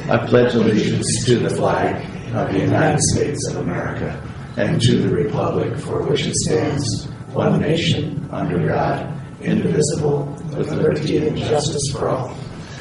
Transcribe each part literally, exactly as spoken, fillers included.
I pledge allegiance to the flag of the United States of America and to the republic for which it stands, one nation, under God, indivisible, with liberty and justice for all.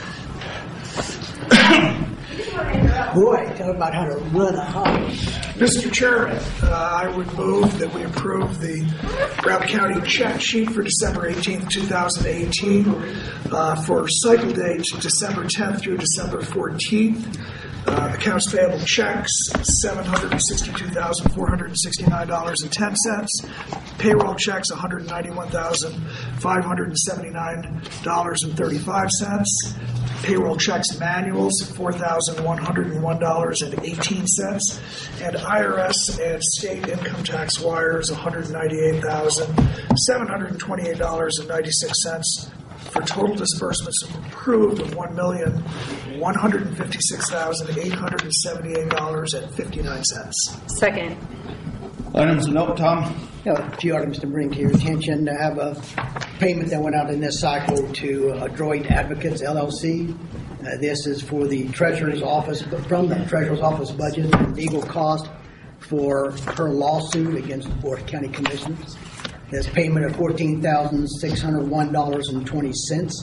Boy, talk about how to run a hop. Mister Chairman, uh, I would move that we approve the Brown County check sheet for December eighteenth, twenty eighteen, uh, for cycle date December tenth through December fourteenth. Uh, accounts payable checks, seven hundred sixty-two thousand four hundred sixty-nine dollars and ten cents. Payroll checks, one hundred ninety-one thousand five hundred seventy-nine dollars and thirty-five cents. Payroll checks manuals, four thousand one hundred one dollars and eighteen cents. And I R S and state income tax wires, one hundred ninety-eight thousand seven hundred twenty-eight dollars and ninety-six cents. For total disbursements approved of one million one hundred fifty-six thousand eight hundred seventy-eight dollars and fifty-nine cents. Second. Items of note, Tom? You know, a few items to bring to your attention. I have a payment that went out in this cycle to uh, Adroit Advocates, L L C. Uh, this is for the Treasurer's Office, from the Treasurer's Office budget, and legal cost for her lawsuit against the Board of County Commissioners. There's payment of fourteen thousand six hundred one dollars and twenty cents.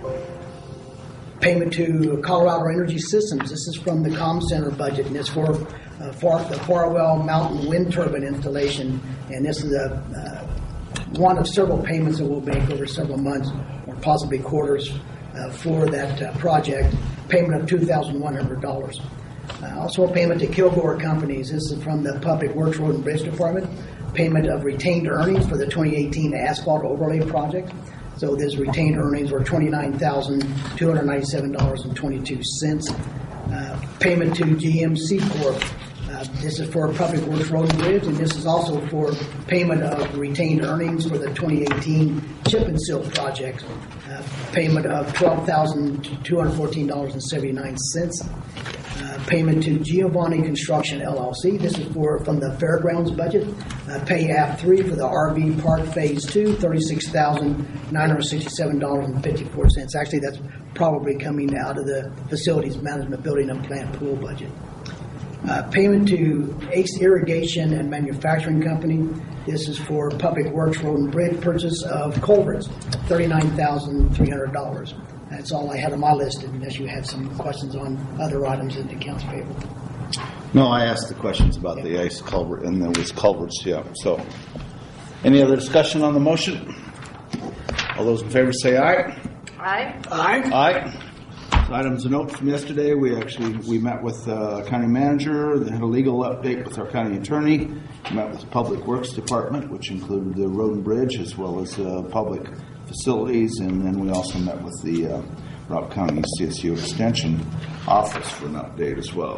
Payment to Colorado Energy Systems. This is from the Com Center budget, and it's for uh, Far, the Farwell Mountain Wind Turbine installation. And this is a uh, one of several payments that we'll make over several months or possibly quarters uh, for that uh, project. Payment of two thousand one hundred dollars. Uh, also a payment to Kilgore Companies. This is from the Public Works Road and Bridge Department. Payment of retained earnings for the twenty eighteen asphalt overlay project. So this retained earnings were twenty-nine thousand two hundred ninety-seven dollars and twenty-two cents. Uh, payment to G M C Corp. Uh, this is for Public Works Road and Bridge, and this is also for payment of retained earnings for the twenty eighteen chip and seal project. Uh, payment of twelve thousand two hundred fourteen dollars and seventy-nine cents. Uh, payment to Giovanni Construction, L L C. This is for from the Fairgrounds budget. Uh, pay app three for the R V Park Phase two, thirty-six thousand nine hundred sixty-seven dollars and fifty-four cents. Actually, that's probably coming out of the Facilities Management Building and Plant Pool budget. Uh, payment to Ace Irrigation and Manufacturing Company. This is for Public Works Road and Bridge purchase of culverts, thirty-nine thousand three hundred dollars. That's all I had on my list, unless you had some questions on other items in the accounts payable. No, I asked the questions about the ice culvert, and there was culverts, yeah. So, any other discussion on the motion? All those in favor say aye. Aye. Aye. Aye. So items of note from yesterday, we actually we met with uh, county manager, they had a legal update with our county attorney, we met with the Public Works Department, which included the road and bridge, as well as uh, public facilities, and then we also met with the uh, Rock County C S U Extension Office for an update as well.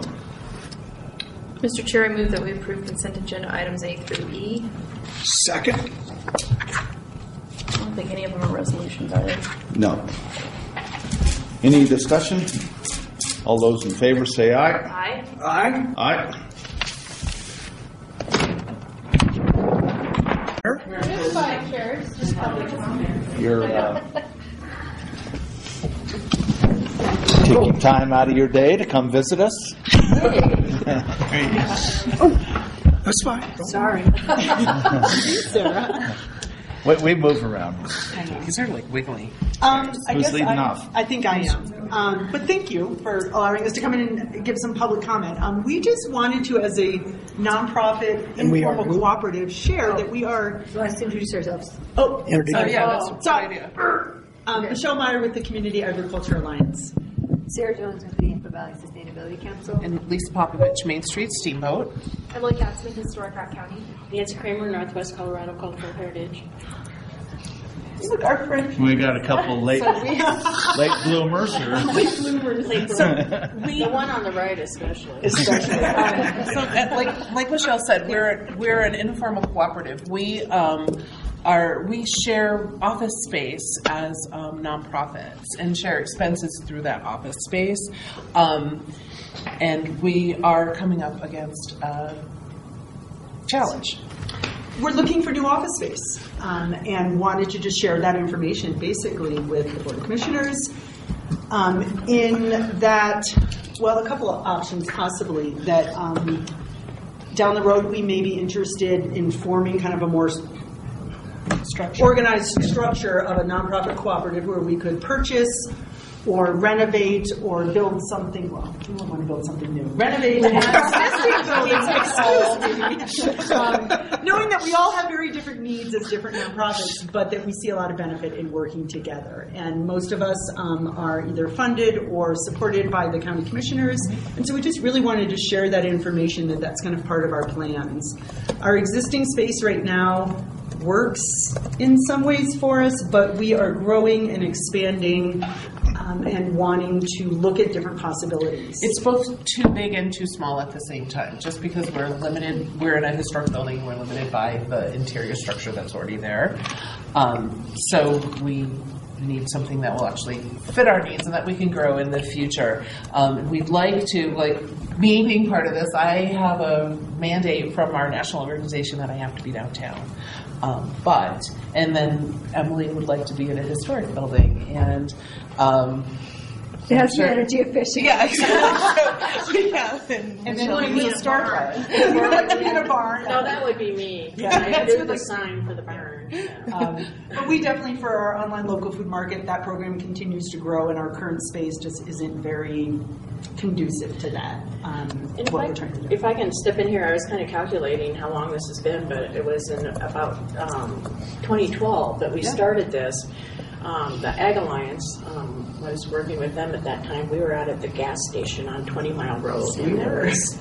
Mister Chair, I move that we approve consent agenda items A through E. Second. I don't think any of them are resolutions, are they? No. Any discussion? All those in favor say aye. Aye. Aye. Aye. There's five chairs, just public comment. You're uh, taking time out of your day to come visit us. That's fine. Sorry. Sarah. We, we move around. I know. These are like wiggly. Um, I Who's guess leading I, off? I think I am. Um, but thank you for allowing us to come in and give some public comment. Um, we just wanted to, as a nonprofit, And we are informal who? cooperative, share that we are. So let's introduce ourselves. Oh, Introduce Oh, sorry. yeah, that's a good Sorry. idea. Um, Michelle Meyer with the Community Agriculture Alliance. Sarah Jones with the Info Valley Sustainability Council. And Lisa Popovich, Main Street Steamboat. Emily Katzman, Historic Rock County. Nancy Kramer, Northwest Colorado Cultural Heritage. Look, our friend. We got a couple late late bloomers here. Late bloomers. Late bloomers. We, the one on the right especially. Especially. Um, so, uh, like like Michelle said, we're we're an informal cooperative. We um, are we share office space as um, nonprofits and share expenses through that office space, um, and we are coming up against a challenge. We're looking for new office space um, and wanted to just share that information basically with the Board of Commissioners. Um, in that well, a couple of options possibly that um, down the road we may be interested in forming kind of a more structure. organized structure of a nonprofit cooperative where we could purchase or renovate or build something. Well, we don't want to build something new. Renovate an existing building, excuse me. Um, knowing that we all have very different needs as different nonprofits, but that we see a lot of benefit in working together. And most of us um, are either funded or supported by the county commissioners. And so we just really wanted to share that information, that that's kind of part of our plans. Our existing space right now works in some ways for us, but we are growing and expanding um, and wanting to look at different possibilities. It's both too big and too small at the same time. Just because we're limited, we're in a historic building, we're limited by the interior structure that's already there. Um, so we need something that will actually fit our needs and that we can grow in the future. Um, we'd like to, like, me being part of this, I have a mandate from our national organization that I have to be downtown. Um, but, and then Emily would like to be in a historic building, and um, it has to sure. be energy efficient. Yeah, exactly. yeah, and, And then Michelle we needs need a a start barn. We're like to be in a barn. No, that would be me. Yeah, I that's did what the the- sign for the barn. Yeah. Um, but we definitely, for our online local food market, that program continues to grow, and our current space just isn't very conducive to that. Um, And if what I, we're trying to do. if I can step in here, I was kind of calculating how long this has been, but it was in about um, twenty twelve that we Yeah. started this. Um, the Ag Alliance, um, I was working with them at that time. We were out at the gas station on twenty Mile Road, We and it were. was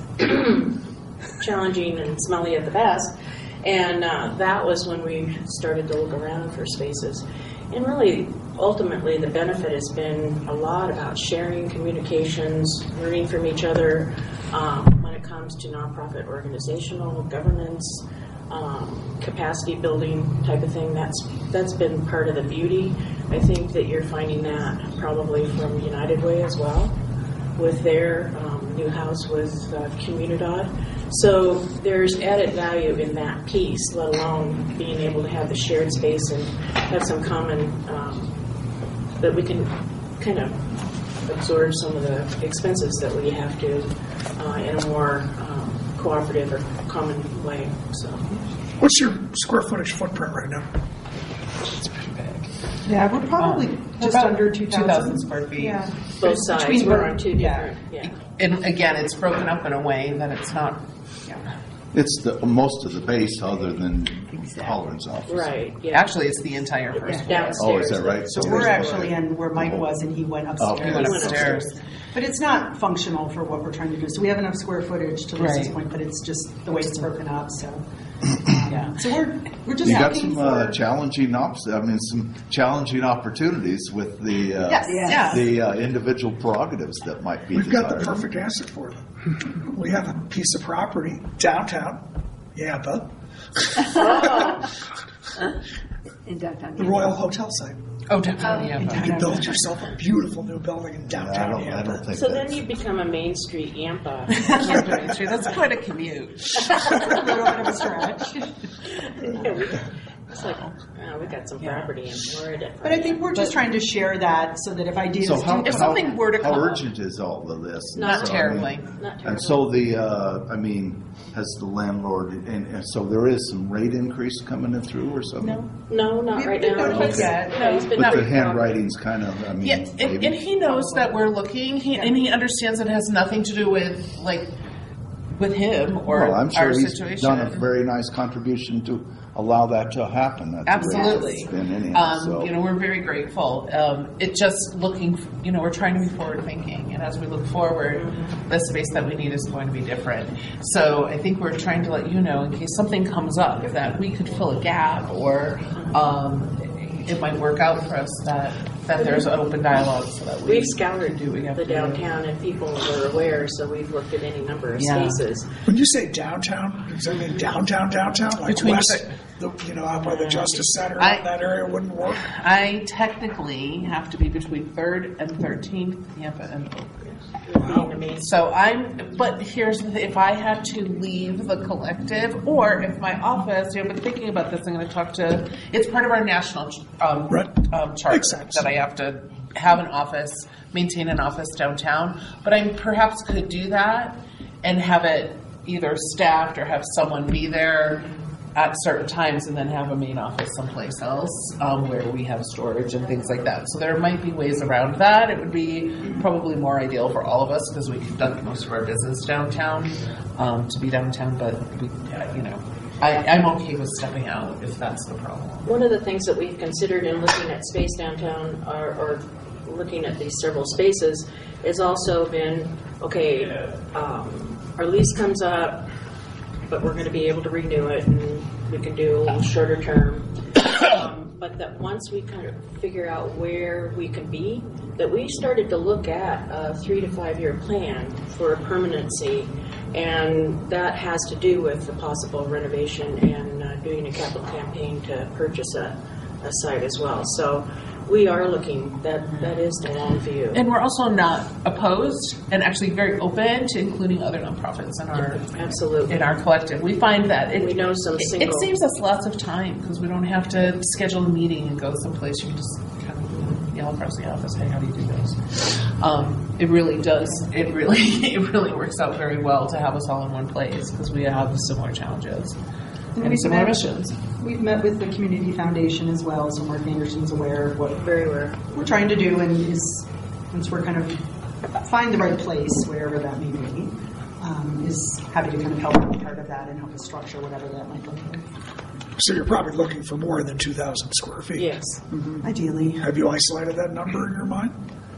challenging and smelly at the best. And uh, that was when we started to look around for spaces. And really, ultimately, the benefit has been a lot about sharing communications, learning from each other um, when it comes to nonprofit organizational governance, um, capacity building type of thing. That's that's been part of the beauty. I think that you're finding that probably from United Way as well, with their um, new house with uh, Communidad. So there's added value in that piece, let alone being able to have the shared space and have some common, um, that we can kind of absorb some of the expenses that we have to uh, in a more um, cooperative or common way. So, What's your square footage footprint right now? It's pretty big. Yeah, we're probably Um, just about under two thousand. two thousand square feet. Yeah. both sides, Between we're both- on two yeah. different, yeah. And again, it's broken up in a way that it's not. It's the, most of the base other than Holland's office. Right, yeah. Actually, it's the entire first floor. Downstairs. Oh, is that right? So So we're there's- actually in where Mike was, and he went upstairs. Okay. We went went upstairs. But it's not functional for what we're trying to do. So we have enough square footage to Lisa's Right. point, but it's just the way it's broken up. So yeah. So we're we're just You got looking some uh, for challenging ops. I mean, some challenging opportunities with the uh, Yes, yes. the uh, individual prerogatives that might be We've got the desired. perfect asset for them. We have a piece of property downtown, Yampa, in downtown. the Royal Hotel site. Oh, definitely. Yeah, You built yourself a beautiful new building in I downtown don't, I Yampa. don't think So that's, then you become a Main Street Yampa. that's quite a commute. a little bit of a stretch. Yeah, we- It's like, uh, we got some property in Florida. But I think we're just trying to share that so that if ideas so how, do If how, something were to how come up- urgent is all of this? Not So, I terribly. mean, Not terribly. and so the, uh, I mean, has the landlord, and, and so there is some rate increase coming in through or something? No. No, not We right haven't now. been notified He's- yet. No, he's been But the pretty handwriting's kind of, I mean, Yeah, and, maybe- and he knows that we're looking, he, and he understands it has nothing to do with, like, with him or well, I'm sure our he's situation. done a very nice contribution to allow that to happen. At the rate Absolutely. it's been anyhow, Um, so. You know, we're very grateful. Um, it just looking, you know, we're trying to be forward thinking, and as we look forward, the space that we need is going to be different. So I think we're trying to let you know in case something comes up that we could fill a gap, or um, it might work out for us that that there's an open dialogue, so that we We've scoured can do what we have the to do. downtown and people were aware, so we've looked at any number of Yeah. spaces. When you say downtown, does that mean downtown, downtown? Like Between west, the, you know, out by the Justice Center, I- that area wouldn't work? I technically have to be between third and thirteenth, Yampa and Oak. Being the main- So I'm, but here's the thing, if I had to leave the collective, or if my office, you know, I've been thinking about this, I'm going to talk to, it's part of our national um, Right. um, charter Makes sense. that I have to have an office, maintain an office downtown, but I perhaps could do that and have it either staffed or have someone be there at certain times and then have a main office someplace else um, where we have storage and things like that. So there might be ways around that. It would be probably more ideal for all of us because we conduct most of our business downtown, um, to be downtown, but we, yeah, you know, I, I'm okay with stepping out if that's the problem. One of the things that we've considered in looking at space downtown or, or looking at these several spaces has also been, okay, um, our lease comes up, but we're going to be able to renew it and we can do a little shorter term. Um, but that once we kind of figure out where we can be, that we started to look at a three to five year plan for permanency. And that has to do with the possible renovation and uh, doing a capital campaign to purchase a, a site as well. So we are looking, that that is the long view. And we're also not opposed and actually very open to including other nonprofits in our Absolutely. in our collective. We find that it, We know some it, single- it saves us lots of time because we don't have to schedule a meeting and go someplace. You can just kind of yell across the office, hey, how do you do this? Um, it really does. It really it really works out very well to have us all in one place because we have similar challenges and we've similar met- missions. We've met with the Community Foundation as well, so Mark Anderson's aware of what Very aware. we're trying to do, and is, once we're kind of find the right place, wherever that may be, um, is happy to kind of help be part of that and help us structure whatever that might look like. So you're probably looking for more than two thousand square feet. Yes. Mm-hmm. Ideally. Have you isolated that number in your mind?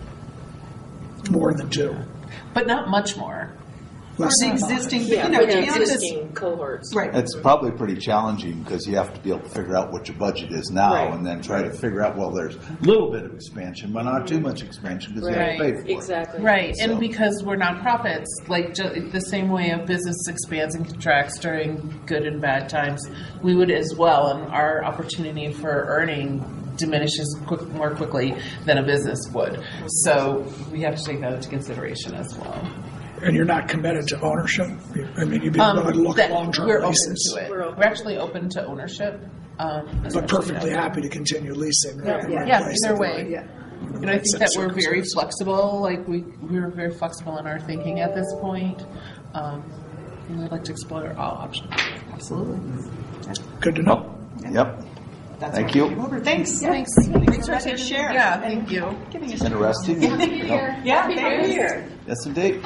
More than two. But not much more. Less The than five. existing, Yeah, you know, for the campus, existing cohorts. right. It's probably pretty challenging because you have to be able to figure out what your budget is now Right. and then try to figure out, well, there's a little bit of expansion, but not too much expansion because you have to pay for it. Exactly. Right, So- and because we're nonprofits, like ju- the same way a business expands and contracts during good and bad times, we would as well, and our opportunity for earning diminishes quick, more quickly than a business would. So we have to take that into consideration as well. And you're not committed to ownership? I mean, you'd be Um, willing to look at that- long-term we're open leases. to it. We're We're, open. actually open to ownership. Um, But perfectly happy to continue leasing. Yeah, in the right yeah, place either at the way. right- Yeah. And I think Set that we're very circumstances. flexible. Like we, we're very flexible in our thinking at this point. Um, and we'd like to explore all options. Absolutely. Good to know. Yep. That's Thank what you. we came Over. Thanks. Thanks. Thanks for letting us share. Yeah, thank you. Giving us Interesting. Yep. Yeah, thank you. Yes, indeed.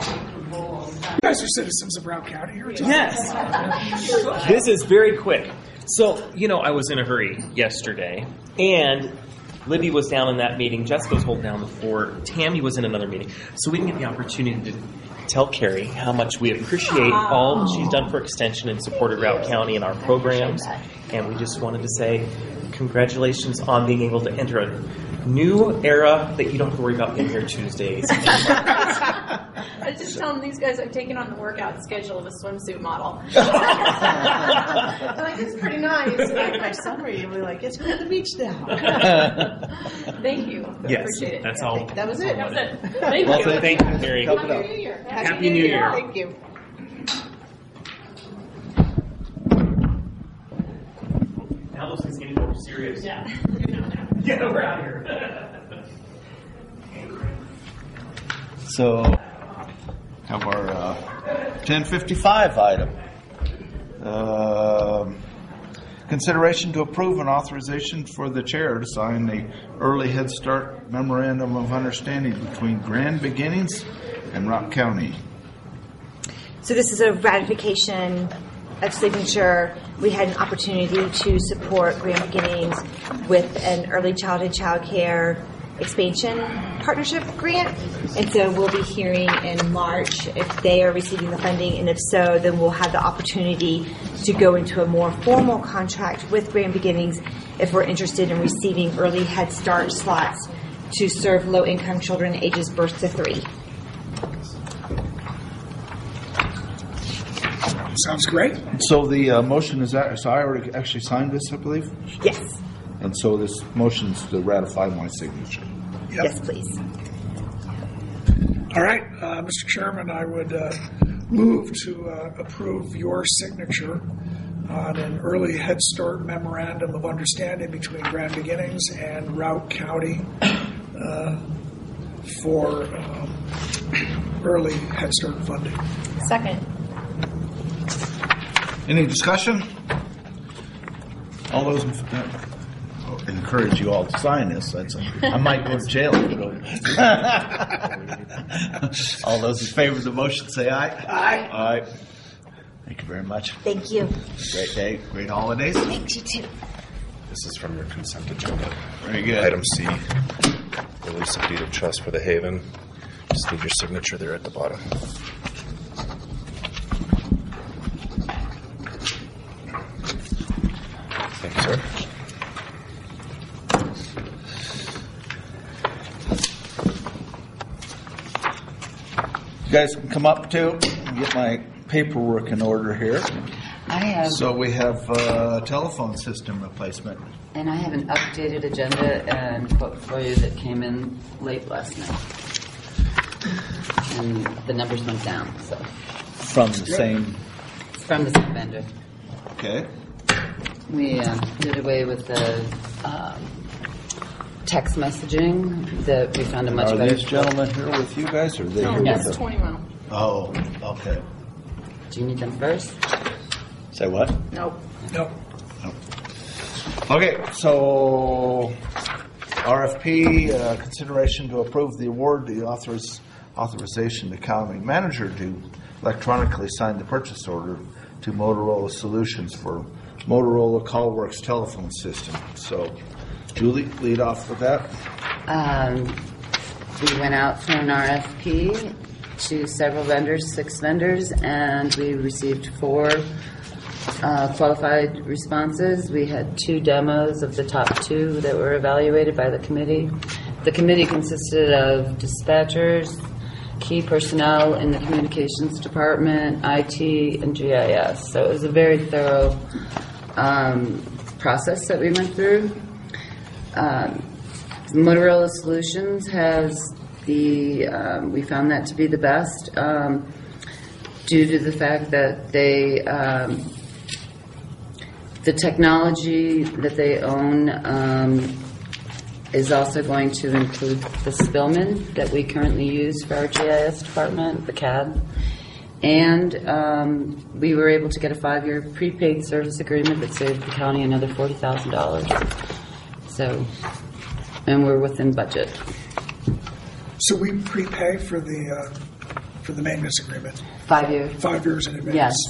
You guys are citizens of Brown County. You're Yes. This is very quick. So, you know, I was in a hurry yesterday, and Libby was down in that meeting. Jessica was holding down the fort. Tammy was in another meeting. So we didn't get the opportunity to tell Carrie how much we appreciate all that she's done for Extension and supported Routt County and our programs. And we just wanted to say congratulations on being able to enter a new era that you don't have to worry about being here Tuesdays. I was just telling these guys I've taken on the workout schedule of a swimsuit model. I'm like, it's pretty nice. Like my summary, we're like, it's going to the beach now. Thank you. Yes, Appreciate it. that's all. That was it. That was it. Thank Well, you. thank Thank you, Carrie. Help it out. Happy New Year. Happy New Year. Thank you. Now those things getting more serious. Yeah. Get over out here. So, have our uh, ten fifty-five item. Um, Consideration to approve an authorization for the chair to sign the Early Head Start Memorandum of Understanding between Grand Beginnings and Routt County. So this is a ratification of signature. We had an opportunity to support Grand Beginnings with an early childhood child care expansion partnership grant. And so we'll be hearing in March if they are receiving the funding, and if so, then we'll have the opportunity to go into a more formal contract with Grand Beginnings if we're interested in receiving early Head Start slots to serve low-income children ages birth to three. Sounds great. So the uh, motion is that, so I already actually signed this, I believe? Yes. And so this motion's to ratify my signature. Yep. Yes, please. All right, uh, Mister Chairman, I would uh, move to uh, approve your signature on an early Head Start memorandum of understanding between Grand Beginnings and Routt County uh, for um, early Head Start funding. Second. Any discussion? All those in favor? Encourage you all to sign this. That's a, I might go to jail. All those in favor of the motion say aye. Aye. Aye. Thank you very much. Thank you. Great day. Great holidays. Thank you too. This is from your consent agenda. Very good. Item C, release of deed of trust for the Haven. Just need your signature there at the bottom. Thank you, sir. You guys can come up too and get my paperwork in order here. I have, So we have a telephone system replacement. and I have an updated agenda and quote for you that came in late last night. And the numbers went down, so. From the same, It's from the same vendor. okay. We uh, did away with the um, text messaging, that we found a much Are better. these gentlemen here with you guys, or are they No, here with Yes. us? twenty mile. Oh, okay. Do you need them first? Say what? Nope. No. Okay, so R F P, uh, consideration to approve the award, the authoriz- authorization to county manager to electronically sign the purchase order to Motorola Solutions for Motorola CallWorks telephone system. So, Julie, lead off with that. Um, we went out for an R F P to several vendors, six vendors, and we received four uh, qualified responses. We had two demos of the top two that were evaluated by the committee. The committee consisted of dispatchers, key personnel in the communications department, I T, and G I S. So it was a very thorough um, process that we went through. Um, Motorola Solutions has the, um, we found that to be the best um, due to the fact that they, um, the technology that they own um, is also going to include the Spillman that we currently use for our G I S department, the C A D. And um, we were able to get a five-year prepaid service agreement that saved the county another forty thousand dollars. So, and we're within budget. So we prepay for the uh, for the maintenance agreement Five years. five years in advance. Yes.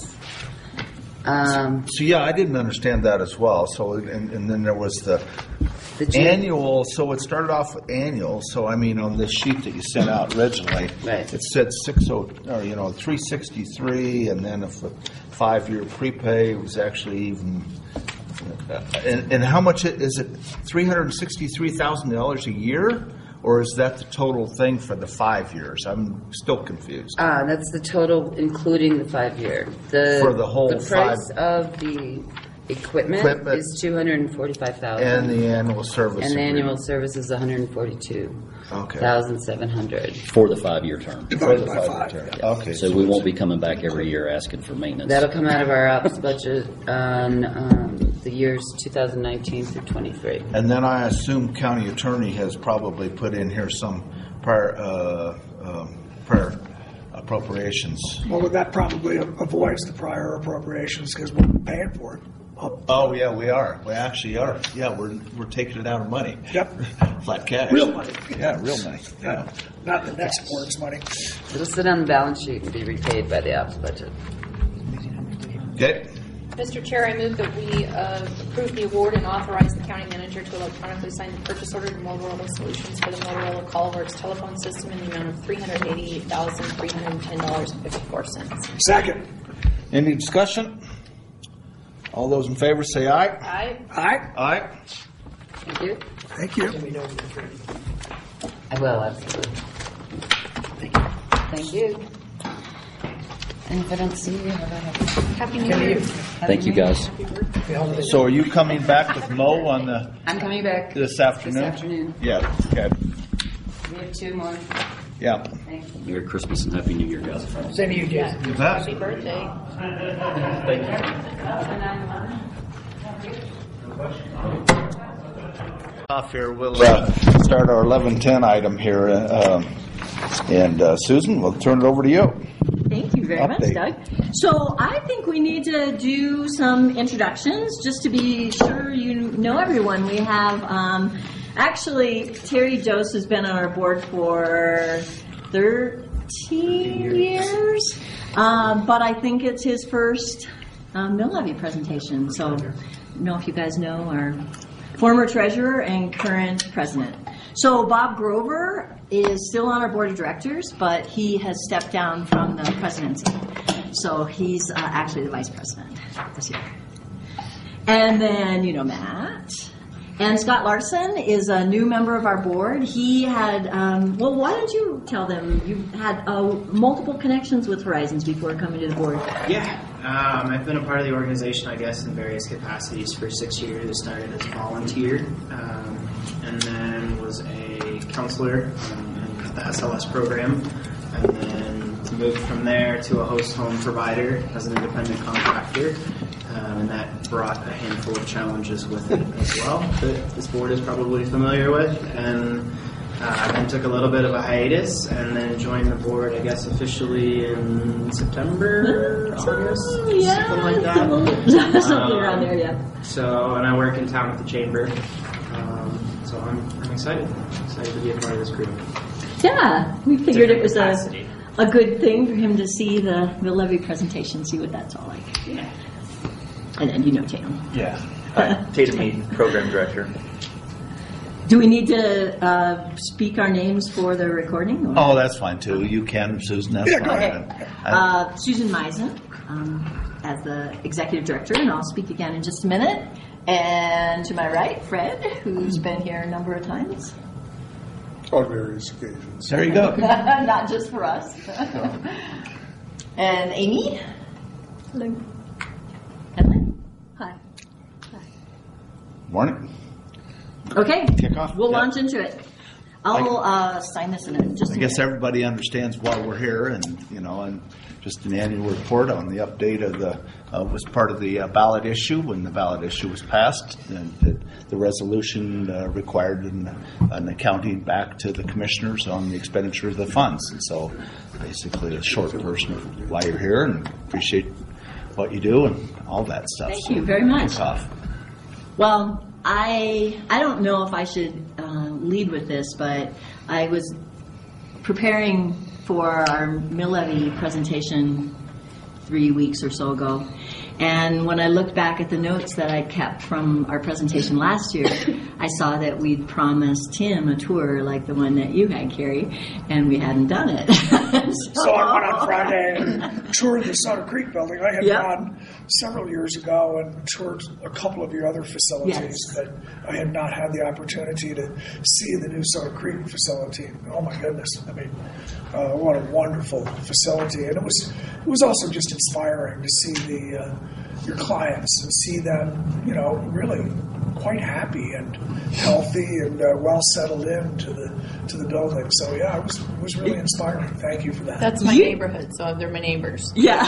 Um, So, yeah, I didn't understand that as well. So, and, and then there was the the G- annual, so it started off with annual. So, I mean, on this sheet that you sent out originally, Right. it said six oh, or you know, three sixty three, and then if a five year prepay was actually even. Uh, and, and how much it, is it? Three hundred sixty three thousand dollars a year, or is that the total thing for the five years? I'm still confused. Uh, that's the total, including the five-year. The, For the whole The price five- of the equipment, Equipment. is two hundred and forty-five thousand And the annual service. And the agreement. annual service is one hundred and forty-two Okay. thousand seven hundred. For the five-year term. For Divided the by five-year five. term. Okay. So we won't be coming back every year asking for maintenance. That'll come out of our ops budget on um, the years two thousand nineteen through twenty-three. And then I assume county attorney has probably put in here some prior, uh, um, prior appropriations. Well, that probably avoids the prior appropriations because we're paying for it. Up. Oh, yeah, we are. We actually are. Yeah, we're, we're taking it out of money. Yep. Flat cash. Real money. Yeah, real money. Yeah. Not the next board's money. It'll sit on the balance sheet and be repaid by the ops budget. Okay. Mister Chair, I move that we uh, approve the award and authorize the county manager to electronically sign the purchase order to Motorola Solutions for the Motorola CallWorks telephone system in the amount of three hundred eighty-eight thousand three hundred ten dollars and fifty-four cents. Second. Any discussion? All those in favor say aye. Aye. Aye. Aye. Thank you. Thank you. I will, absolutely. Thank you. Thank you. And if I don't see you, how about Happy New Year. Thank you, guys. So are you coming back with Mo on the I'm coming back this afternoon? This afternoon. Yeah. Okay. We have two more. Yeah. Thank you. Merry Christmas and Happy New Year, guys. Same to you, Jason. You bet. Happy birthday. Thank you. Off here, we'll uh, start our eleven ten item here. Uh, um, and uh, Susan, we'll turn it over to you. Thank you very Update. much, Doug. So I think we need to do some introductions just to be sure you know everyone. We have, um, actually, Terry Dose has been on our board for thirteen years, uh, but I think it's his first uh, mill levy presentation. So I don't know if you guys know our former treasurer and current president. So Bob Grover is still on our board of directors, but he has stepped down from the presidency. So he's uh, actually the vice president this year. And then, you know, Matt. And Scott Larson is a new member of our board. He had, um, well, why don't you tell them you had uh, multiple connections with Horizons before coming to the board? Yeah, um, I've been a part of the organization, I guess, in various capacities for six years. I started as a volunteer, um, and then was a counselor um, in the S L S program, and then moved from there to a host home provider as an independent contractor. Um, and that brought a handful of challenges with it as well that this board is probably familiar with. And uh, then took a little bit of a hiatus and then joined the board, I guess, officially in September, August, yeah, something like that. Something Um, around there, yeah. So, and I work in town with the chamber. Um, so I'm, I'm excited. Excited to be a part of this group. Yeah, we figured it was a, Capacity. a good thing for him to see the, the levy presentation, see what that's all like. Yeah. And then you know Tatum. Yeah. Hi, Tatum Mead, Program Director. Do we need to uh, speak our names for the recording? Or? Oh, that's fine too. You can, Susan. That's Yeah, fine. go ahead. Uh, Susan Meisen um, as the executive director, and I'll speak again in just a minute. And to my right, Fred, who's been here a number of times. On various occasions. There you go. Not just for us. And Amy. Hello. Hi. Morning. Okay. Kick off. We'll Yep. launch into it. I'll uh, sign this in a, just I a guess minute. everybody understands why we're here, and you know, and just an annual report on the update of the uh, was part of the uh, ballot issue when the ballot issue was passed, and the, the resolution uh, required an, an accounting back to the commissioners on the expenditure of the funds, and so basically a short version of why you're here, and appreciate what you do and all that stuff. Thank So you very much. kick off. Well, I I don't know if I should uh, lead with this, but I was preparing for our mill levy presentation three weeks or so ago, and when I looked back at the notes that I kept from our presentation last year, I saw that we'd promised Tim a tour like the one that you had, Carrie, and we hadn't done it. So I went on Friday and toured the Sutter Creek building. I had Yep. gone several years ago and toured a couple of your other facilities, Yes. but I had not had the opportunity to see the new Sutter Creek facility. Oh my goodness! I mean, uh, what a wonderful facility, and it was it was also just inspiring to see the uh, your clients and see them, you know, really quite happy and healthy and uh, well settled into the to the building. So yeah, it was it was really inspiring. Thank you for that. That's my neighborhood, so they're my neighbors. Yeah.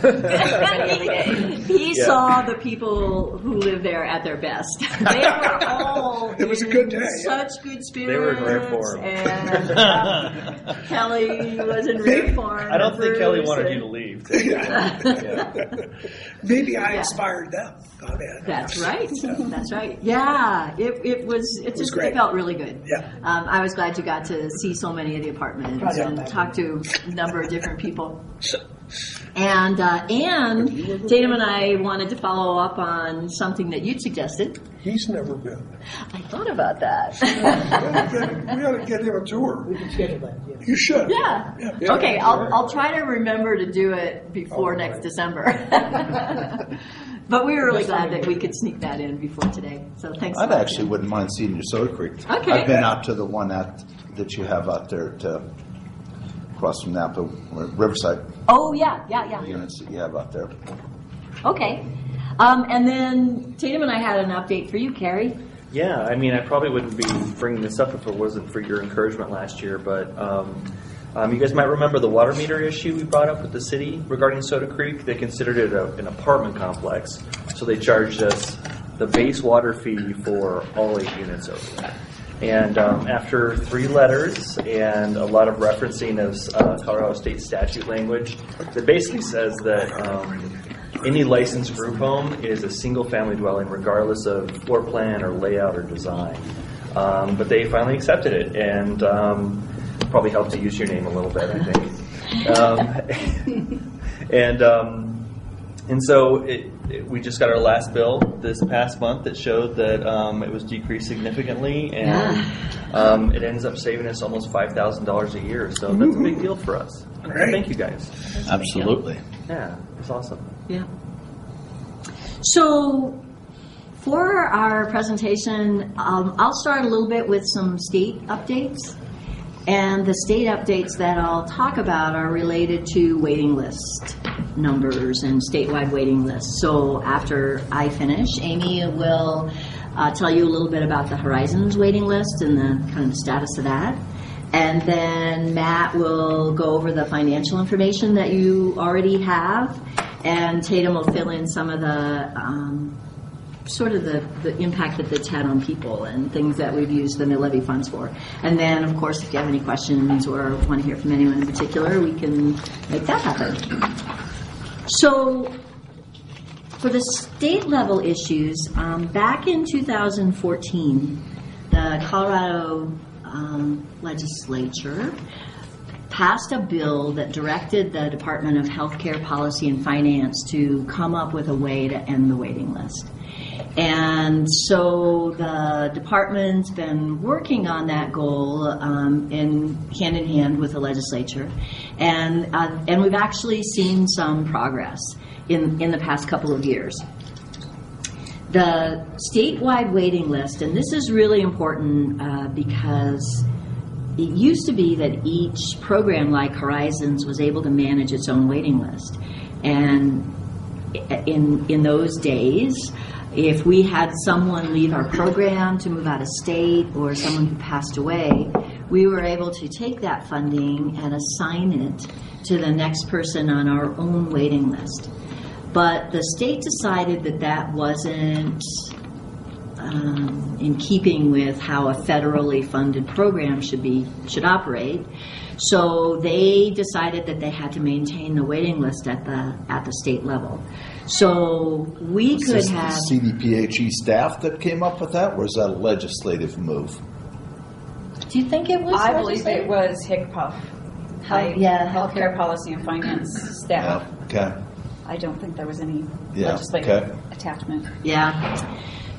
Every day. He Yeah. saw the people who live there at their best. They were all It was a in good day, yeah. such good spirits. They were in rare form. And uh, Kelly was in rare form. I don't think Kelly Bruce wanted and- you to leave. Yeah. Maybe I Yeah. inspired them. Oh, man. That's right. That's right. Yeah, it, it was. It, was just great. it felt really good. Yeah. Um, I was glad you got to see so many of the apartments Yeah. and talk to a number of different people. And uh, and Tatum and I wanted to follow up on something that you'd suggested. He's never been. I thought about that. We ought to get him a tour. We can schedule that. Yeah. You should. Yeah. Yeah. Okay, I'll I'll try to remember to do it before Oh, next right. December. But we were really glad that we could sneak that in before today. So thanks. I a lot, actually Tim. wouldn't mind seeing your Soda Creek. Okay. I've been out to the one at, that you have out there to across from Napa, Riverside Oh yeah, yeah, yeah. units that you have out there. Okay. Um, and then Tatum and I had an update for you, Carrie. Yeah, I mean, I probably wouldn't be bringing this up if it wasn't for your encouragement last year, but um, um, you guys might remember the water meter issue we brought up with the city regarding Soda Creek. They considered it a, an apartment complex, so they charged us the base water fee for all eight units over there. And um, after three letters and a lot of referencing of uh, Colorado State statute language, that basically says that um, any licensed group home is a single-family dwelling regardless of floor plan or layout or design. Um, but they finally accepted it, and um, probably helped to use your name a little bit, I think. Um, and um, and so it, it, we just got our last bill this past month that showed that um, it was decreased significantly, and Yeah. um, it ends up saving us almost five thousand dollars a year. So that's a big deal for us. Great. Thank you guys. Absolutely. Yeah, it's awesome. Yeah. So, for our presentation, um, I'll start a little bit with some state updates. And the state updates that I'll talk about are related to waiting list numbers and statewide waiting lists. So after I finish, Amy will uh, tell you a little bit about the Horizons waiting list and the kind of the status of that. And then Matt will go over the financial information that you already have, and Tatum will fill in some of the um, sort of the, the impact that it's had on people and things that we've used the levy funds for. And then, of course, if you have any questions or want to hear from anyone in particular, we can make that happen. So, for the state level issues, um, back in two thousand fourteen, the Colorado um, legislature passed a bill that directed the Department of Healthcare Policy and Finance to come up with a way to end the waiting list. And so the department's been working on that goal um, in hand in hand with the legislature, and uh, and we've actually seen some progress in in the past couple of years. The statewide waiting list, and this is really important uh, because it used to be that each program like Horizons was able to manage its own waiting list, and in in those days, if we had someone leave our program to move out of state or someone who passed away, we were able to take that funding and assign it to the next person on our own waiting list. But the state decided that that wasn't um, in keeping with how a federally funded program should be should operate. So they decided that they had to maintain the waiting list at the at the state level. So we Was could this have. the C D P H E staff that came up with that, or is that a legislative move? Do you think it was? I believe legislative? it was HICPA. Health- yeah, Healthcare Policy and Finance staff. Okay. I don't think there was any Yeah, legislative okay. attachment. Yeah.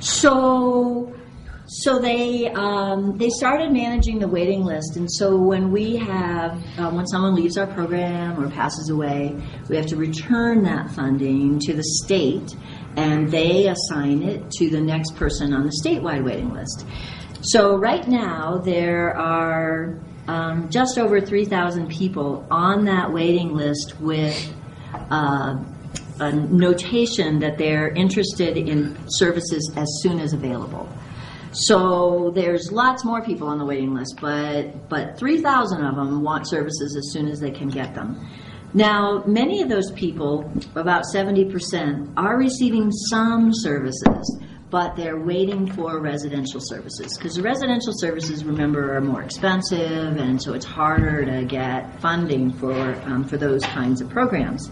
So, so they um, they started managing the waiting list, and so when we have uh, when someone leaves our program or passes away, we have to return that funding to the state, and they assign it to the next person on the statewide waiting list. So right now there are um, just over three thousand people on that waiting list with Uh, a notation that they're interested in services as soon as available. So there's lots more people on the waiting list, but but three thousand of them want services as soon as they can get them. Now, many of those people, about seventy percent, are receiving some services, but they're waiting for residential services because the residential services, remember, are more expensive, and so it's harder to get funding for um, for those kinds of programs.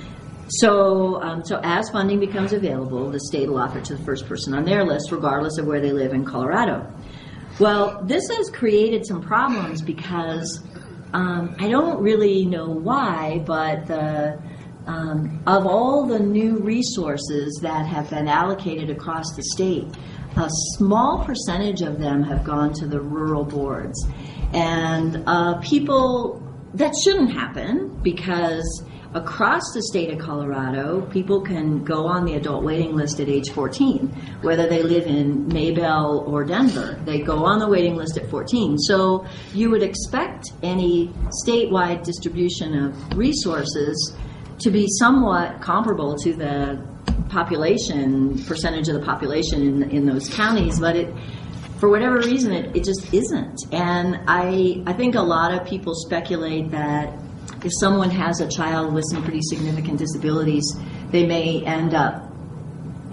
So, um, so as funding becomes available, the state will offer it to the first person on their list, regardless of where they live in Colorado. Well, this has created some problems because um, I don't really know why, but the um, of all the new resources that have been allocated across the state, a small percentage of them have gone to the rural boards, and uh, people that shouldn't happen because. Across the state of Colorado, people can go on the adult waiting list at age fourteen, whether they live in Maybell or Denver. They go on the waiting list at fourteen. So you would expect any statewide distribution of resources to be somewhat comparable to the population, percentage of the population in, in those counties, but it, for whatever reason, it, it just isn't. And I, I think a lot of people speculate that if someone has a child with some pretty significant disabilities, they may end up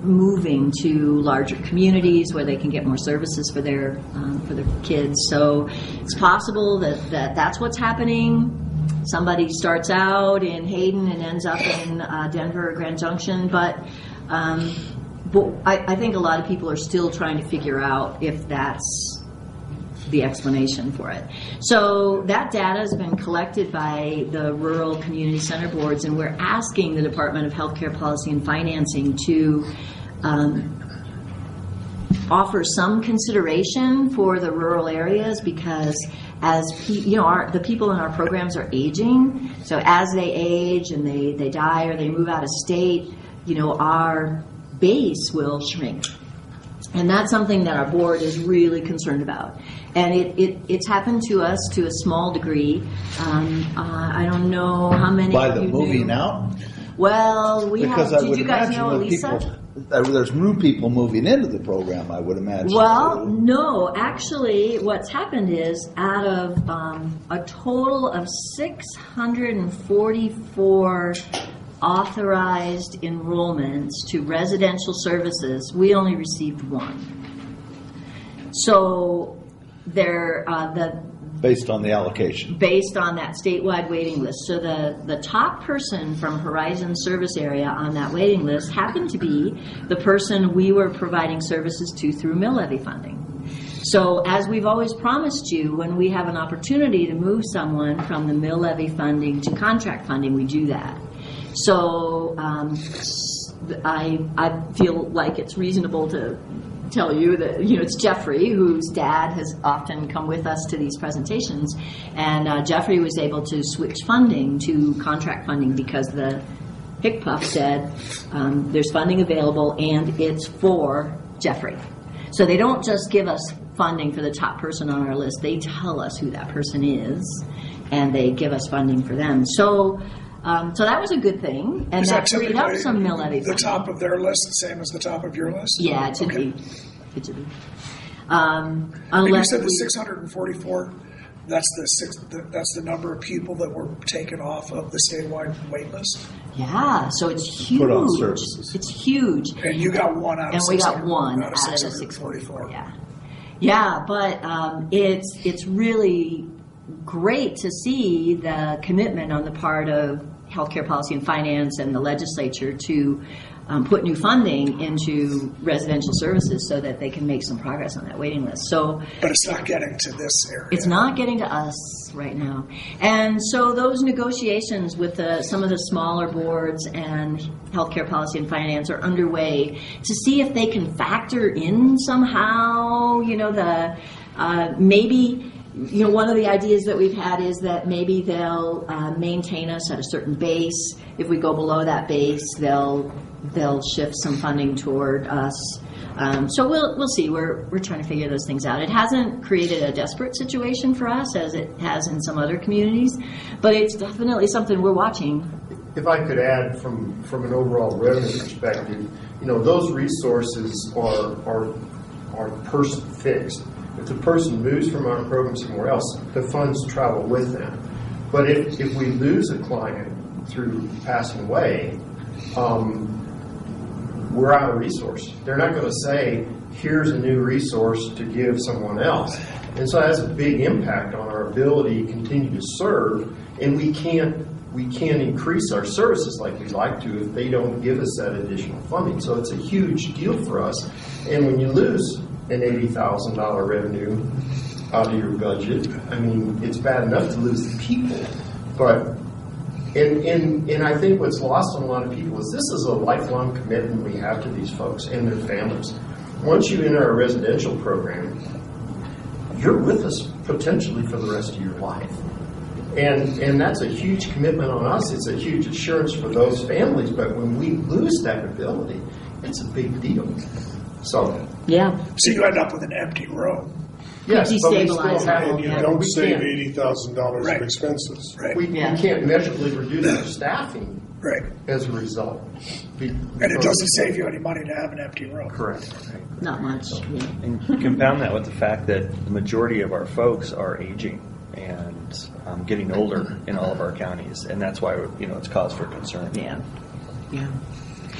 moving to larger communities where they can get more services for their um, for their kids. So it's possible that, that that's what's happening. Somebody starts out in Hayden and ends up in uh, Denver or Grand Junction, but um, but I, I think a lot of people are still trying to figure out if that's the explanation for it. So that data has been collected by the rural community center boards, and we're asking the Department of Healthcare Policy and Financing to um, offer some consideration for the rural areas, because as pe- you know, our, the people in our programs are aging. So as they age and they, they die or they move out of state, you know, our base will shrink. And that's something that our board is really concerned about. And it, it, it's happened to us to a small degree. Um, uh, I don't know how many By of the you moving knew. out? Well, we Because have. I Did would you guys imagine know when Elisa? people, uh, there's new people moving into the program, I would imagine. Well, no. Actually, what's happened is out of um, a total of six hundred forty-four authorized enrollments to residential services, we only received one. So there, uh, the Based on the allocation. based on that statewide waiting list. So the, the top person from Horizon service area on that waiting list happened to be the person we were providing services to through mill levy funding. So as we've always promised you, when we have an opportunity to move someone from the mill levy funding to contract funding, we do that. So um, I, I feel like it's reasonable to tell you that, you know, it's Jeffrey, whose dad has often come with us to these presentations, and uh, Jeffrey was able to switch funding to contract funding because the H I C P U F said um, there's funding available and it's for Jeffrey. So they don't just give us funding for the top person on our list, they tell us who that person is and they give us funding for them. So Um, so that was a good thing, and Is that that freed up typically some mill levy the funding. top of their list, the same as the top of your list? Yeah, it should Okay. be. It should be. Um, And you unless said the we- six hundred forty-four, that's the six, the- that's the number of people that were taken off of the statewide wait list? Yeah, so it's huge. Put on services. It's huge. And you got one out of And we got six hundred one out of out of the six hundred forty-four. Yeah, yeah, but um, it's it's really great to see the commitment on the part of Healthcare Policy and Finance and the legislature to um, put new funding into residential services so that they can make some progress on that waiting list. So, But it's not getting to this area. it's not getting to us right now. And so those negotiations with the, some of the smaller boards and Healthcare Policy and Finance are underway to see if they can factor in somehow, you know, the uh, maybe, you know, one of the ideas that we've had is that maybe they'll uh, maintain us at a certain base. If we go below that base, they'll they'll shift some funding toward us. Um, so we'll we'll see. We're we're trying to figure those things out. It hasn't created a desperate situation for us as it has in some other communities, but it's definitely something we're watching. If I could add from, from an overall revenue perspective, you know, those resources are are are person fixed. If the person moves from our program somewhere else, the funds travel with them. But if, if we lose a client through passing away, um, we're out of resource. They're not going to say, here's a new resource to give someone else. And so that has a big impact on our ability to continue to serve, and we can't we can't increase our services like we'd like to if they don't give us that additional funding. So it's a huge deal for us. And when you lose an eighty thousand dollars revenue out of your budget, I mean, it's bad enough to lose the people, but And, and and I think what's lost on a lot of people is this is a lifelong commitment we have to these folks and their families. Once you enter our residential program, you're with us potentially for the rest of your life. And and that's a huge commitment on us. It's a huge assurance for those families. But when we lose that ability, it's a big deal. So yeah. So you end up with an empty room. Yes, but we still And have, you yeah, don't we save can't- eighty thousand dollars Right. of expenses. Right. We, we can't measurably reduce our staffing Right. as a result. Be- And it doesn't save you any money to have an empty room. Correct. Not much. Yeah. And you compound that with the fact that the majority of our folks are aging and um, getting older in all of our counties, and that's why you know it's cause for concern. Yeah, yeah.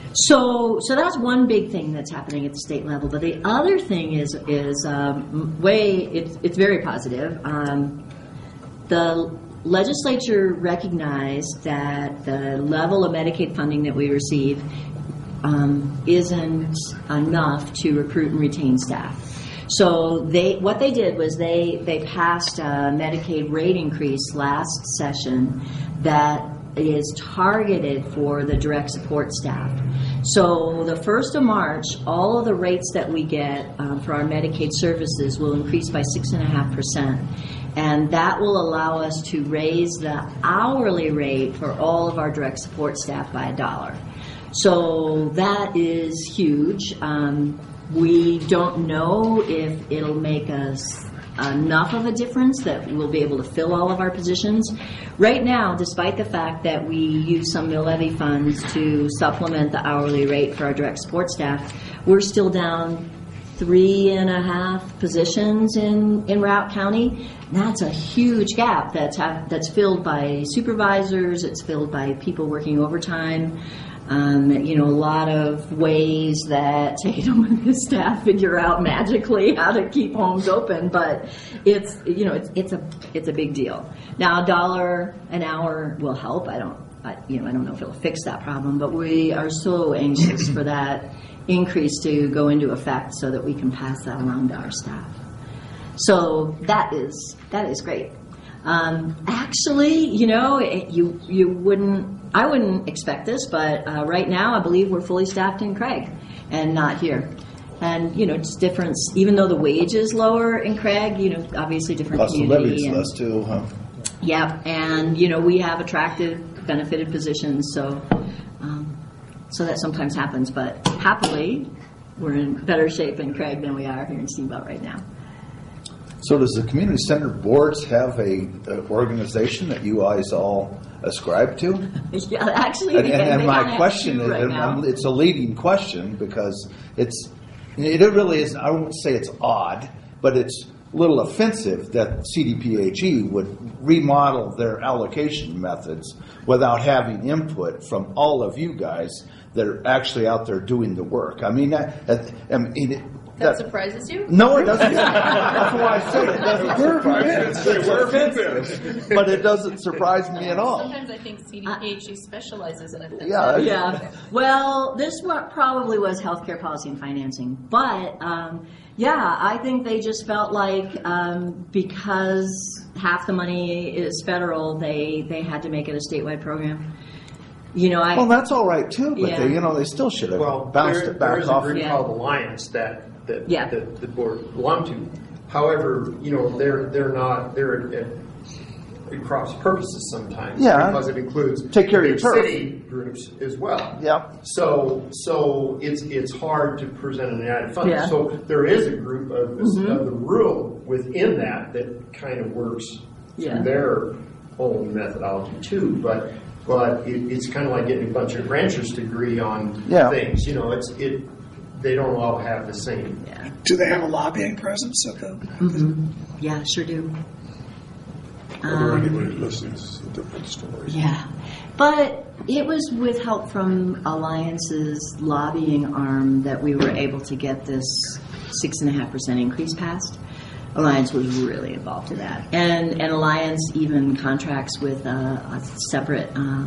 So, so that's one big thing that's happening at the state level. But the other thing is is um, way it's it's very positive. Um, the legislature recognized that the level of Medicaid funding that we receive um, isn't enough to recruit and retain staff. So they what they did was they they passed a Medicaid rate increase last session that is targeted for the direct support staff. So the first of March, all of the rates that we get um, for our Medicaid services will increase by six and a half percent. And that will allow us to raise the hourly rate for all of our direct support staff by a dollar. So that is huge. Um, we don't know if it'll make us enough of a difference that we'll be able to fill all of our positions. Right now, despite the fact that we use some mill levy funds to supplement the hourly rate for our direct support staff, we're still down three and a half positions in, in Routt County. That's a huge gap that's have, that's filled by supervisors, it's filled by people working overtime. Um, you know, a lot of ways that Tatum and his staff figure out magically how to keep homes open, but it's, you know, it's, it's a, it's a big deal. Now, a dollar an hour will help. I don't, I, you know, I don't know if it'll fix that problem, but we are so anxious for that increase to go into effect so that we can pass that along to our staff. So that is, that is great. Um, actually, you know, it, you you wouldn't, I wouldn't expect this, but uh, right now I believe we're fully staffed in Craig and not here. And, you know, it's different, even though the wage is lower in Craig, you know, obviously different Cost of community. living is and, less too, huh? Yeah, and, you know, we have attractive, benefited positions, so um, so that sometimes happens. But happily, we're in better shape in Craig than we are here in Steamboat right now. So does the community center boards have a, a organization that you guys all ascribe to? Yeah, actually, and, they, and, and they my have question two is, right and now. it's a leading question because it's it really is. I won't say it's odd, but it's a little offensive that C D P H E would remodel their allocation methods without having input from all of you guys that are actually out there doing the work. I mean, that, that, I mean it, That surprises you? No, it doesn't. That's why I said it doesn't surprise me. It's offensive, but it doesn't surprise me at all. Sometimes I think C D P H E specializes in offensive. Yeah. Yeah. Well, this one probably was healthcare policy and financing, but um, yeah, I think they just felt like um, because half the money is federal, they they had to make it a statewide program. You know, I Well, that's all right too, but Yeah. they, you know, they still should have Well, bounced there, it back there is off. a group Yeah. called Alliance that that, Yeah. that the board belong to. However, you know, they're they're not they're at, at cross purposes sometimes. Yeah. Because it includes Take care of big your turf. city groups as well. Yeah. So so it's it's hard to present an added fund. Yeah. So there is a group of, Mhm. of the rural within that that kind of works Yeah. through their own methodology too, but. But it, it's kind of like getting a bunch of ranchers to agree on Yeah. things. You know, it's it. They don't all have the same. Do they have a lobbying presence at the? Mm-hmm. Yeah, sure do. Whether Um, anybody listens is a different story. Yeah, but it was with help from Alliance's lobbying arm that we were able to get this six and a half percent increase passed. Alliance was really involved in that, and and Alliance even contracts with uh, a separate uh,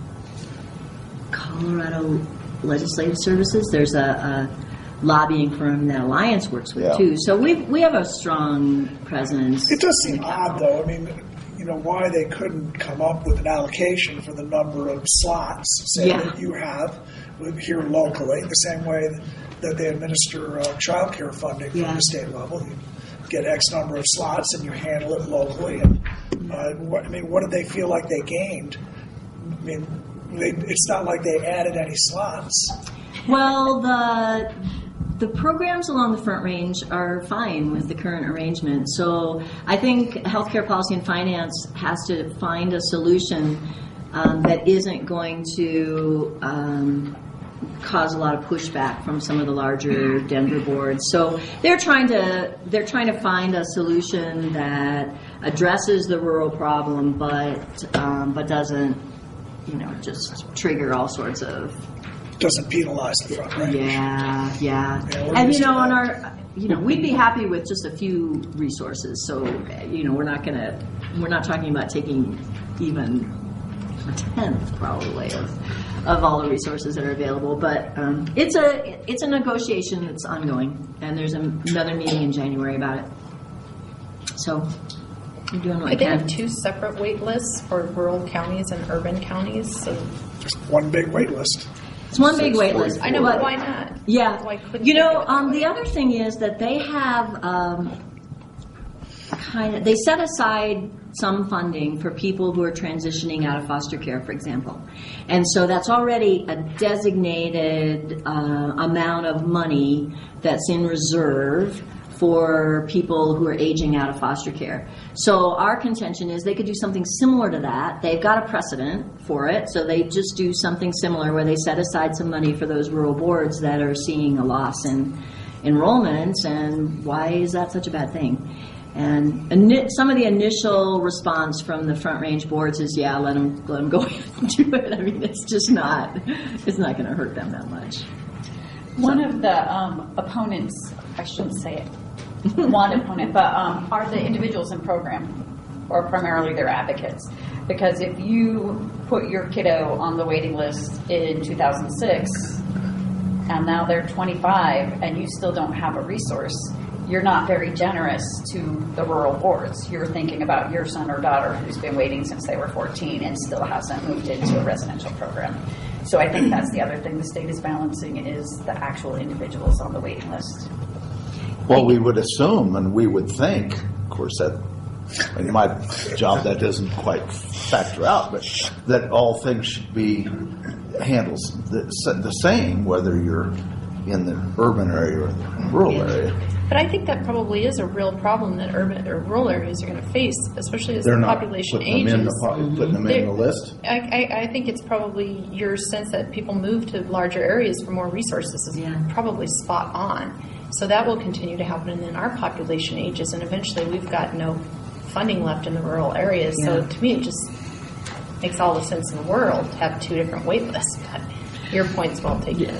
Colorado Legislative Services. There's a, a lobbying firm that Alliance works with Yeah. too. So we we have a strong presence. It does in seem the odd, though. I mean, you know, why they couldn't come up with an allocation for the number of slots, say, Yeah. that you have with- here locally, the same way that they administer uh, child care funding Yeah. from the state level. You get X number of slots and you handle it locally. And uh, what, I mean, what did they feel like they gained? I mean, they, it's not like they added any slots. Well, the the programs along the Front Range are fine with the current arrangement. So I think healthcare policy and finance has to find a solution um, that isn't going to um, cause a lot of pushback from some of the larger Denver boards. So they're trying to they're trying to find a solution that addresses the rural problem, but um, but doesn't, you know, just trigger all sorts of doesn't penalize the front range. Yeah, yeah. Yeah, we're And used you to know, on that. our, you know, we'd be happy with just a few resources. So, you know, we're not gonna, we're not talking about taking even a tenth probably of, of all the resources that are available. But um, it's a it's a negotiation that's ongoing, and there's another meeting in January about it. So, I'm doing what I Could they can. have two separate wait lists for rural counties and urban counties? So Just one big wait list. It's one big wait list. I know, but but why not? Yeah. Why couldn't You they do know, it that um, way? the other thing is that they have um, kind of, they set aside some funding for people who are transitioning out of foster care, for example. And so that's already a designated uh, amount of money that's in reserve for people who are aging out of foster care. So our contention is they could do something similar to that. They've got a precedent for it, so they just do something similar where they set aside some money for those rural boards that are seeing a loss in enrollments, and why is that such a bad thing? And ini- some of the initial response from the Front Range boards is, yeah, let them, let them go ahead and do it. I mean, it's just not, it's not going to hurt them that much. One of the um, opponents, I shouldn't say it, one opponent, but um, are the individuals in program, or primarily their advocates. Because if you put your kiddo on the waiting list in two thousand six, and now they're twenty-five, and you still don't have a resource, you're not very generous to the rural boards. You're thinking about your son or daughter who's been waiting since they were fourteen and still hasn't moved into a residential program. So I think that's the other thing the state is balancing, is the actual individuals on the waiting list. Well, we would assume and we would think, of course, that in my job that doesn't quite factor out, but that all things should be handled the, the same, whether you're in the urban area or the rural area. But I think that probably is a real problem that urban or rural areas are going to face, especially as They're the not population putting them in ages. the, po- putting them in the list. I, I, I think it's probably your sense that people move to larger areas for more resources is probably spot on. So that will continue to happen, and then our population ages, and eventually we've got no funding left in the rural areas. So Yeah. to me, it just makes all the sense in the world to have two different wait lists. But your point's well taken.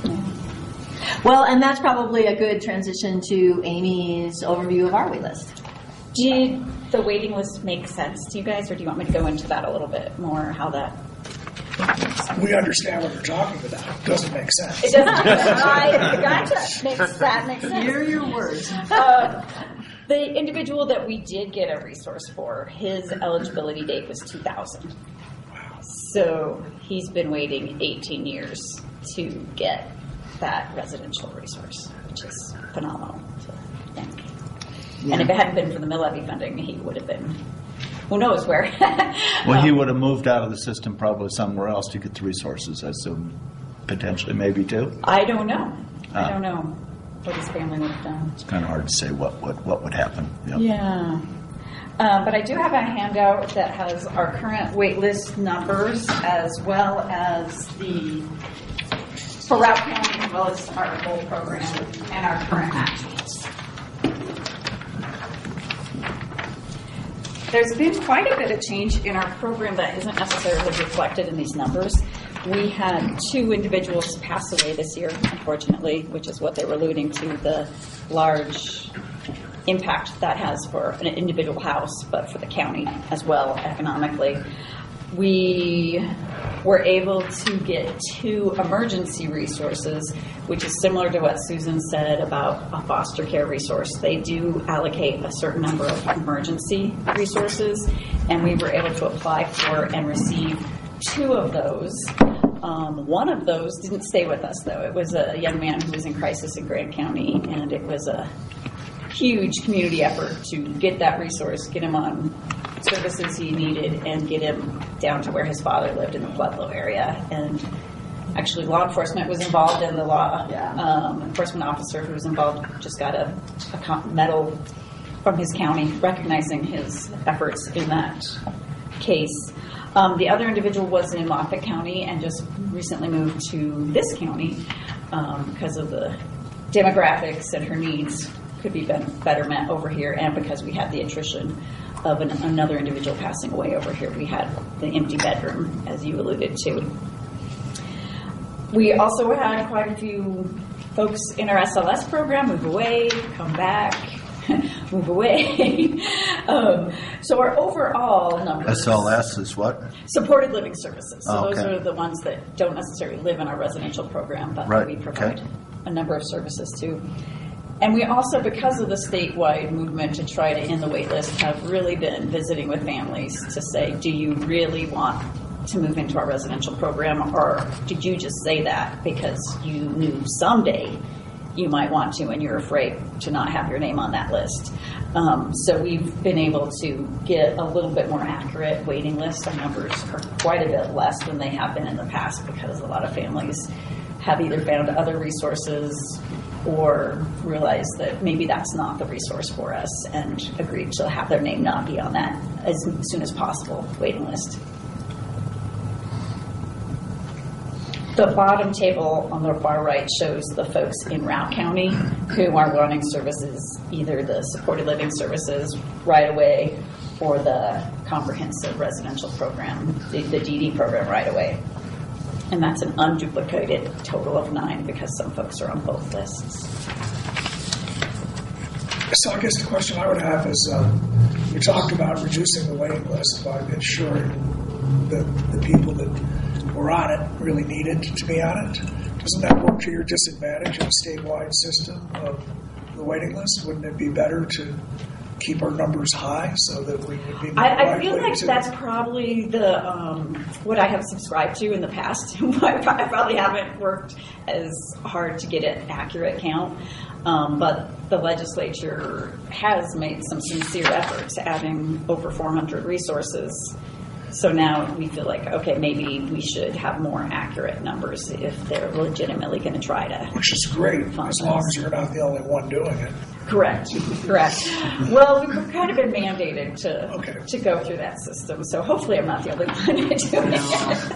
Well, and that's probably a good transition to Amy's overview of our wait list. Did the waiting list make sense to you guys, or do you want me to go into that a little bit more, how that... We understand what you're talking about. It doesn't make sense. It doesn't. I gotcha. Makes, that makes sense. Hear your words. Uh, the individual that we did get a resource for, his eligibility date was two thousand. So he's been waiting eighteen years to get that residential resource, which is phenomenal. So, thank you. Yeah. And if it hadn't been for the mill levy funding, he would have been, who knows where. Well, he would have moved out of the system probably somewhere else to get the resources, I assume, potentially, maybe too. I don't know. I Ah. don't know what his family would have done. It's kind of hard to say what, what, what would happen. Yep. Yeah. Um, but I do have a handout that has our current wait list numbers as well as the, for Route County, as well as our whole program and our current actions. There's been quite a bit of change in our program that isn't necessarily reflected in these numbers. We had two individuals pass away this year, unfortunately, which is what they were alluding to, the large impact that has for an individual house, but for the county as well economically. We were able to get two emergency resources, which is similar to what Susan said about a foster care resource. They do allocate a certain number of emergency resources, and we were able to apply for and receive two of those. Um, one of those didn't stay with us, though. It was a young man who was in crisis in Grant County, and it was a huge community effort to get that resource, get him on services he needed, and get him down to where his father lived in the Pueblo area. And actually, law enforcement was involved, and the law um, enforcement officer who was involved just got a, a medal from his county recognizing his efforts in that case. Um, the other individual was in Moffat County and just recently moved to this county um, because of the demographics, and her needs could be better met over here, and because we had the attrition of an, another individual passing away over here. We had the empty bedroom, as you alluded to. We also had quite a few folks in our S L S program move away, come back, move away. um, so our overall numbers. S L S is what? Supported living services. So Oh, those okay. are the ones that don't necessarily live in our residential program, but Right, we provide okay. a number of services too. And we also, because of the statewide movement to try to end the wait list, have really been visiting with families to say, do you really want to move into our residential program, or did you just say that because you knew someday you might want to and you're afraid to not have your name on that list? Um, so we've been able to get a little bit more accurate waiting list. Our numbers are quite a bit less than they have been in the past because a lot of families have either found other resources or realized that maybe that's not the resource for us and agreed to have their name not be on that as soon as possible waiting list. The bottom table on the far right shows the folks in Route County who are wanting services, either the supported living services right away or the comprehensive residential program, the, the D D program right away. And that's an unduplicated total of nine because some folks are on both lists. So I guess the question I would have is, um, you talked about reducing the waiting list by ensuring that the people that were on it really needed to be on it. Doesn't that work to your disadvantage in a statewide system of the waiting list? Wouldn't it be better to keep our numbers high so that we would be more I, I feel likely like to... that's probably the um, what I have subscribed to in the past. I probably haven't worked as hard to get an accurate count, um, but the legislature has made some sincere efforts, adding over four hundred resources. So now we feel like, okay, maybe we should have more accurate numbers if they're legitimately going to try to. Which is great, as long as you're not the only one doing it. Correct, correct. Well, we've kind of been mandated to okay. to go through that system, so hopefully I'm not the only one doing it.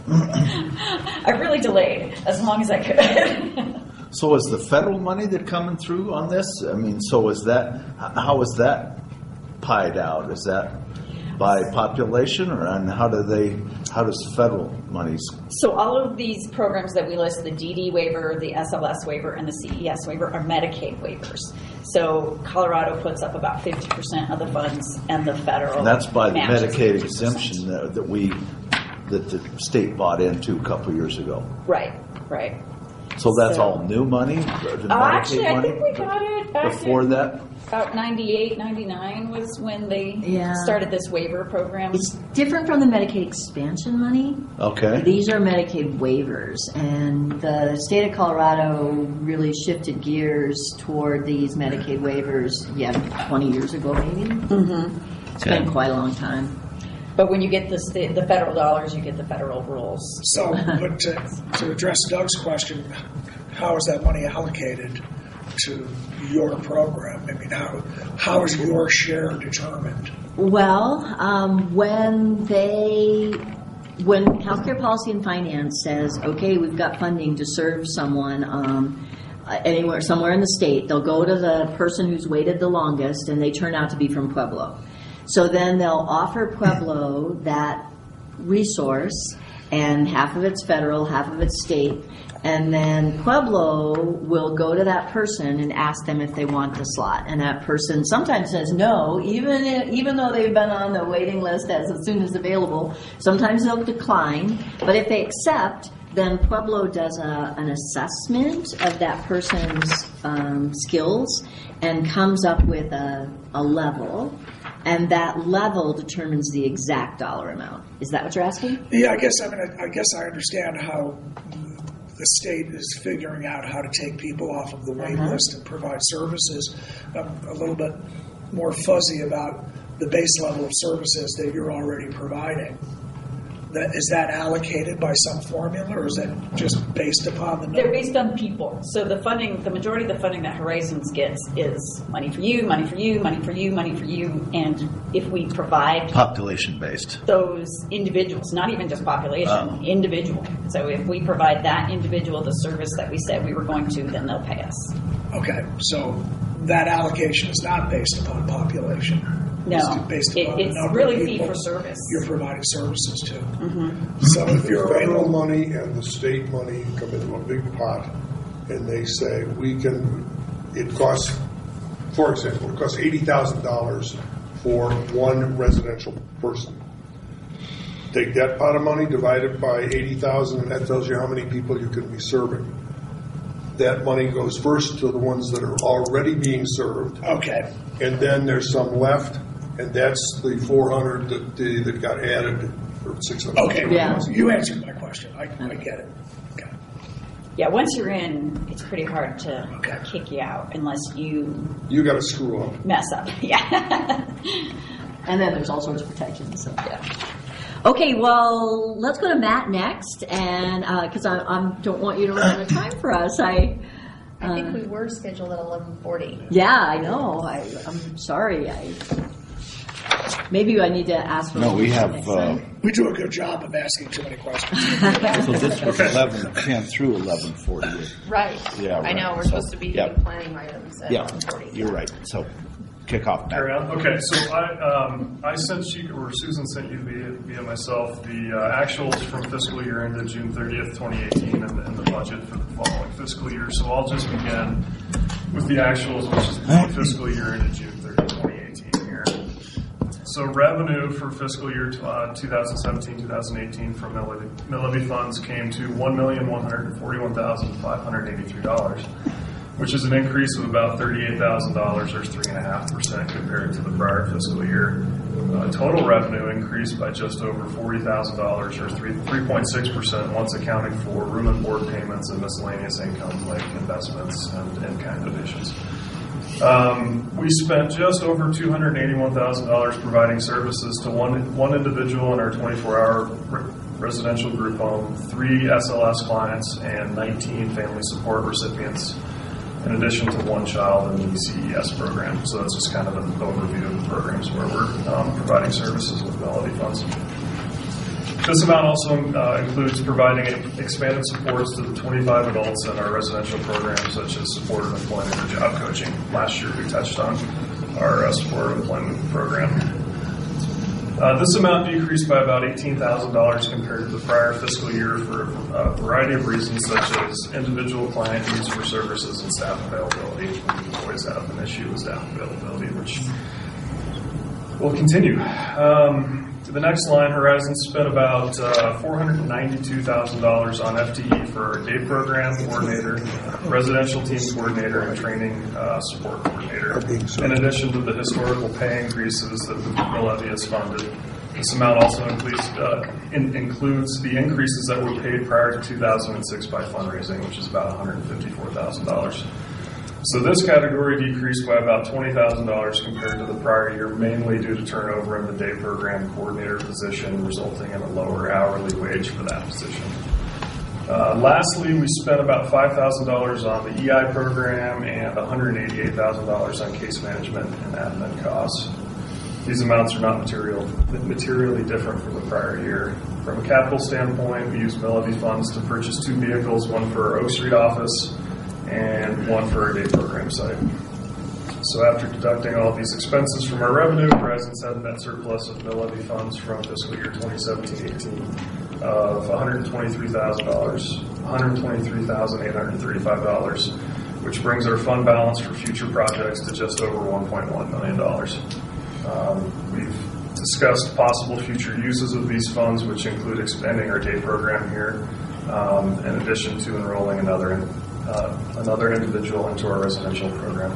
I really delayed as long as I could. So is the federal money that coming through on this? I mean, so is that, how is that pied out? Is that by population, or and how do they, how does federal monies? So all of these programs that we list, the D D waiver, the S L S waiver, and the C E S waiver, are Medicaid waivers. So Colorado puts up about fifty percent of the funds, and the federal And that's by the matches Medicaid exemption that, that we, that the state bought into a couple years ago. Right, right. So that's So- all new money? The Uh, Medicaid actually, I money? think we got it back Before in that? About ninety-eight, ninety-nine was when they Yeah. started this waiver program. It's different from the Medicaid expansion money. Okay. These are Medicaid waivers, and the state of Colorado really shifted gears toward these Medicaid waivers, yeah, twenty years ago maybe. Mm-hmm. It's been quite a long time. But when you get the state, the federal dollars, you get the federal rules. So, but to, to address Doug's question, how is that money allocated to your program? I mean, how how is your share determined? Well, um, when they, when Healthcare Policy and Finance says, okay, we've got funding to serve someone um, uh, anywhere, somewhere in the state, they'll go to the person who's waited the longest, and they turn out to be from Pueblo. So then they'll offer Pueblo that resource, and half of it's federal, half of it's state, and then Pueblo will go to that person and ask them if they want the slot. And that person sometimes says no, even if, even though they've been on the waiting list as, as soon as available. Sometimes they'll decline, but if they accept, then Pueblo does a, an assessment of that person's um, skills and comes up with a, a level. And that level determines the exact dollar amount. Is that what you're asking? Yeah, I guess I mean I, I guess I understand how the state is figuring out how to take people off of the wait Uh-huh. list and provide services. I'm a little bit more fuzzy about the base level of services that you're already providing. That, is that allocated by some formula, or is that just based upon the number? They're based on people. So the funding, the majority of the funding that Horizons gets is money for you, money for you, money for you, money for you. And if we provide Population based. those individuals, not even just population, Oh. individual. So if we provide that individual the service that we said we were going to, then they'll pay us. Okay, so that allocation is not based upon population. No, Based it, upon the it's number of really fee people for service. You're providing services to. Mm-hmm. So if The you're federal available, money and the state money come into a big pot, and they say, we can, it costs, for example, it costs eighty thousand dollars for one residential person. Take that pot of money, divide it by eighty thousand, and that tells you how many people you can be serving. That money goes first to the ones that are already being served. Okay. And then there's some left, and that's the four hundred that, the- that got added, or six hundred. okay, Yeah. you answered my question. I, I get it. Okay. Yeah, once you're in, it's pretty hard to kick you out unless you You got to screw up. mess up. Yeah. And then there's all sorts of protections. So. Yeah. Okay, well, let's go to Matt next, and because I, I don't want you to run out of time for us, I. I think we were scheduled at eleven forty. Yeah, I know. I, I'm sorry. I maybe I need to ask for. No, we have. next Uh, time. We do a good job of asking too many questions. so this was eleven ten through eleven forty. Right. Yeah, I right. know, we're So, supposed to be yeah. doing planning items at Yeah, eleven forty. you're right. So, kick off, Matt. Carry on. Okay, so I um, I sent you, or Susan sent you via, via myself the uh, actuals from fiscal year ended June thirtieth, twenty eighteen, and the, and the budget for the following fiscal year. So I'll just begin with the actuals, which is the fiscal year ended June thirtieth, twenty eighteen here. So revenue for fiscal year uh, twenty seventeen, twenty eighteen from mill levy, mill levy funds came to one million one hundred forty-one thousand five hundred eighty-three dollars. Which is an increase of about thirty-eight thousand dollars, or three point five percent compared to the prior fiscal year. Uh, total revenue increased by just over forty thousand dollars, or three point six percent, once accounting for room and board payments and miscellaneous income like investments and in-kind donations. Um, we spent just over two hundred eighty-one thousand dollars providing services to one, one individual in our twenty-four hour re- residential group home, three S L S clients, and nineteen family support recipients, in addition to one child in the C E S program. So that's just kind of an overview of the programs where we're um, providing services with Melody funds. This amount also uh, includes providing expanded supports to the twenty-five adults in our residential programs, such as supported employment or job coaching. Last year we touched on our uh, supported employment program. Uh, this amount decreased by about eighteen thousand dollars compared to the prior fiscal year for a variety of reasons, such as individual client needs for services and staff availability. We always have an issue with staff availability, which will continue. Um, to the next line, Horizon spent about uh, four hundred ninety-two thousand dollars on F T E for our day program coordinator, residential team coordinator, and training uh, support coordinator. In addition to the historical pay increases that the levy has funded, this amount also includes, uh, in, includes the increases that were paid prior to two thousand six by fundraising, which is about one hundred fifty-four thousand dollars. So this category decreased by about twenty thousand dollars compared to the prior year, mainly due to turnover in the day program coordinator position, resulting in a lower hourly wage for that position. Uh, lastly, we spent about five thousand dollars on the E I program and one hundred eighty-eight thousand dollars on case management and admin costs. These amounts are not material, materially different from the prior year. From a capital standpoint, we used Melody funds to purchase two vehicles, one for our Oak Street office and one for our day program site. So after deducting all of these expenses from our revenue, Horizon's had a net surplus of mill levy funds from fiscal year twenty seventeen eighteen of one hundred twenty-three thousand dollars, one hundred twenty-three thousand eight hundred thirty-five dollars, which brings our fund balance for future projects to just over one point one million dollars. Um, we've discussed possible future uses of these funds, which include expanding our day program here, um, in addition to enrolling another uh, another individual into our residential program.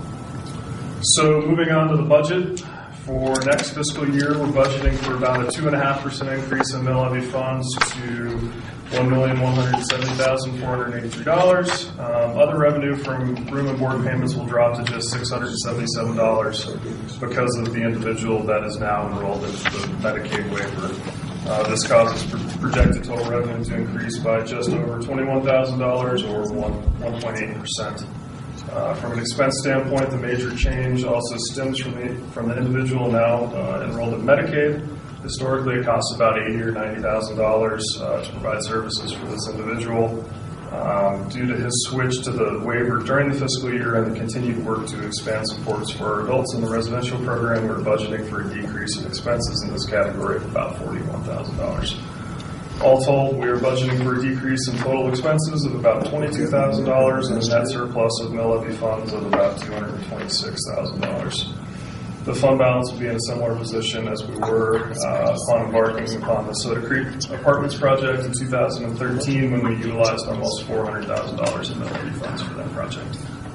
So moving on to the budget. For next fiscal year, we're budgeting for about a two point five percent increase in mill levy funds to one million one hundred seventy thousand four hundred eighty-three dollars. Um, other revenue from room and board payments will drop to just six hundred seventy-seven dollars because of the individual that is now enrolled into the Medicaid waiver. Uh, this causes pro- projected total revenue to increase by just over twenty-one thousand dollars, or one point eight percent. Uh, from an expense standpoint, the major change also stems from the from the individual now uh, enrolled in Medicaid. Historically, it costs about eighty or ninety thousand dollars uh, to provide services for this individual. Um, due to his switch to the waiver during the fiscal year and the continued work to expand supports for our adults in the residential program, we're budgeting for a decrease in expenses in this category of about forty-one thousand dollars. All told, we are budgeting for a decrease in total expenses of about twenty-two thousand dollars and a net surplus of mill levy funds of about two hundred twenty-six thousand dollars. The fund balance will be in a similar position as we were uh, upon embarking upon the Soda Creek Apartments project in two thousand thirteen, when we utilized almost four hundred thousand dollars in mill levy funds for that project.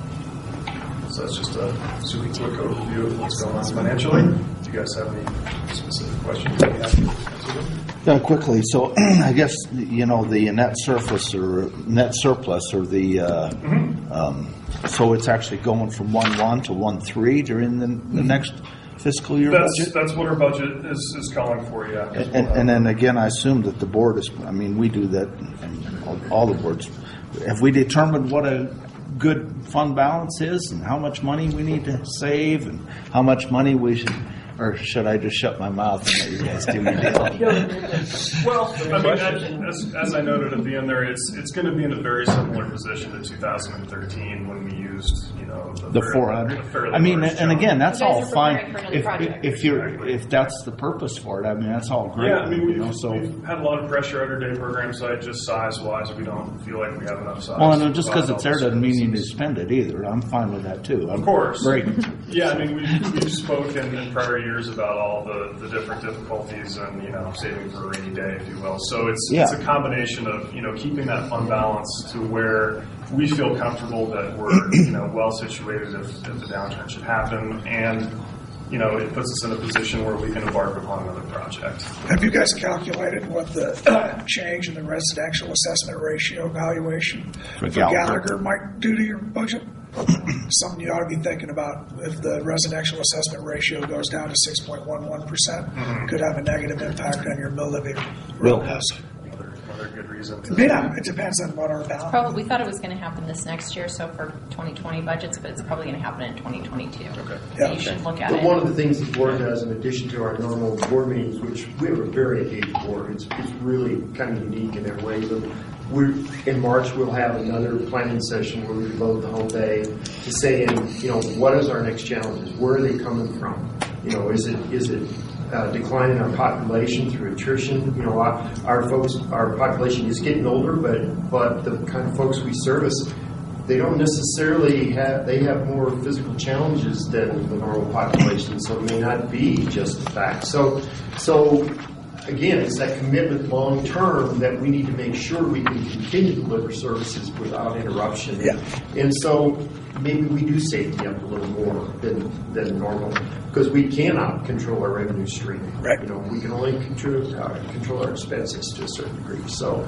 So that's just a super quick overview of what's going on financially. Do you guys have any specific questions that you have to answer? Yeah, quickly. So I guess, you know, the net surface or net surplus or the, uh, mm-hmm. um, so it's actually going from one one to one three during the, the next fiscal year that's, budget? That's what our budget is, is calling for, yeah. And, and, and then again, I assume that the board is, I mean, we do that, and all, all the boards. Have we determined what a good fund balance is and how much money we need to save and how much money we should, or should I just shut my mouth and let you guys do your deal? Well, I mean, as, as I noted at the end there, it's it's going to be in a very similar position to two thousand thirteen when we used, you know, the, the fairly, four hundred. the fairly I mean, large and chunk. again, that's You guys all are fine. preparing for another If, project. if you're if that's the purpose for it, I mean, that's all great. Yeah, I mean, we've, you know, so. we've had a lot of pressure at our day program side, just size-wise. We don't feel like we have enough size. Well, and just to because provide it's there all the doesn't mean you need to services. spend it either. I'm fine with that too. I'm Of course. Great. Yeah, I mean, we've, we've spoken in prior years about all the, the different difficulties and, you know, saving for a rainy day, if you will. So it's, Yeah. it's a combination of, you know, keeping that fund balance to where we feel comfortable that we're, you know, well situated if, if the downturn should happen. And, you know, it puts us in a position where we can embark upon another project. Have you guys calculated what the uh, change in the residential assessment ratio valuation For for Gallagher. Gallagher might do to your budget? Something you ought to be thinking about. If the residential assessment ratio goes down to six point one one percent, could have a negative impact on your mill levy Will. revenues. Another, another good reason. To Yeah, it depends on what our balance. Probably, we thought it was going to happen this next year, so for twenty twenty budgets, but it's probably going to happen in twenty twenty-two. Okay. So you should look at But it. one of the things the board does, in addition to our normal board meetings, which we have a very engaged board, it's, it's really kind of unique in that way. But we're, in March, we'll have another planning session where we devote the whole day to saying, you know, what is our next challenges? Where are they coming from? You know, is it is it uh, decline in our population through attrition? You know, our, our folks, our population is getting older, but but the kind of folks we service, they don't necessarily have, they have more physical challenges than the normal population, so it may not be just a fact. So, so again, it's that commitment long term that we need to make sure we can continue to deliver services without interruption. Yeah. And so maybe we do safety up a little more than, than normal because we cannot control our revenue stream. Right. You know, we can only control, uh, control our expenses to a certain degree. So,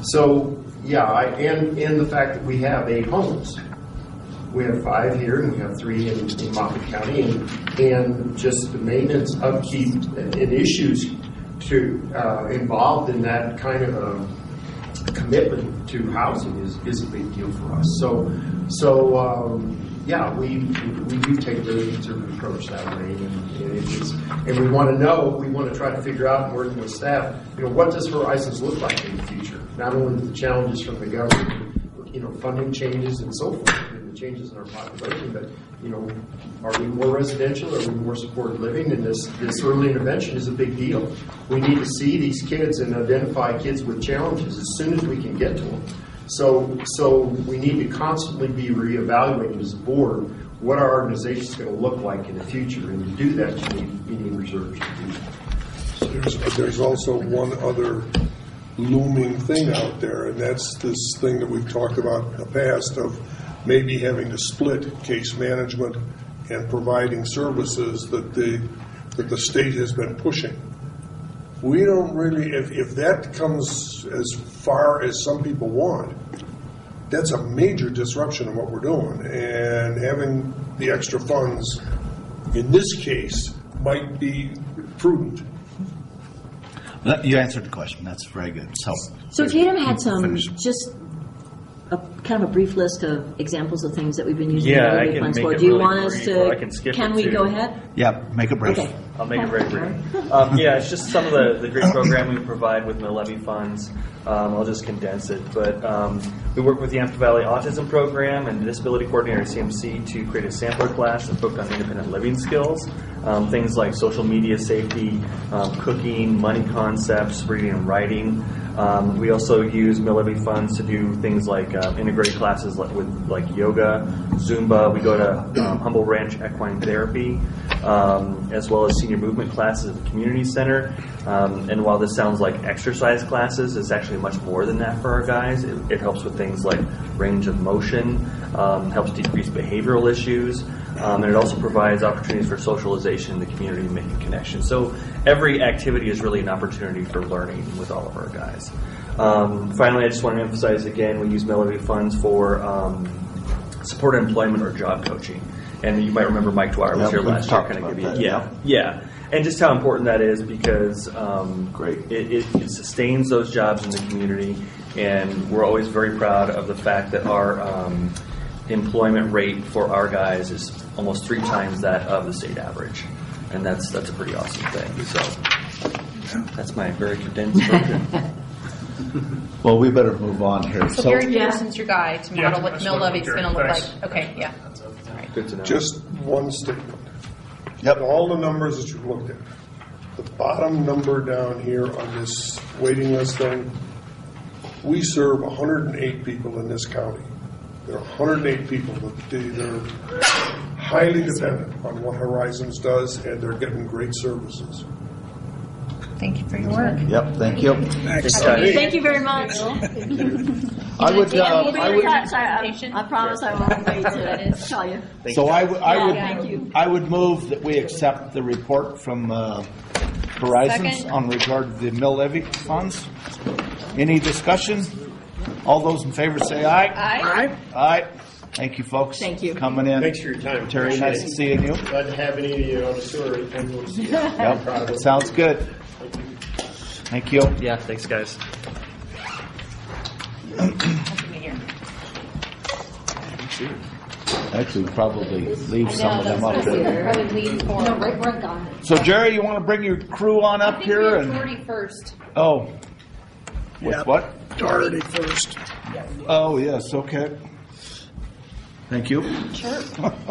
so yeah, I, and, and the fact that we have eight homes. We have five here, and we have three in, in Moffett County, and, and just the maintenance, upkeep, and, and issues to uh, involved in that kind of a commitment to housing is, is a big deal for us. So, so um, yeah, we we do take a very conservative approach that way, and, and, it's, and we want to know, we want to try to figure out, and working with staff, you know, what does Horizons look like in the future? Not only the challenges from the government, you know, funding changes and so forth, and the changes in our population, but, you know, are we more residential? Are we more supported living? And this, this early intervention is a big deal. We need to see these kids and identify kids with challenges as soon as we can get to them. So, so we need to constantly be reevaluating as a board what our organization is going to look like in the future, and to do that, you need, you need reserves to do that. There's, there's also one other looming thing out there, and that's this thing that we've talked about in the past of maybe having to split case management and providing services that the that the state has been pushing. We don't really, if, if that comes as far as some people want, that's a major disruption in what we're doing, and having the extra funds in this case might be prudent. That- You answered the question. That's very good. So, So Tatum had some, Finish. just a kind of a brief list of examples of things that we've been using Yeah, the I levy can funds make for. it Do you really want us brief, to? or I can skip Can it we too. go ahead? yeah, make it brief. Okay. I'll make it very brief. Um, yeah, it's just some of the, the great programming we provide with mill levy funds. Um, I'll just condense it. But um, we work with the Yampa Valley Autism Program and Disability Coordinator C M C to create a sampler class that's focused on independent living skills. Um, things like social media safety, um, cooking, money concepts, reading and writing. Um, we also use mill levy funds to do things like uh, integrated classes like, with like yoga, Zumba. We go to um, Humble Ranch Equine Therapy, um, as well as senior movement classes at the community center. Um, and while this sounds like exercise classes, it's actually much more than that for our guys. It, it helps with things like range of motion, um, helps decrease behavioral issues, um, and it also provides opportunities for socialization in the community and making connections. So every activity is really an opportunity for learning with all of our guys. Um, finally, I just want to emphasize again, we use mill levy funds for um, support employment or job coaching. And you might remember Mike Dwyer was Yeah, here we've last year, talked kind of about give you, that, yeah, yeah, and just how important that is because um, Great. It, it, it sustains those jobs in the community, and we're always very proud of the fact that our um, employment rate for our guys is almost three times that of the state average, and that's that's a pretty awesome thing. So that's my very condensed version. Well, we better move on here. So Gary Peterson's your guy to Yeah, model what that's mill what- levy is going to look thanks. like. Okay, yeah. All right. Good to know. Just one statement. Yep. All the numbers that you've looked at, the bottom number down here on this waiting list thing, we serve one hundred eight people in this county. There are one hundred eight people that they, they're highly dependent on what Horizons does, and they're getting great services. Thank you for your work. Yep, thank you. Thank you very much. I would, uh, I would, I, I promise I won't wait to tell you. so I would, I Yeah, thank you. would, I would move that we accept the report from uh, Horizons Second. on regard to the mill levy funds. Any discussion? All those in favor say aye. Aye. Aye. Thank you, folks. Thank you. Coming in. Thanks for your time. Terry, Appreciate nice it. to seeing you. Glad to have any of you on the tour. And we'll see you. I'm proud of Yep, it. sounds good. Thank you. Yeah, thanks, guys. Actually, we'll probably leave some of them up there. Probably leave for. No, right, right on it. So, Jerry, you want to bring your crew on I up think here? we have and Doherty first. Oh, with Yep. what? Doherty first. Oh, yes, okay. Thank you. Sure.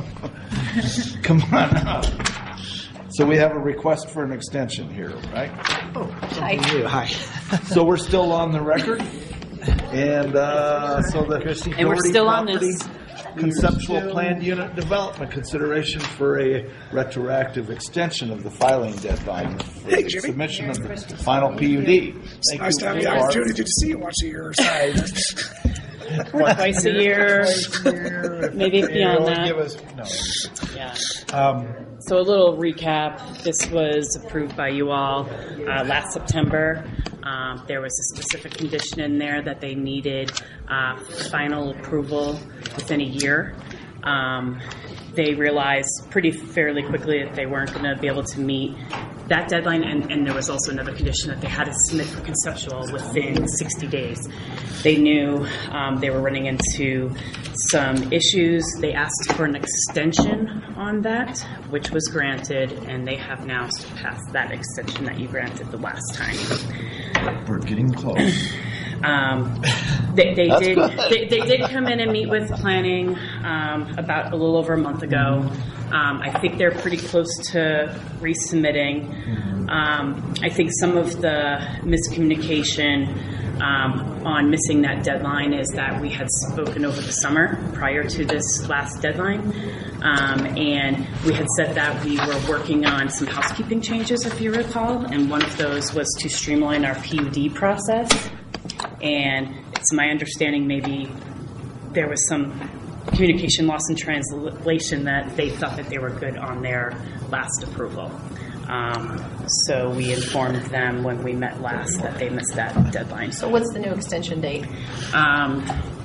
Come on up. So we have a request for an extension here, right? Oh, hi. Hi. So we're still on the record? And uh, so the And we're Doherty still on property this. conceptual plan unit development consideration for a retroactive extension of the filing deadline for Hey, the Jimmy. submission of the final P U D. It's Thank nice you, to have the Barb. opportunity to see you once a year or so. Twice a year, maybe beyond that. Give us, no. Yeah. Um, So a little recap. This was approved by you all uh, last September. Um, there was a specific condition in there that they needed uh, final approval within a year. Um, they realized pretty fairly quickly that they weren't going to be able to meet that deadline, and, and there was also another condition that they had to submit for conceptual within sixty days. They knew um, they were running into some issues. They asked for an extension on that, which was granted, and they have now surpassed that extension that you granted the last time. We're getting close. Um, they they That's did good. they, they did come in and meet with planning um, about a little over a month ago. Um, I think they're pretty close to resubmitting. Um, I think some of the miscommunication um, on missing that deadline is that we had spoken over the summer prior to this last deadline, um, and we had said that we were working on some housekeeping changes, if you recall, and one of those was to streamline our P U D process. And it's my understanding maybe there was some communication loss in translation that they thought that they were good on their last approval. Um, so we informed them when we met last that they missed that deadline. So what's the new extension date? Um,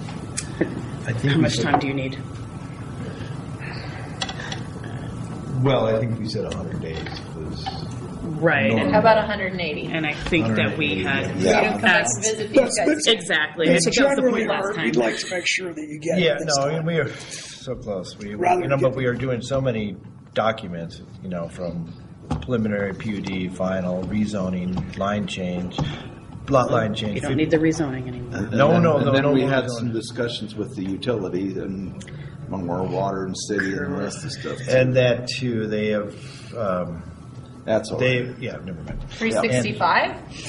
I think how we much said- time do you need? Well, I think we said one hundred days was. Right. normal. How about one hundred eighty? And I think that we had Yeah. You don't come back to visit these guys. exactly. I It's think that was the generally point last hard. time. We'd like to make sure that you get Yeah, it this no, I time. mean, we are so close. We, Rather you know, than but we are doing so many documents, you know, from preliminary P U D, final, rezoning, line change, lot line change. You don't need the rezoning anymore. And No, then- no, and no, then no we more had zoning. some discussions with the utilities and among our water and city and the rest of the stuff. too. And that too, they have. Um, That's all they, right. yeah, never mind. three sixty-five?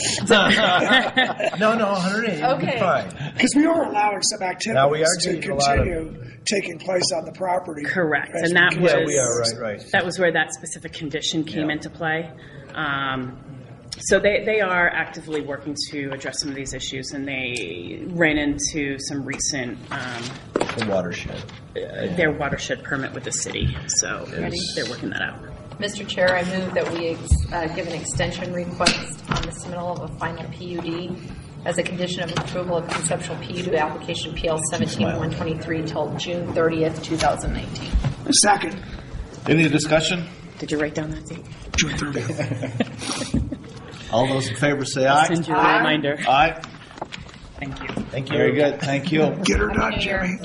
No, no, one hundred eighty. It'll be Okay. fine. Because we are allowing some Now, we are activities to getting a lot of- continue taking place on the property. Correct, as and we that can- was Yeah, we are, right, right. that was where that specific condition came Yeah. into play. Um, so they, they are actively working to address some of these issues, and they ran into some recent um, The watershed. uh, their watershed permit with the city. So Ready? they're working that out. Mister Chair, I move that we uh, give an extension request on the submittal of a final P U D as a condition of approval of conceptual P U D application P L seventeen one twenty-three till June thirtieth, two thousand nineteen. Second. Any discussion? Did you write down that date? June thirtieth. All those in favor say I'll aye. send you a Aye. reminder. Aye. Thank you. Thank you. Very good. Thank you. Get her done, Jimmy.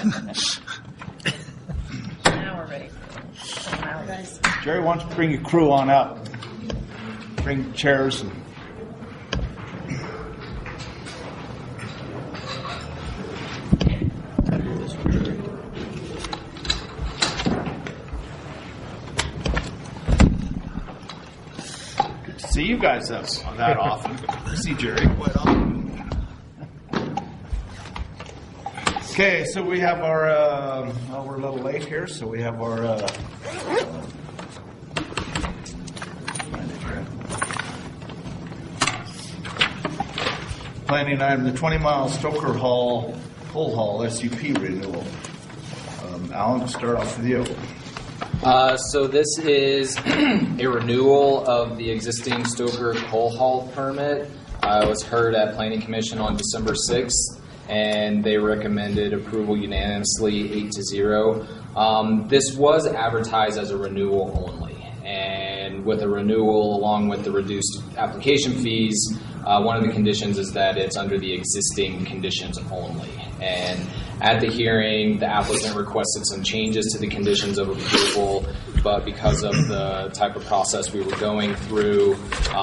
Now we're ready. Now, guys. Jerry, why don't you bring your crew on up? Bring chairs and. Good to see you guys that, that often. I see Jerry quite often. Okay, so we have our, uh, well, we're a little late here, so we have our, uh, planning item, the twenty mile Stoker Hall, Full Hall S U P renewal. Um, Alan, start off with you. Uh, so this is a renewal of the existing Stoker Coal Hall permit. Uh, it was heard at Planning Commission on December sixth, and they recommended approval unanimously, eight to zero. Um, this was advertised as a renewal only, and with a renewal along with the reduced application fees, uh, one of the conditions is that it's under the existing conditions only. And at the hearing, the applicant requested some changes to the conditions of approval, but because of the type of process we were going through,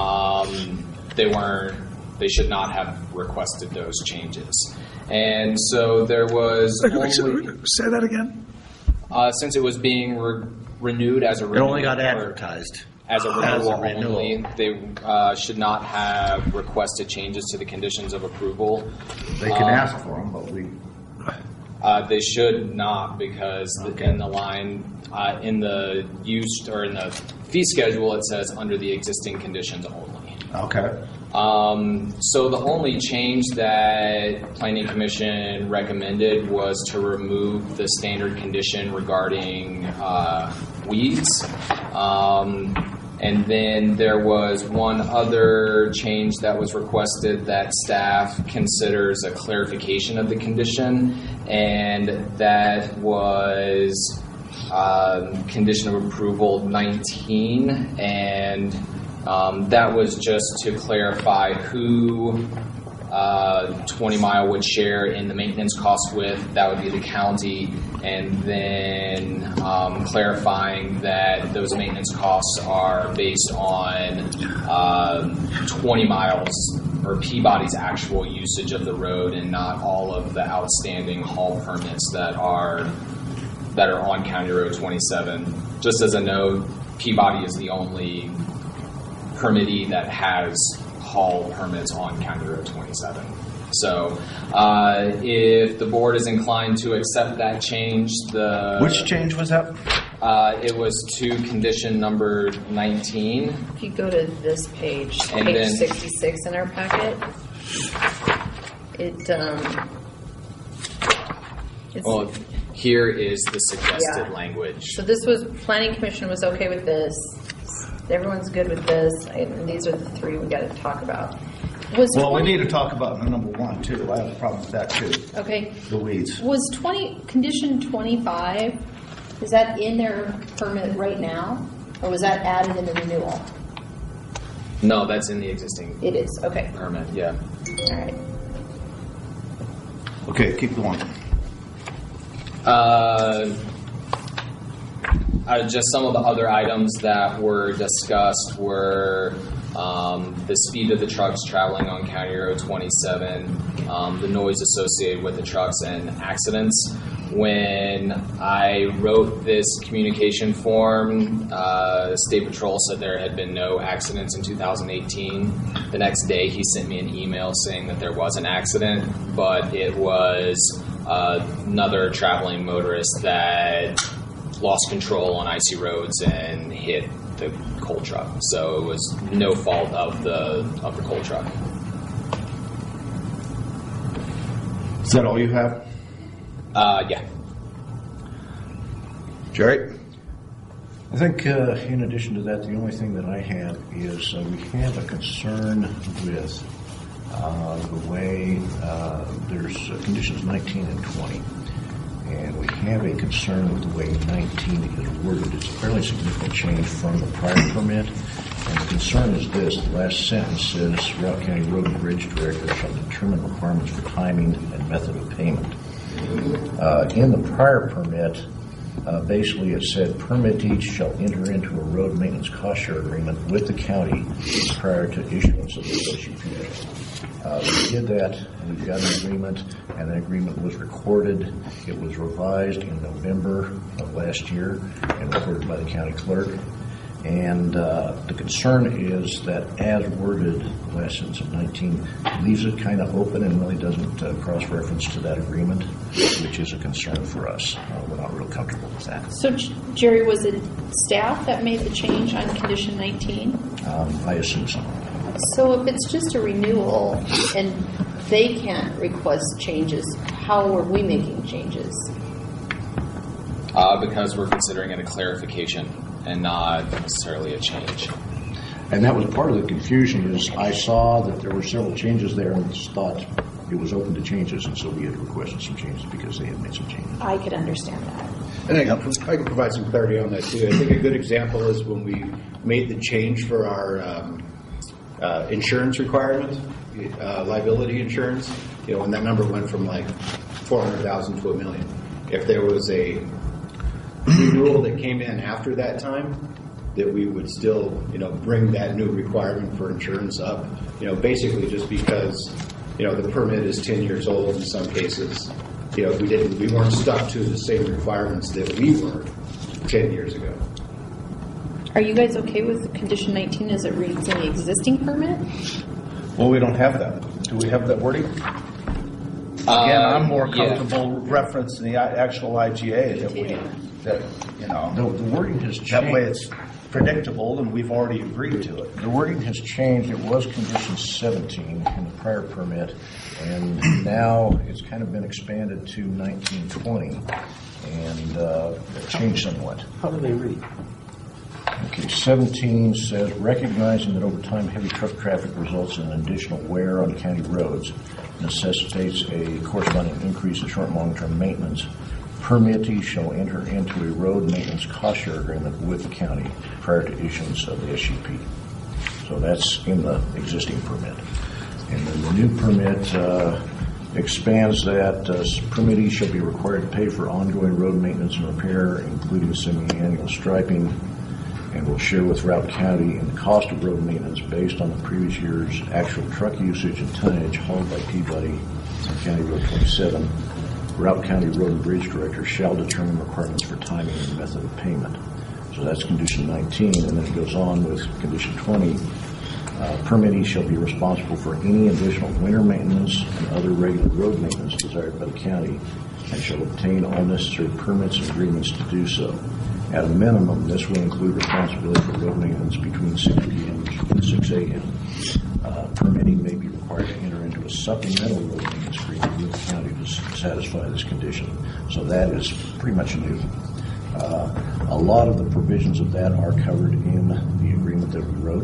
um, they weren't, they should not have requested those changes. And so there was only, Say that again. uh, since it was being re- renewed as a It renewal. only got or advertised. As a As renewal, a renewal. only, they uh, should not have requested changes to the conditions of approval. They can Um, ask for them, but we. Uh, they should not, because the, in the line, uh, in the use or in the fee schedule, it says under the existing conditions only. Okay. Um, so the only change that Planning Commission recommended was to remove the standard condition regarding uh, weeds. Um, and then there was one other change that was requested that staff considers a clarification of the condition, and that was um, condition of approval nineteen, and um, that was just to clarify who uh, twenty mile would share in the maintenance costs with. That would be the county, and then um, clarifying that those maintenance costs are based on um, twenty miles or Peabody's actual usage of the road, and not all of the outstanding haul permits that are that are on County Road twenty-seven. Just as a note, Peabody is the only permittee that has haul permits on County Road twenty-seven. So uh, if the board is inclined to accept that change, the... Which change was that? Uh, it was to condition number nineteen. If you go to this page, And page then- sixty-six in our packet, it, um, it's, Well, here is the suggested Yeah. language. so this was, Planning Commission was okay with this, everyone's good with this, and these are the three we gotta talk about. Was Well, we 20 need to talk about the number one too. I have a problem with that too. Okay. The weeds. Was twenty, condition twenty-five, is that in their permit right now, or was that added in the renewal? No, that's in the existing It is, okay, permit, yeah. all right. Okay, keep going. Uh, uh, just some of the other items that were discussed were um, the speed of the trucks traveling on County Road twenty-seven, um, the noise associated with the trucks, and accidents. When I wrote this communication form, uh, State Patrol said there had been no accidents in two thousand eighteen. The next day, he sent me an email saying that there was an accident, but it was uh, another traveling motorist that lost control on icy roads and hit the coal truck. So it was no fault of the of the coal truck. Is that all you have? Uh, yeah. Jerry? I think uh, in addition to that, the only thing that I have is uh, we have a concern with uh, the way uh, there's uh, conditions nineteen and twenty. And we have a concern with the way nineteen is worded. It's a fairly significant change from the prior permit. And the concern is this. The last sentence says, Routt County Road and Bridge Director shall determine requirements for timing and method of payment. Uh, in the prior permit, uh, basically it said permittees shall enter into a road maintenance cost share agreement with the county prior to issuance of the S U P. Uh, we did that, and we got an agreement, and the agreement was recorded. It was revised in November of last year and recorded by the county clerk. And uh, the concern is that as worded, the last sentence of nineteen leaves it kind of open and really doesn't uh, cross-reference to that agreement, which is a concern for us. Uh, we're not real comfortable with that. So, Jerry, was it staff that made the change on condition nineteen? Um, I assume so. So if it's just a renewal and they can't request changes, how are we making changes? Uh, because we're considering it a clarification and not necessarily a change. And that was part of the confusion is I saw that there were several changes there and thought it was open to changes, and so we had requested some changes because they had made some changes. I could understand that. And I can, I can provide some clarity on that too. I think a good example is when we made the change for our um, uh, insurance requirement, uh, liability insurance. You know, when that number went from like four hundred thousand to a million. If there was a renewal that came in after that time, that we would still, you know, bring that new requirement for insurance up. You know, basically just because, you know, the permit is ten years old in some cases. You know, we didn't, we weren't stuck to the same requirements that we were ten years ago. Are you guys okay with condition nineteen as it reads in the existing permit? Well, we don't have that. Do we have that wording? Again, I'm more comfortable yeah. referencing the actual I G A that we, that, you know. The, the wording has changed. That way it's predictable and we've already agreed to it. The wording has changed. It was condition seventeen in the prior permit, and now it's kind of been expanded to nineteen twenty, and uh, it changed somewhat. How do they read? Okay, seventeen says, recognizing that over time heavy truck traffic results in additional wear on county roads, necessitates a corresponding increase in short and long-term maintenance, permittees shall enter into a road maintenance cost share agreement with the county prior to issuance of the S U P. So that's in the existing permit. And then the new permit uh, expands that uh, permittees shall be required to pay for ongoing road maintenance and repair, including semi-annual striping, and will share with Routt County in the cost of road maintenance based on the previous year's actual truck usage and tonnage hauled by Peabody on County Road twenty-seven. Routt County Road and Bridge Director shall determine requirements for timing and method of payment. So that's condition nineteen, and then it goes on with condition twenty. Uh, permittees shall be responsible for any additional winter maintenance and other regular road maintenance desired by the county, and shall obtain all necessary permits and agreements to do so. At a minimum, this will include responsibility for road maintenance between six p.m. and six a.m. Uh, permitting may be required to enter into a supplemental road maintenance agreement with the county to satisfy this condition. So that is pretty much new. Uh, a lot of the provisions of that are covered in the agreement that we wrote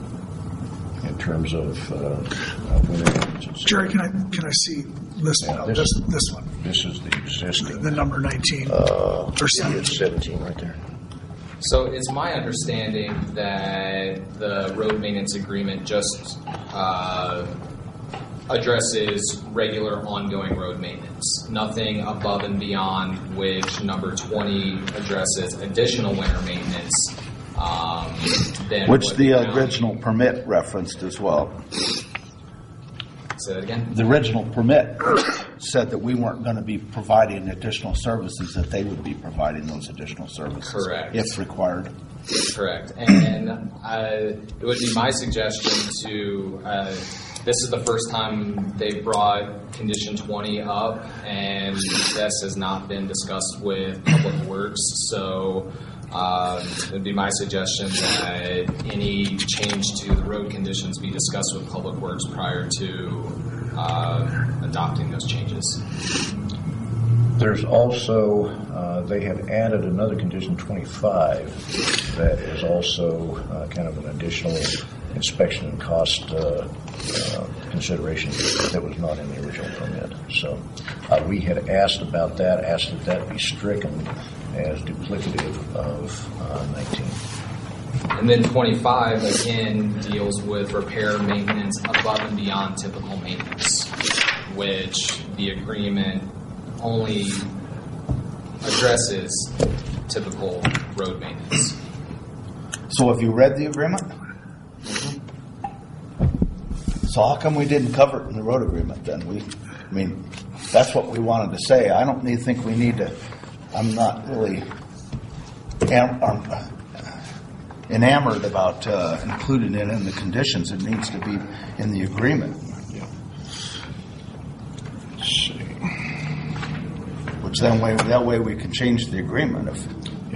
in terms of uh, uh, winter maintenance. Jerry, can I can I see this yeah, one? This, This, this one. This is the existing. The number nineteen. Uh, or seventeen. seventeen right there. So it's my understanding that the road maintenance agreement just uh, addresses regular ongoing road maintenance. Nothing above and beyond which number twenty addresses additional winter maintenance. Um, than Which what the county- original permit referenced as well. Say that again? The original permit said that we weren't going to be providing additional services, that they would be providing those additional services. Correct. If required. Correct. And uh, it would be my suggestion to, uh, this is the first time they've brought condition twenty up, and this has not been discussed with Public Works. So uh, it would be my suggestion that any change to the road conditions be discussed with Public Works prior to uh, adopting those changes. There's also, uh, they have added another condition twenty-five that is also uh, kind of an additional inspection and cost uh, uh, consideration that was not in the original permit. So uh, we had asked about that, asked that that be stricken as duplicative of uh, nineteen. And then twenty-five, again, deals with repair maintenance above and beyond typical maintenance, which the agreement only addresses typical road maintenance. So have you read the agreement? So how come we didn't cover it in the road agreement then? We, I mean, that's what we wanted to say. I don't need, think we need to, I'm not really am, um, uh, enamored about uh, including it in the conditions. It needs to be in the agreement. Let's see. Which then way, that way we can change the agreement if.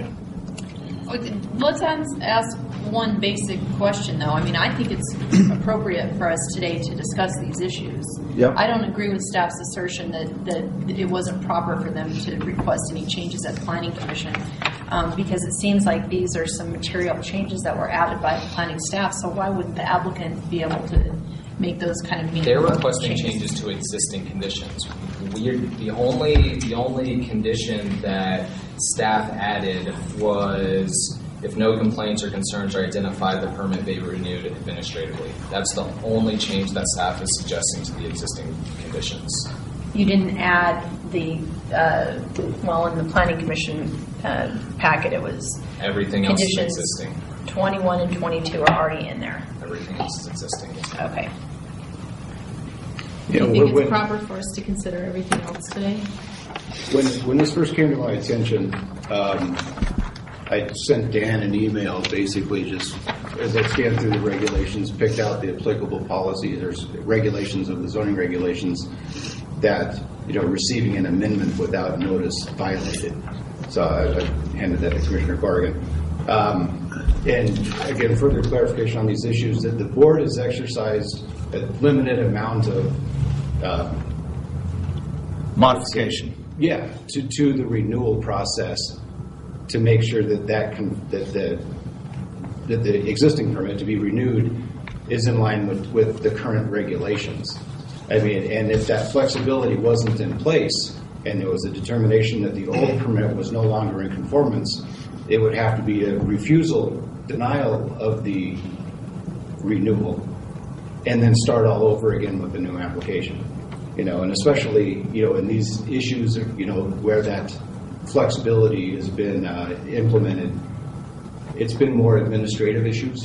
Let's ask one basic question, though. I mean, I think it's appropriate for us today to discuss these issues. Yep. I don't agree with staff's assertion that, that it wasn't proper for them to request any changes at the Planning Commission, um, because it seems like these are some material changes that were added by the planning staff, so why wouldn't the applicant be able to make those kind of meaningful They're requesting changes? changes to existing conditions. We're, the only the only condition that staff added was if no complaints or concerns are identified, the permit may be renewed administratively. That's the only change that staff is suggesting to the existing conditions. You didn't add the, uh, well, in the Planning Commission uh, packet, it was Everything else is conditions existing. twenty-one and twenty-two are already in there. Everything else is existing. Okay. You Do know, you think when- it's proper for us to consider everything else today? When, when this first came to my attention, um, I sent Dan an email basically just as I scanned through the regulations, picked out the applicable policies, there's regulations of the zoning regulations that, you know, receiving an amendment without notice violated. So I, I handed that to Commissioner Corrigan. Um, and again, further clarification on these issues, that the board has exercised a limited amount of uh, modification. Yeah, to, to the renewal process to make sure that that, can, that the that the existing permit to be renewed is in line with, with the current regulations. I mean, and if that flexibility wasn't in place and there was a determination that the old permit was no longer in conformance, it would have to be a refusal, denial of the renewal, and then start all over again with a new application. You know, and especially, you know, in these issues, you know, where that flexibility has been uh, implemented, it's been more administrative issues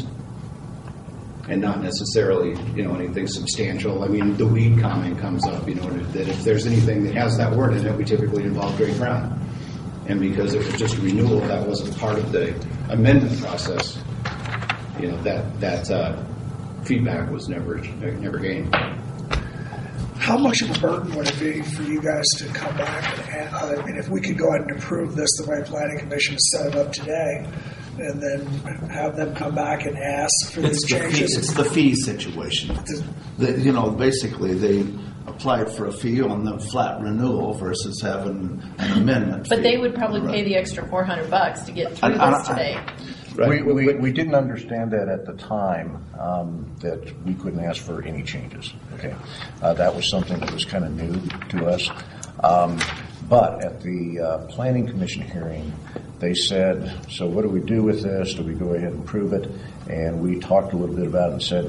and not necessarily, you know, anything substantial. I mean, the weed comment comes up, you know, that if there's anything that has that word in it, we typically involve Greg Brown. And because it was just renewal, that wasn't part of the amendment process, you know, that, that uh, feedback was never, never gained. How much of a burden would it be for you guys to come back and add, I mean, if we could go ahead and approve this the way Planning Commission has set it up today, and then have them come back and ask for these It's the, fee, changes? it's the fee situation. The, you know, basically they applied for a fee on the flat renewal versus having an amendment But fee. they would probably Right. pay the extra four hundred bucks to get through I- I- this today. We, we, we didn't understand that at the time, um, that we couldn't ask for any changes. Okay, uh, that was something that was kind of new to us. Um, but at the uh, Planning Commission hearing, they said, "So what do we do with this? Do we go ahead and prove it?" And we talked a little bit about it and said,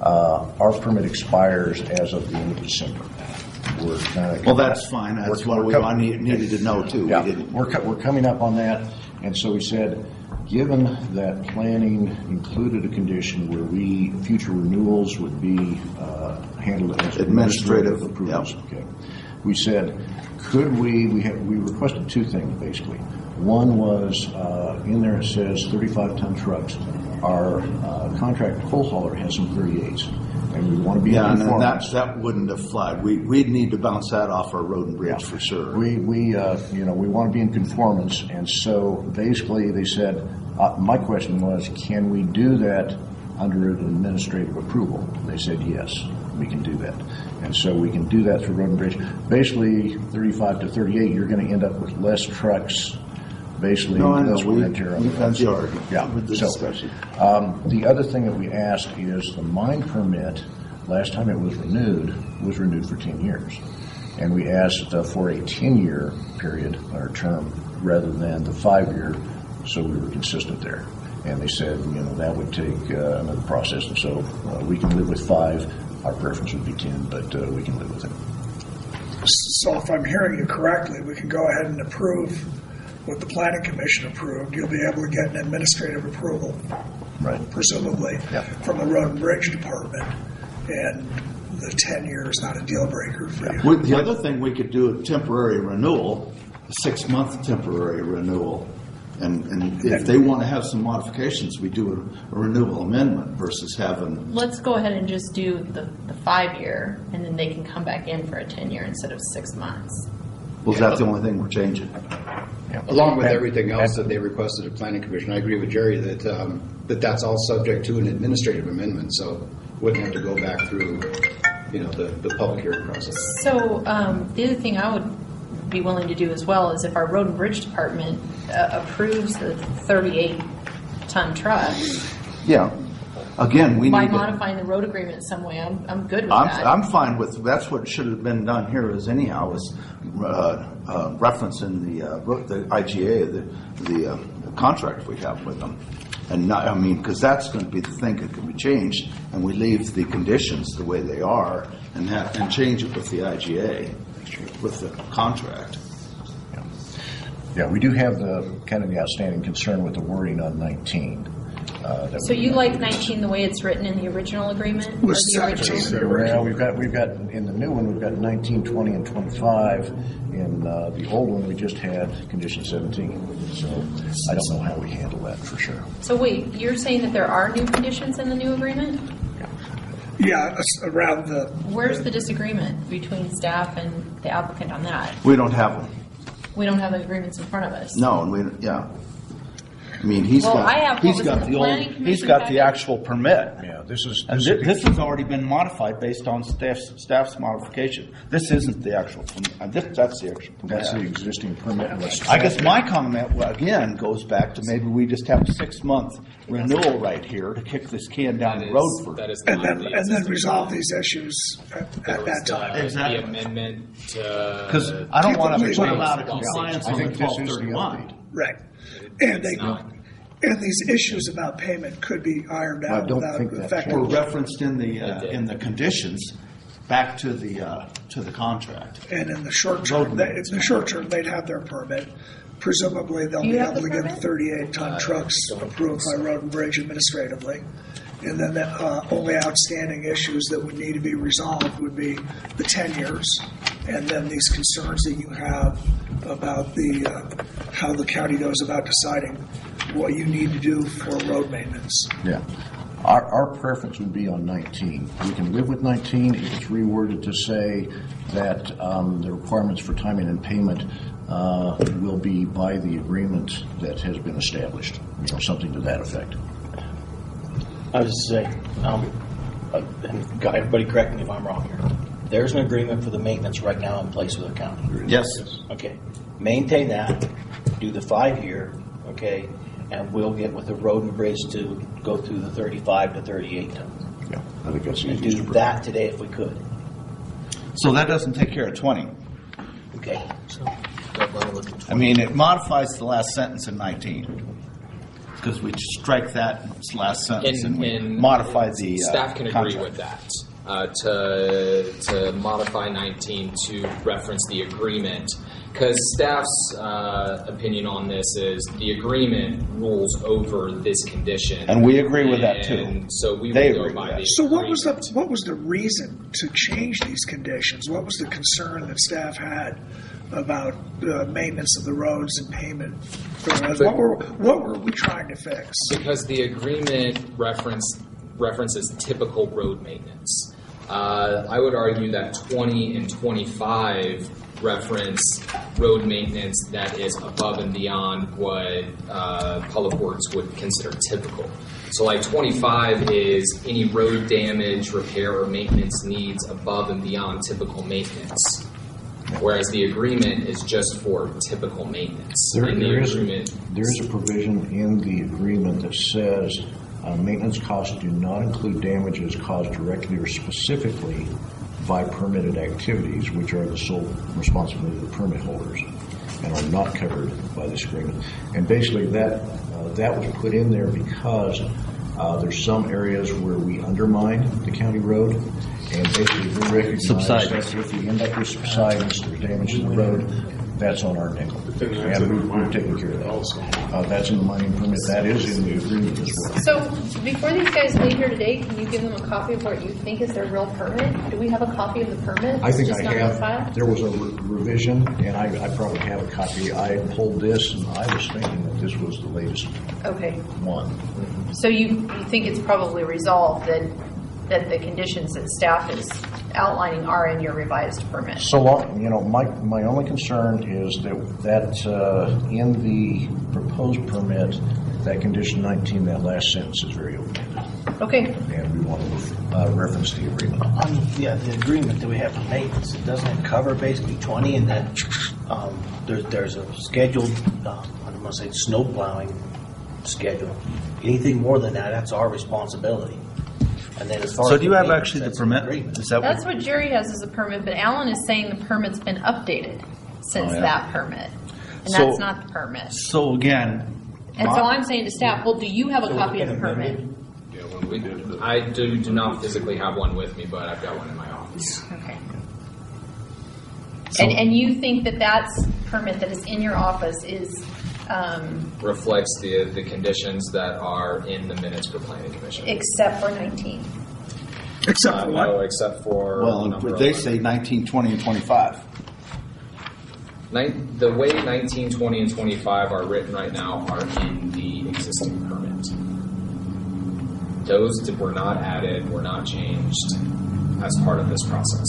Uh, our permit expires as of the end of December. We're kind of Well, that's fine. That's what we I need- needed to know, too. We Yeah, didn't- we're co- we're coming up on that, and so we said, given that planning included a condition where we future renewals would be uh, handled as Administrative, administrative approvals. Okay, we said, could we? We have we requested two things basically. One was uh, in there it says thirty-five ton trucks. Our uh, contract full hauler has some thirty-eights. And we want to be Yeah, in and then conformance. that, that wouldn't have flied. We, we'd need to bounce that off our road and bridge for sure. We, we uh, you know, we want to be in conformance, and so basically they said, uh, my question was, can we do that under an administrative approval? They said, yes, we can do that. And so we can do that through road and bridge. Basically, thirty-five to thirty-eight, you're going to end up with less trucks. Basically, No, I know. that's what We- we're into. we've been sorry Yeah. with the So, discussion. um, the other thing that we asked is the mine permit. Last time it was renewed was renewed for ten years, and we asked uh, for a ten-year period or term rather than the five-year, so we were consistent there. And they said, you know, that would take uh, another process, and so uh, we can live with five. Our preference would be ten, but uh, we can live with it. So if I'm hearing you correctly, we can go ahead and approve what the planning commission approved. You'll be able to get an administrative approval, right? Presumably, from the road and bridge department, and the ten year is not a deal breaker for you. With the other thing, we could do a temporary renewal, a six-month temporary renewal, and, and if they want to have some modifications, we do a, a renewal amendment versus having. Let's go ahead and just do the, the five-year, and then they can come back in for a ten-year instead of six months. Well, that's the only thing we're changing. Along with everything else that they requested at Planning Commission, I agree with Jerry that um, that that's all subject to an administrative amendment, so wouldn't have to go back through, you know, the, the public hearing process. So um, the other thing I would be willing to do as well is if our road and bridge department uh, approves the thirty-eight ton trucks, Yeah. Again, we by need to. modifying the road agreement in some way, I'm, I'm good with I'm, that. I'm fine with, that's what should have been done here is anyhow, is uh, uh, referencing the, uh, ro- the I G A, the, the, uh, the contract we have with them. And not, I mean, because that's going to be the thing that can be changed, and we leave the conditions the way they are and have, and change it with the I G A, with the contract. Yeah, we do have the kind of the outstanding concern with the wording on nineteen. Uh, that So we- you like nineteen the way it's written in the original agreement? Or the original? Well, we've got, we've got, in the new one, we've got nineteen, twenty, and twenty-five. In uh, the old one, we just had condition seventeen. So I don't know how we handle that for sure. So wait, you're saying that there are new conditions in the new agreement? Yeah, it's around the. Where's the disagreement between staff and the applicant on that? We don't have them. We don't have the agreements in front of us. No, and we, yeah. I mean, he's Well, got, I have what he's was got in the the old, planning he's commission got the packet. actual permit. Yeah, this is. And thi- this has already been modified based on staff's, staff's modification. This isn't the actual, perm- uh, this, that's the actual permit. That's the existing permit. I guess my comment, well, again, goes back to maybe we just have a six-month renewal right here to kick this can down the road for. That is And not then, the and then resolve these issues at, at that time. Exactly. The amendment to. Because I don't want to Keep put it them out of legal. compliance I on the think this is twelve the thirty-one. Right. And they, not. and these issues about payment could be ironed I out don't without think that affecting. Were referenced in the, uh, in the conditions back to the, uh, to the contract. And in the short term, they, in the short term, they'd have their permit. Presumably, they'll You be have able the to get permit? thirty-eight ton trucks approved by Road and Bridge administratively. And then the uh, only outstanding issues that would need to be resolved would be the ten years, and then these concerns that you have about the uh, how the county goes about deciding what you need to do for road maintenance. Yeah. Our, our preference would be on nineteen. We can live with nineteen if it's reworded to say that um, the requirements for timing and payment uh, will be by the agreement that has been established, you know, something to that effect. I was just saying, um, uh, and God, everybody correct me if I'm wrong here. There's an agreement for the maintenance right now in place with the county. Yes. Okay. Maintain that, do the five-year, okay, and we'll get with the road and bridge to go through the thirty-five to thirty-eight tons. Yeah, I think that's And easy. do that today if we could. So that doesn't take care of twenty. Okay. So, I mean, it modifies the last sentence in nineteen. because we strike that last sentence and, And- we and modify the uh, Staff can agree contract. with that. Uh, to to modify nineteen to reference the agreement, because staff's uh, opinion on this is the agreement rules over this condition, And we agree with that, too. And so we They will agree go with by that. the. So what was the what was the reason to change these conditions? What was the concern that staff had about uh, maintenance of the roads and payment for the roads? What were what were we trying to fix? Because the agreement reference references typical road maintenance. Uh, I would argue that twenty and twenty-five reference road maintenance that is above and beyond what uh, Public Works would consider typical. So like twenty-five is any road damage, repair, or maintenance needs above and beyond typical maintenance. Whereas the agreement is just for typical maintenance. There, and the there, is, agreement there is a provision in the agreement that says uh, maintenance costs do not include damages caused directly or specifically by permitted activities, which are the sole responsibility of the permit holders and are not covered by this agreement. And basically that uh, that was put in there because uh, there's some areas where we undermine the county road, and basically we recognize Subsidence. that if we end up with subsidence, there's damage to the road, that's on our nickel. And we, we've taken care of that. Uh, that's in the mining permit. That is in the agreement as well. So before these guys leave here today, can you give them a copy of what you think is their real permit? Do we have a copy of the permit? I think Just I not in the file? have. There was a re- revision, and I, I probably have a copy. I pulled this, and I was thinking that this was the latest Okay. one. So you, you think it's probably resolved that, that the conditions that staff is outlining are in your revised permit? So long, you know, my, my only concern is that, that uh, in the proposed permit, that condition nineteen, that last sentence is very open-ended. Okay. And we want to uh, reference the agreement. On, yeah, the agreement that we have for maintenance, it doesn't cover basically twenty, and then um, there's, there's a scheduled, uh, I'm going to say snow plowing schedule. Anything more than that, that's our responsibility. And then as far So as do you the have maintenance, actually the that's permit? agreement. Is that what? That's what Jerry has as a permit, but Alan is saying the permit's been updated since Oh, yeah. that permit. And So- that's not the permit. So again, And my- so I'm saying to staff, well, do you have a copy of the permit? We, I do, do not physically have one with me, but I've got one in my office. Okay. And, and you think that that's permit that is in your office is, um, Reflects the the conditions that are in the minutes for Planning Commission. except for nineteen? Except Uh, for what? no, except for well, number they eleven. say nineteen, twenty, and twenty-five. Nin- the way nineteen, twenty, and twenty-five are written right now are in the existing permit. Those that were not added, were not changed as part of this process.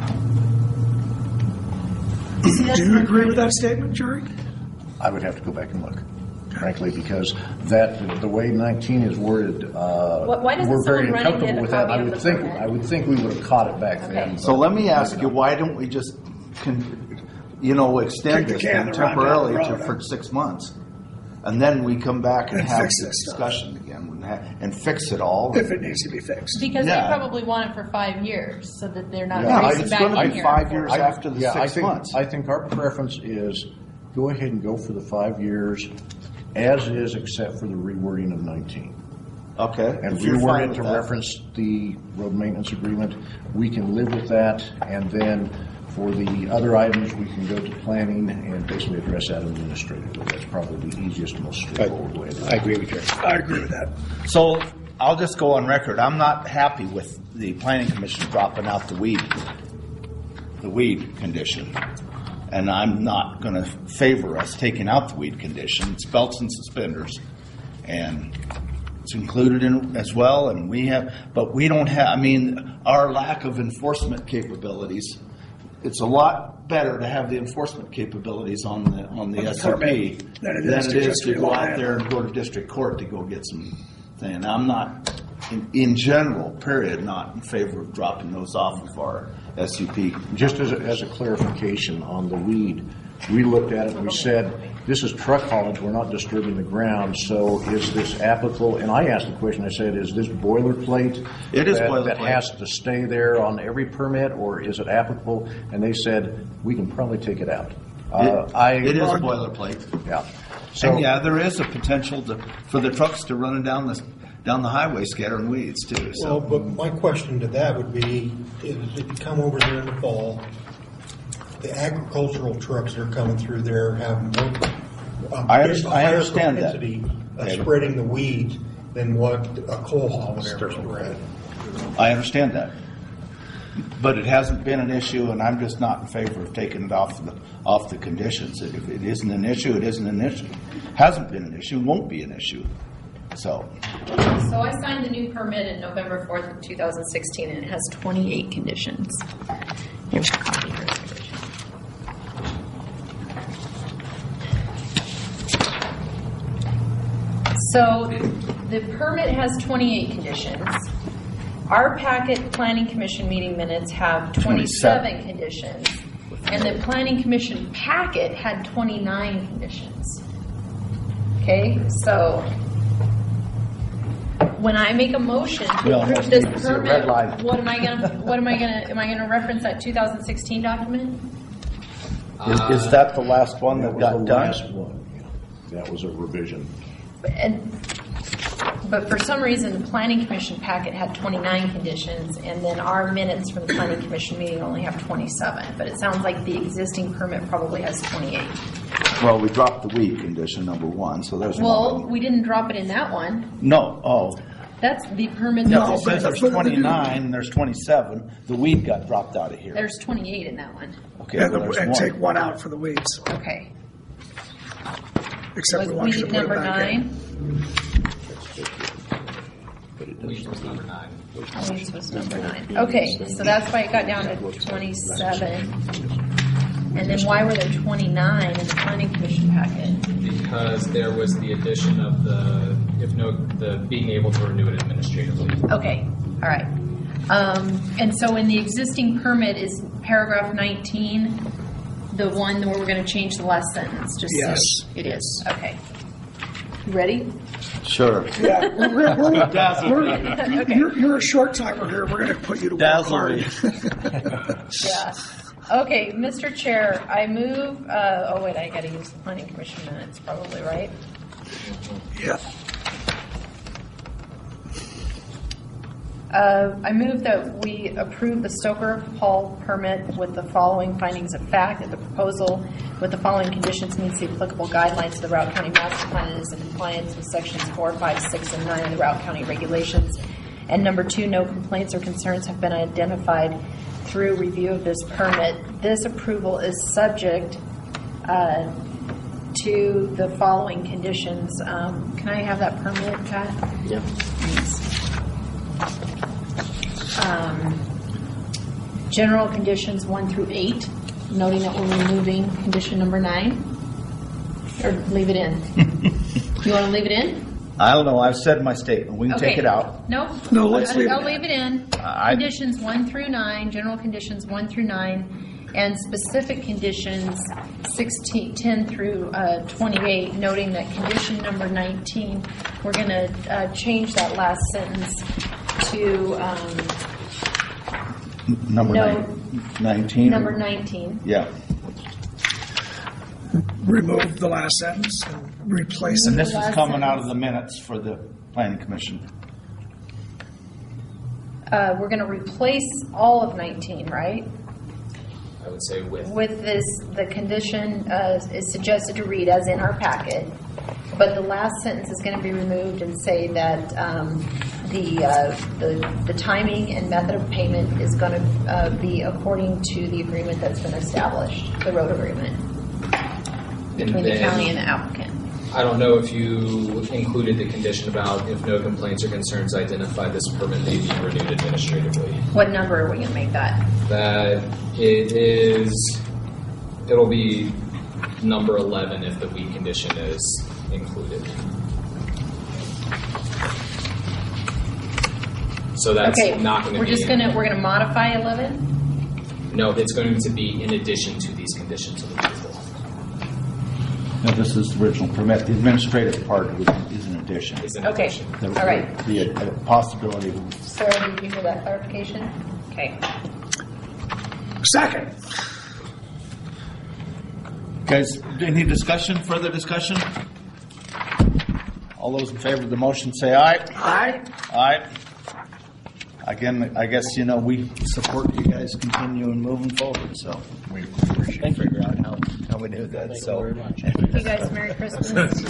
Do you agree with that statement, Jerry? I would have to go back and look, frankly, because that the way nineteen is worded, uh, Why- why doesn't we're very someone run and get uncomfortable a with that. copy I of would the think permit? I would think we would have caught it back then. So but let me ask maybe you, not. why don't we just, con- you know, extend Kick the this can thing around down the temporarily road, to, huh? for six months? And then we come back and And have fix this this stuff. discussion again and ha- and fix it all. If it needs to be fixed. Because Yeah. they probably want it for five years, so that they're not Yeah, racing it's back gonna in be here. five years I- after the yeah, I six think, months. I think our preference is go ahead and go for the five years as is, except for the rewording of nineteen. Okay. And if you're reword fine it with to that. reference the road maintenance agreement. We can live with that, and then for the other items, we can go to planning and basically address that administratively. That's probably the easiest and most straightforward way. I agree with you. I agree with that. So I'll just go on record. I'm not happy with the planning commission dropping out the weed, the weed condition. And I'm not going to favor us taking out the weed condition. It's belts and suspenders. And it's included in as well. And we have, but we don't have, I mean, our lack of enforcement capabilities, it's a lot better to have the enforcement capabilities on the, on the On the S R P permit than it is to just to go rely out on- there and go to district court to go get some thing. I'm not, in, in general, period, not in favor of dropping those off of our S U P. Just as a, as a clarification on the weed, we looked at it and we said, this is truck haulage, we're not disturbing the ground, so is this applicable? And I asked the question, I said, is this boilerplate? It is that, boilerplate. That has to stay there on every permit, or is it applicable? And they said, we can probably take it out. Uh, It- I, it is boilerplate. Yeah. So, and yeah, there is a potential to, for the trucks to run down the down the highway scattering weeds too. So. Well, but my question to that would be: is if you come over there in the fall, the agricultural trucks that are coming through there have more, um, I, a understand, I higher understand that. propensity of spreading the weeds than what a coal haul would ever spread. I understand that. But it hasn't been an issue, and I'm just not in favor of taking it off the off the conditions. If it isn't an issue, it isn't an issue. Hasn't been an issue, won't be an issue. So. So I signed the new permit in November fourth of two thousand sixteen, and it has twenty-eight conditions. Here's a copy of this version. So the permit has twenty-eight conditions. Our packet planning commission meeting minutes have twenty-seven conditions, and the planning commission packet had twenty-nine conditions. Okay, so when I make a motion to approve this permit, what am I gonna, what am I gonna, am I gonna reference that two thousand sixteen document? Is, is that the last one that, that got the done? Last one. Yeah. That was a revision. And, but for some reason, the planning commission packet had twenty-nine conditions, and then our minutes from the planning commission meeting only have twenty-seven. But it sounds like the existing permit probably has twenty-eight. Well, we dropped the weed condition number one, so there's Well, one. we didn't drop it in that one. No, oh. That's the permit. No, it says there's twenty-nine, and there's twenty-seven. The weed got dropped out of here. There's twenty-eight in that one. Okay, And, well, the, there's and one. take one out for the weeds. Okay. Except Was we want you to weed put it number back in. nine? Weeds was number nine. Weeds was number nine. Okay, so that's why it got down to twenty-seven. And then why were there twenty-nine in the planning commission packet? Because there was the addition of the, if no, the being able to renew it administratively. Okay, all right. Um, and so in the existing permit is paragraph nineteen, the one where we're going to change the last sentence. Just Yes. So it is. Okay. You ready? Sure. Yeah, we're, we're, we're, Dazzle we're, me. you- you're, you're a short timer here. We're going to put you to work Dazzle hard. me. Yeah. Okay, Mister Chair, I move, uh, oh wait, I gotta use the planning commission minutes probably, right? Yeah. Uh, I move that we approve the Stoker Hall permit with the following findings of fact, that the proposal with the following conditions meets the applicable guidelines of the Routt County Master Plan and is in compliance with sections four, five, six, and nine of the Routt County regulations. And number two, no complaints or concerns have been identified through review of this permit. This approval is subject uh, to the following conditions. Um, can I have that permit, Pat? Yep. Um, general conditions one through eight, noting that we're removing condition number nine, or leave it in. You want to leave it in? I don't know. I've said my statement. We can Okay. take it out. No. No, let's I'll, leave it I'll in. leave it in. I- Conditions one through nine, general conditions one through nine, and specific conditions sixteen, ten through uh, twenty-eight, noting that condition number nineteen, we're going to uh, change that last sentence to um, Number No. nine, nineteen. number nineteen. Yeah. Remove the last sentence and replace it. And this is coming out of the minutes for the planning commission. Uh, we're going to replace all of nineteen, right? I would say with. With this, the condition uh, is suggested to read as in our packet, but the last sentence is going to be removed and say that um, the, uh, the the timing and method of payment is going to uh, be according to the agreement that's been established, the road agreement between the then- county and the applicant. I don't know if you included the condition about if no complaints or concerns identified, this permit may be renewed administratively. What number are we going to make that? That it is, it'll be number eleven if the weed condition is included. So that's Okay, not going to we're be. just going to we're going to modify eleven. No, it's going to be in addition to these conditions of approval. Now, this is the original permit. The administrative part is an addition. Is an Okay. addition. The, All right. The, uh, possibility of Sarah, did you hear that clarification? Okay. Second. Guys, any discussion, further discussion? All those in favor of the motion say aye. Aye. Aye. Again, I guess, you know, we support you guys continuing moving forward, so we appreciate figuring out how, how we do that. Thank so. you very much. Thank you guys. Merry Christmas.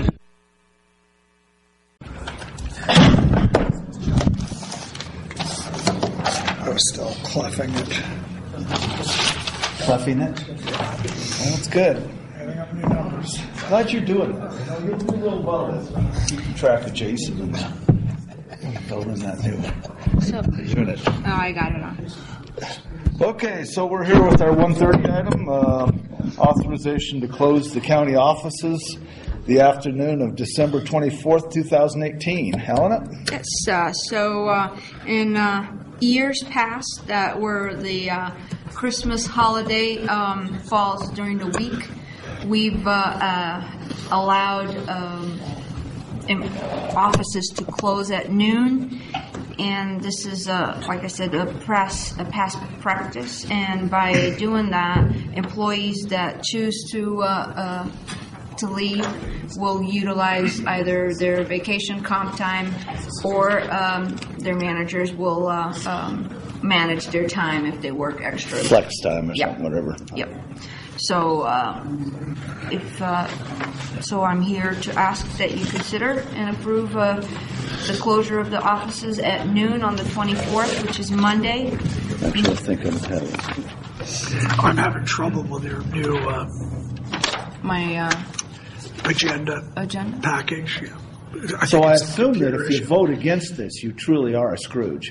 I was still cleffing it. Cleffing it? Well, that's good. Adding up new numbers. Glad you're doing that. You know, you're doing real well at keeping track of Jason and building that new So, unit. oh, I got it on. Okay, so we're here with our one thirty item, uh, authorization to close the county offices the afternoon of December twenty-fourth, twenty eighteen. Helena? Yes, uh, so uh, in uh, years past that were the uh, Christmas holiday um, falls during the week, we've uh, uh, allowed um, em- offices to close at noon. And this is, uh, like I said, a, press, a past practice. And by doing that, employees that choose to uh, uh, to leave will utilize either their vacation comp time or um, their managers will uh, um, manage their time if they work extra. Flex time or Yep. something, whatever. Yep. So, uh, if uh, so, I'm here to ask that you consider and approve uh, the closure of the offices at noon on the twenty-fourth, which is Monday. Actually, I think I'm having. I'm having trouble with your new uh, My uh, agenda, agenda package. Yeah. I So think I it's a assume that computer if you issue. vote against this, you truly are a Scrooge.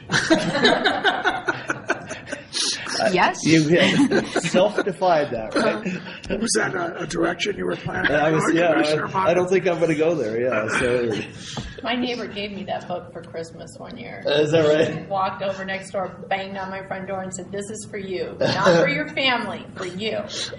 Yes. You have self-defined that, right? Was that a, a direction you were planning? I was, on, yeah. Commissioner I, I don't think I'm going to go there. Yeah. So, My neighbor gave me that book for Christmas one year. Is that right? She walked over next door, banged on my front door, and said, "This is for you, not for your family, for you."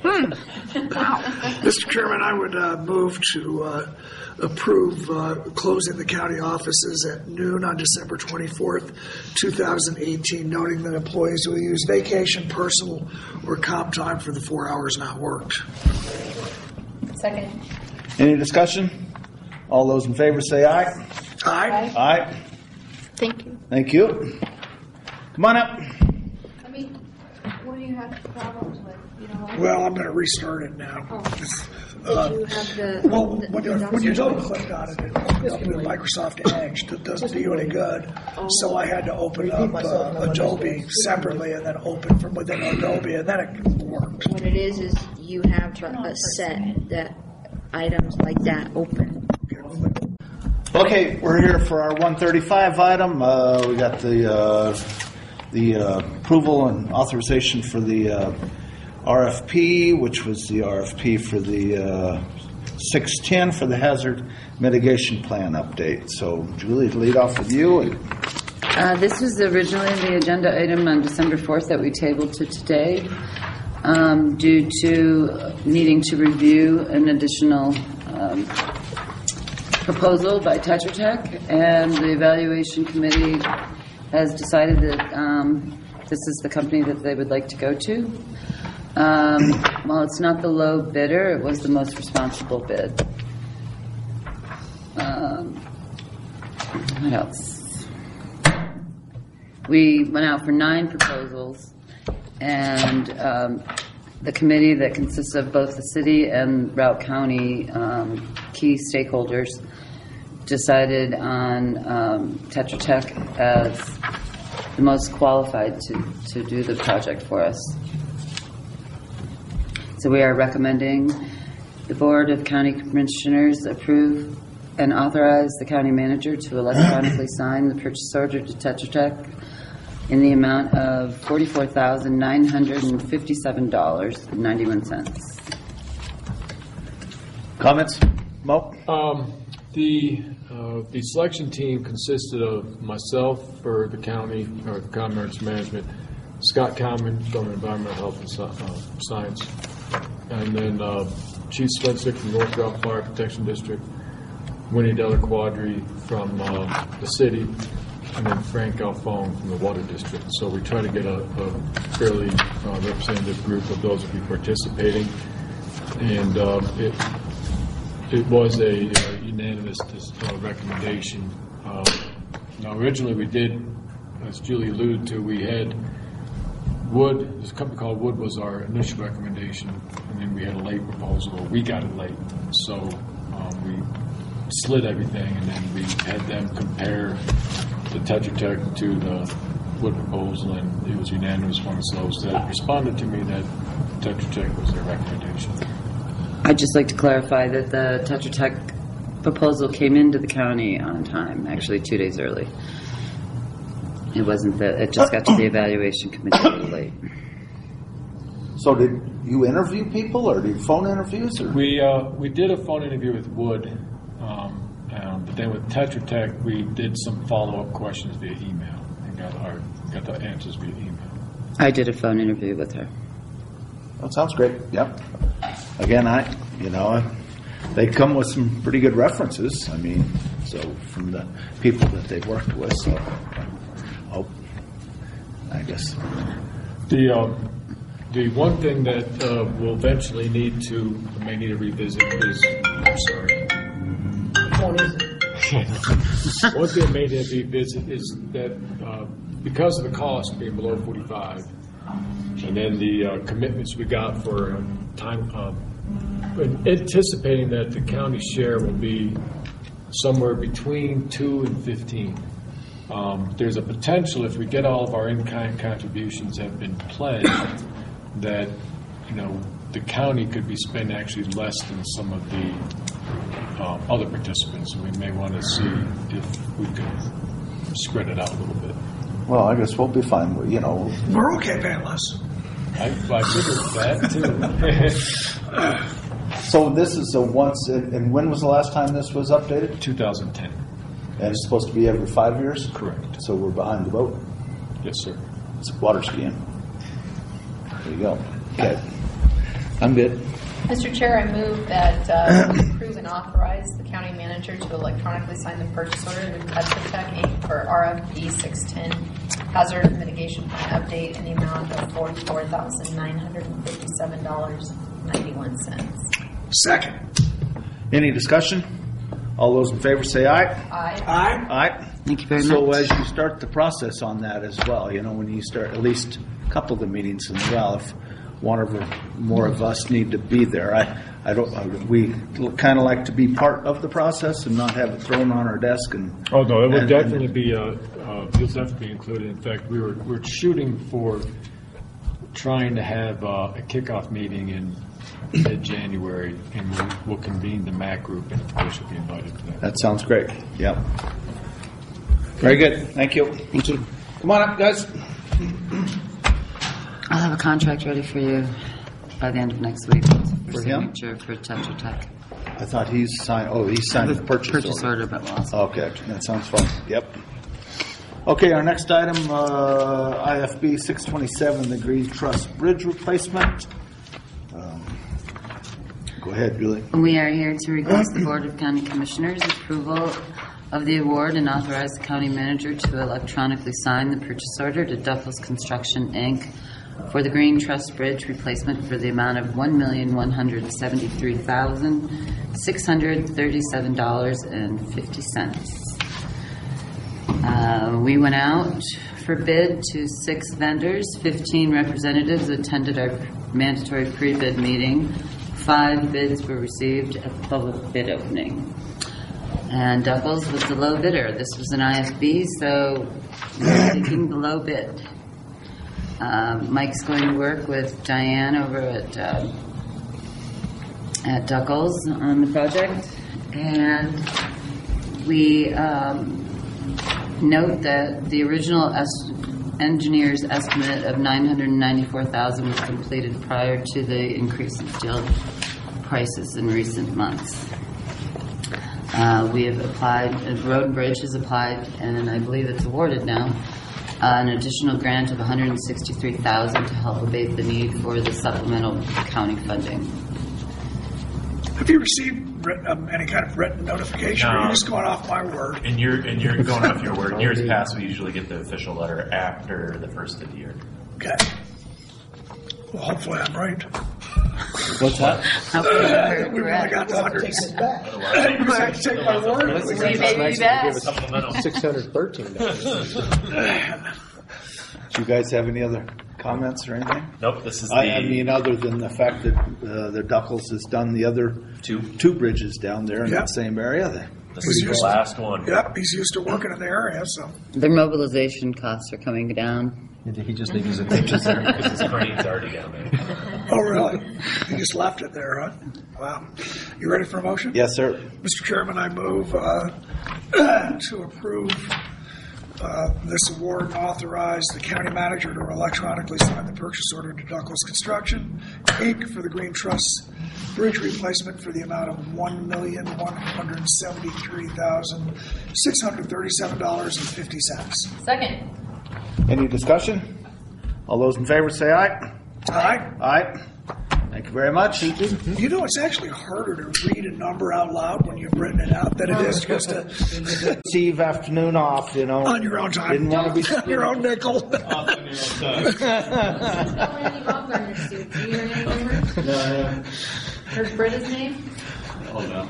Mister Chairman, I would uh, move to uh, approve uh, closing the county offices at noon on December twenty-fourth, twenty eighteen, noting that employees will use vacation, personal, or comp time for the four hours not worked. Second. any discussion? All those in favor say aye. Aye. Aye. Thank you. Thank you. Come on up. I mean, what do you have problems with? You know, Well, I'm going to restart it now. Oh. Did you have the? Well, the- when you, the when you document? double click on it, it opens up with Microsoft Edge. That doesn't do you any good. So I had to open up uh, Adobe separately and then open from within Adobe, and then it worked. What it is is you have a, a set that items like that open. Okay, we're here for our one thirty-five item. Uh, we got the uh, the uh, approval and authorization for the uh, R F P, which was the R F P for the uh, six ten for the hazard mitigation plan update. So, Julie, to lead off with you. And Uh, this was originally the agenda item on December fourth that we tabled to today um, due to needing to review an additional um, proposal by Tetra Tech, and the evaluation committee has decided that um, this is the company that they would like to go to. Um, while it's not the low bidder, it was the most responsible bid. Um, what else? We went out for nine proposals, and um, the committee that consists of both the city and Routt County um, key stakeholders decided on um, Tetra Tech as the most qualified to, to do the project for us. So we are recommending the Board of County Commissioners approve and authorize the county manager to electronically sign the purchase order to Tetra Tech in the amount of forty-four thousand nine hundred fifty-seven dollars and ninety-one cents. Comments? Mo? Um, the uh, the selection team consisted of myself for the county, or the Commerce Management, Scott Common from Environmental Health and Sci- uh, Science, and then uh, Chief Spencer from North Routt Fire Protection District, Winnie Della Quadri from uh, the city, and then Frank Alfone from the Water District. So we try to get a, a fairly uh, representative group of those who will be participating, and uh, it it was a, a unanimous uh, recommendation. Uh, Now, originally we did, as Julie alluded to, we had Wood, this company called Wood was our initial recommendation, and then we had a late proposal, or we got it late. So um, we slid everything, and then we had them compare the Tetra Tech to the Wood proposal, and it was unanimous amongst those that responded to me that Tetra Tech was their recommendation. I'd just like to clarify that the Tetra Tech proposal came into the county on time, actually two days early. It wasn't that, it just got to the evaluation committee a little late. So did you interview people, or did you phone interviews? Or? We uh, we did a phone interview with Wood, um, um, but then with Tetra Tech, we did some follow-up questions via email and got our got the answers via email. I did a phone interview with her. That sounds great. Yep. Again, I, you know, they come with some pretty good references. I mean, so from the people that they've worked with. So, oh, I guess the uh, the one thing that uh, we'll eventually need to may need to revisit is. I'm sorry. What is it? One thing may need to revisit is that uh, because of the cost being below forty-five, and then the uh, commitments we got for uh, time. Uh, anticipating that the county share will be somewhere between two and fifteen. Um, there's a potential, if we get all of our in-kind contributions have been pledged, that you know the county could be spending actually less than some of the uh, other participants. So we may want to see if we can spread it out a little bit. Well, I guess we'll be fine. With, you know, we're okay paying less. I, I figured that too. So this is a once, and when was the last time this was updated? two thousand ten. And it's supposed to be every five years? Correct. So we're behind the boat? Yes, sir. It's water skiing. There you go. Okay. I'm good. Mister Chair, I move that uh, we approve and authorize the county manager to electronically sign the purchase order with Tetra Tech Incorporated for R F P six ten hazard mitigation plan update in the amount of forty-four thousand nine hundred fifty-seven dollars and ninety-one cents. Second. Any discussion? All those in favor say aye. Aye. Aye. Aye. Thank you very so much. So as you start the process on that as well, you know, when you start at least a couple of the meetings in the well, if one or more of us need to be there, I, I don't. I, we kind of like to be part of the process and not have it thrown on our desk. And oh no, it would and, definitely and, be. Uh, uh, you'll definitely be included. In fact, we were we're shooting for trying to have uh, a kickoff meeting in mid-January, and we'll, we'll convene the M A C group, and of course you'll be invited to that. That sounds great. Yep. Very good. Thank you. Thank you. Come on up, guys. I'll have a contract ready for you by the end of next week for, for him? signature for Tetra Tech. I thought he's signed. Oh, he signed the purchase, purchase order. order, but we'll also okay, that sounds fun. Yep. Okay, our next item, uh, I F B six twenty-seven, the Green Trust Bridge replacement. Um, go ahead, Julie. We are here to request the Board of County Commissioners approval of the award and authorize the county manager to electronically sign the purchase order to Duffels Construction, Incorporated for the Green Trust Bridge replacement for the amount of one million one hundred seventy-three thousand six hundred thirty-seven dollars and fifty cents. Uh, we went out for bid to six vendors. fifteen representatives attended our mandatory pre-bid meeting. Five bids were received at the public bid opening. And Duffels was the low bidder. This was an I F B, so we're taking the low bid. Uh, Mike's going to work with Diane over at uh, at Duckles on the project, and we um, note that the original est- engineer's estimate of nine hundred ninety-four thousand dollars was completed prior to the increase in steel prices in recent months. Uh, we have applied, uh, Road and Bridge has applied, and I believe it's awarded now, uh, an additional grant of one hundred sixty-three thousand dollars to help abate the need for the supplemental county funding. Have you received written, um, any kind of written notification, or are you just going off my word? And you're, and you're going off your word. In years past, we usually get the official letter after the first of the year. Okay. Well, hopefully I'm right. What's that? How Uh, we really got the hundreds. You might have to take my word. We may be back. six hundred thirteen dollars. Do you guys have any other comments or anything? Nope, this is I, the- I mean, other than the fact that uh, the Duckles has done the other two two bridges down there in Yeah. that same area. They, This is the last one. Yep, he's used to working in the area, so. Their mobilization costs are coming down. He just needs His crane's already down there. Oh, really? You just left it there, huh? Wow. You ready for a motion? yes, sir. Mister Chairman, I move uh, to approve uh, this award and authorize the county manager to electronically sign the purchase order to Douglas Construction, Incorporated for the Green Truss Bridge replacement for the amount of one million one hundred seventy-three thousand six hundred thirty-seven dollars and fifty cents. Second. Any discussion? All those in favor say aye. Aye. Aye. Thank you very much. Thank you. You know, it's actually harder to read a number out loud when you've written it out than it is just to, Steve, afternoon off, you know. on your own time. Didn't want to be on your own nickel. Randy Baumgartner suit. Do you hear any rumors? No, yeah. Heard Britta's name? Oh, no.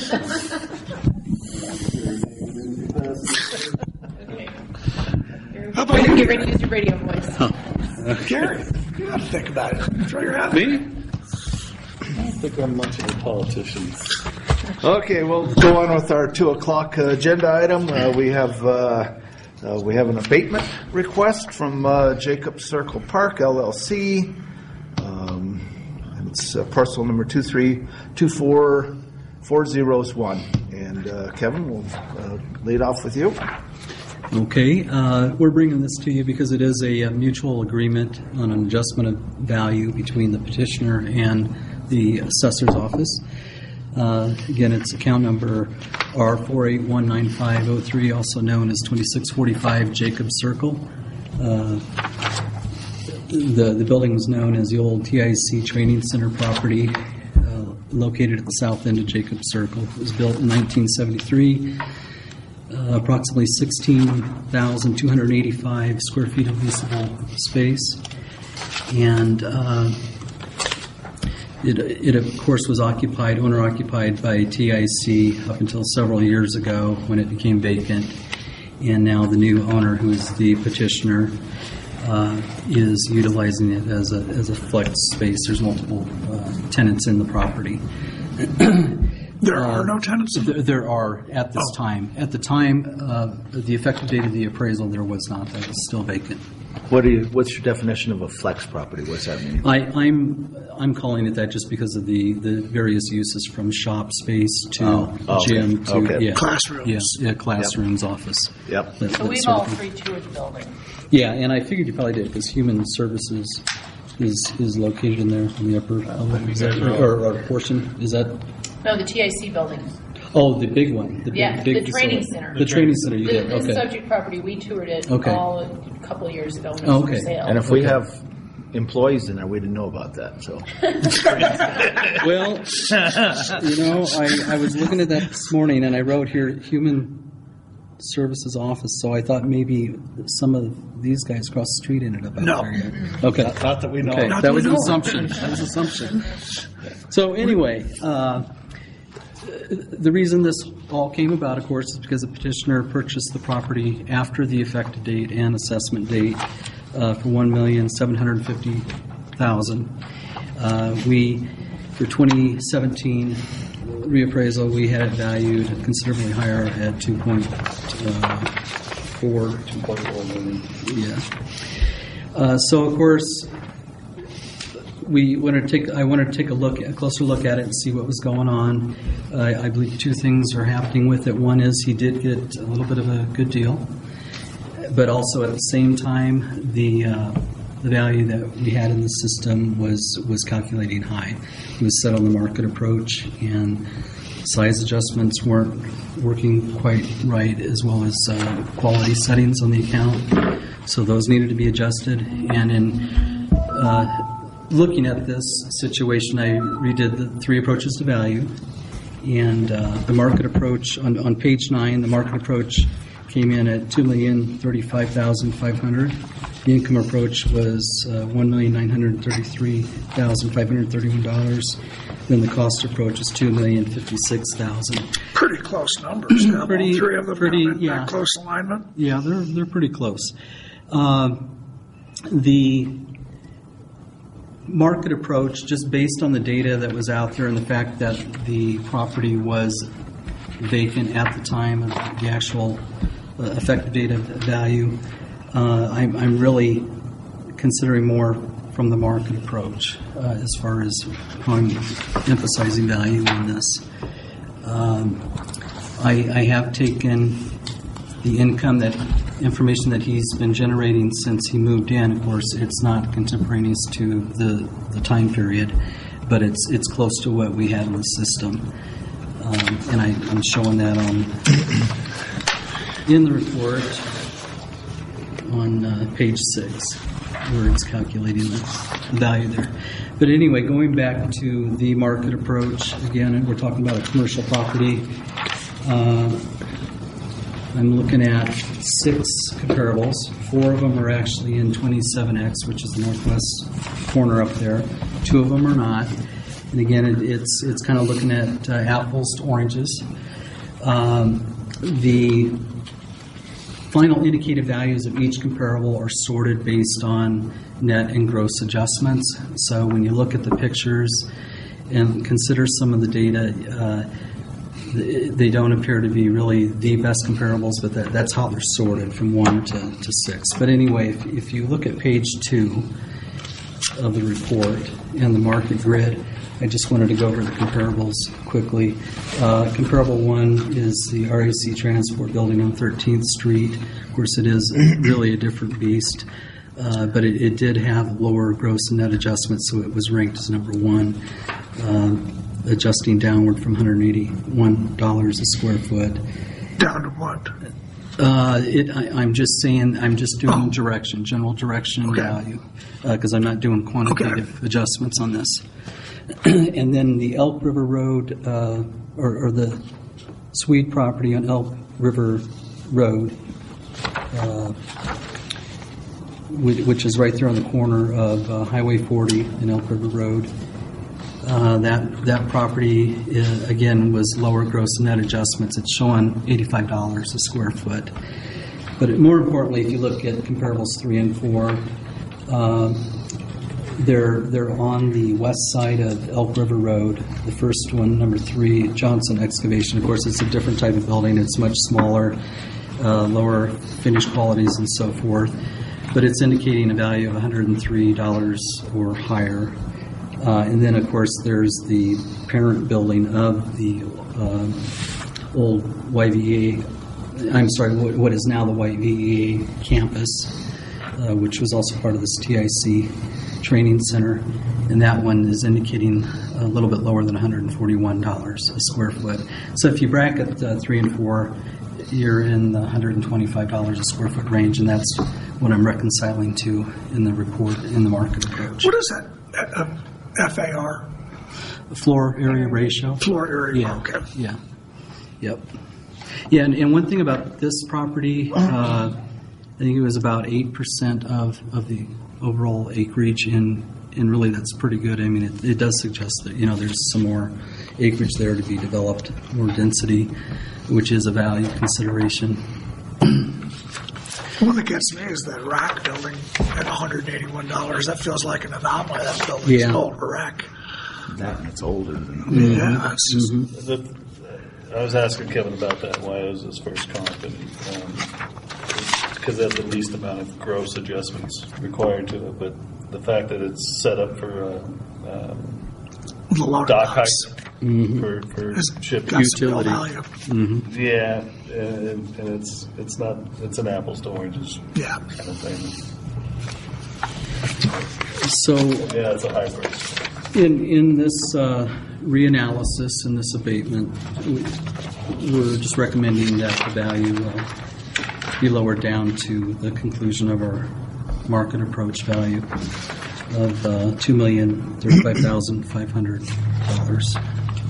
How about you? Get ready to use your radio voice. Gary, you got to think about it. Throw your hat. Me? I don't think I'm much of a politician. Okay, we'll go on with our two o'clock uh, agenda item. Uh, we have uh, uh, we have an abatement request from uh, Jacob Circle Park L L C. Um, and it's uh, parcel number two three two four four zeros one. And uh, Kevin, we'll uh, lead off with you. Okay, uh, we're bringing this to you because it is a, uh mutual agreement on an adjustment of value between the petitioner and the assessor's office. Uh, again, it's account number R four eight one nine five zero three, also known as twenty-six forty-five Jacob Circle. Uh, the, the building was known as the old T I C Training Center property, uh, located at the south end of Jacob Circle. It was built in nineteen seventy-three. Uh, approximately sixteen thousand two hundred eighty-five square feet of leasable space. And uh, it, it, of course, was occupied, owner-occupied by T I C up until several years ago when it became vacant. And now the new owner, who is the petitioner, uh, is utilizing it as a, as a flex space. There's multiple uh, tenants in the property. There are no tenants? There, there are at this Oh. time. At the time, uh, the effective date of the appraisal, there was not. That was still vacant. What do you? What's your definition of a flex property? What's that mean? I, I'm I'm calling it that just because of the, the various uses, from shop space to Oh, okay. gym to Okay. yeah, Classrooms. yeah, yeah classrooms, office. Yep. That- So that we've sort all of thing. three toured the building. Yeah, and I figured you probably did because Human Services is is located in there on the upper level, is that, or, or portion. Is that? No, the T I C building. Oh, the big one. The big, Yeah, big the training facility. center. The training center. You The- did. This Okay. subject property, we toured it Okay. all a couple of years ago when it Oh, was okay. for sale. And if we Okay. have employees in there, we didn't know about that. So Well, you know, I, I was looking at that this morning, and I wrote here Human Services Office, so I thought maybe some of these guys across the street ended up out No. there. Okay. Not- not that we know Okay. of. Not That that was we an know of. assumption. That was an assumption. So anyway, uh, the reason this all came about, of course, is because the petitioner purchased the property after the effective date and assessment date uh, for one million seven hundred fifty thousand. Uh, we, for twenty seventeen reappraisal, we had it valued considerably higher at two point four. two point four million. Yeah. Uh, so, of course, we wanted to take. I wanted to take a look, a closer look at it, and see what was going on. Uh, I believe two things are happening with it. One is he did get a little bit of a good deal, but also at the same time, the uh, the value that we had in the system was was calculating high. It was set on the market approach, and size adjustments weren't working quite right, as well as uh, quality settings on the account. So those needed to be adjusted, and in uh, looking at this situation, I redid the three approaches to value, and uh, the market approach on, on page nine, the market approach came in at two million thirty-five thousand five hundred. The income approach was uh, one million nine hundred thirty-three thousand five hundred thirty-one dollars. Then the cost approach is two million fifty-six thousand dollars. Pretty close numbers. Have Pretty- all three of them pretty, in yeah. that close alignment. Yeah, they're they're pretty close. Um, the market approach, just based on the data that was out there and the fact that the property was vacant at the time of the actual uh, effective date of value, uh, I'm, I'm really considering more from the market approach uh, as far as how I'm emphasizing value on this. Um, I, I have taken the income that information that he's been generating since he moved in. Of course, it's not contemporaneous to the, the time period, but it's it's close to what we had in the system. Um, and I, I'm showing that on in the report on uh, page six, where it's calculating the value there. But anyway, going back to the market approach, again, we're talking about a commercial property. Uh, I'm looking at six comparables. Four of them are actually in twenty-seven X, which is the northwest corner up there. Two of them are not. And again, it, it's it's kind of looking at uh, apples to oranges. Um, the final indicated values of each comparable are sorted based on net and gross adjustments. So when you look at the pictures and consider some of the data, uh, they don't appear to be really the best comparables, but that, that's how they're sorted from one to, to six. But anyway, if, if you look at page two of the report and the market grid, I just wanted to go over the comparables quickly. Uh, comparable one is the R A C Transport building on thirteenth Street. Of course, it is really a different beast, uh, but it, it did have lower gross and net adjustments, so it was ranked as number one. Um, adjusting downward from one hundred eighty-one dollars a square foot. Down to what? Uh, it, I, I'm just saying, I'm just doing oh. direction, general direction okay. value, because uh, I'm not doing quantitative okay. adjustments on this. And then the Elk River Road, uh, or, or the Swede property on Elk River Road, uh, which, which is right there on the corner of uh, Highway forty and Elk River Road. Uh, that that property, is, again, was lower gross net adjustments. It's showing eighty-five dollars a square foot. But more importantly, if you look at comparables three and four, uh, they're they're on the west side of Elk River Road. The first one, number three, Johnson Excavation. Of course, it's a different type of building. It's much smaller, uh, lower finish qualities, and so forth. But it's indicating a value of one hundred three dollars or higher. Uh, and then, of course, there's the parent building of the uh, old Y V A, I'm sorry, what, what is now the Y V A campus, uh, which was also part of this T I C training center. And that one is indicating a little bit lower than one hundred forty-one dollars a square foot. So if you bracket uh, three and four, you're in the one hundred twenty-five dollars a square foot range, and that's what I'm reconciling to in the report in the market approach. What is that? Uh, F A R? Floor area ratio. Floor area, yeah. okay. Yeah. Yep. Yeah, and, and one thing about this property, uh, I think it was about eight percent of, of the overall acreage, and, and really that's pretty good. I mean, it, it does suggest that, you know, there's some more acreage there to be developed, more density, which is a value consideration. One that gets me is the rack building at one hundred eighty-one dollars. That feels like an anomaly. That building's yeah. old, a rack. That one's older than mm-hmm. Yeah, it's just... Mm-hmm. The, I was asking Kevin about that, why it was his first comp, and because um, that's the least amount of gross adjustments required to it, but the fact that it's set up for uh, um, dock height mm-hmm. for, for shipping utility. Mm-hmm. Yeah, and, and it's it's not it's an apples to oranges yeah. kind of thing. So yeah, it's a high price. In in this uh, reanalysis and this abatement, we, we're just recommending that the value uh, be lowered down to the conclusion of our market approach value of uh, two million thirty-five thousand five hundred dollars.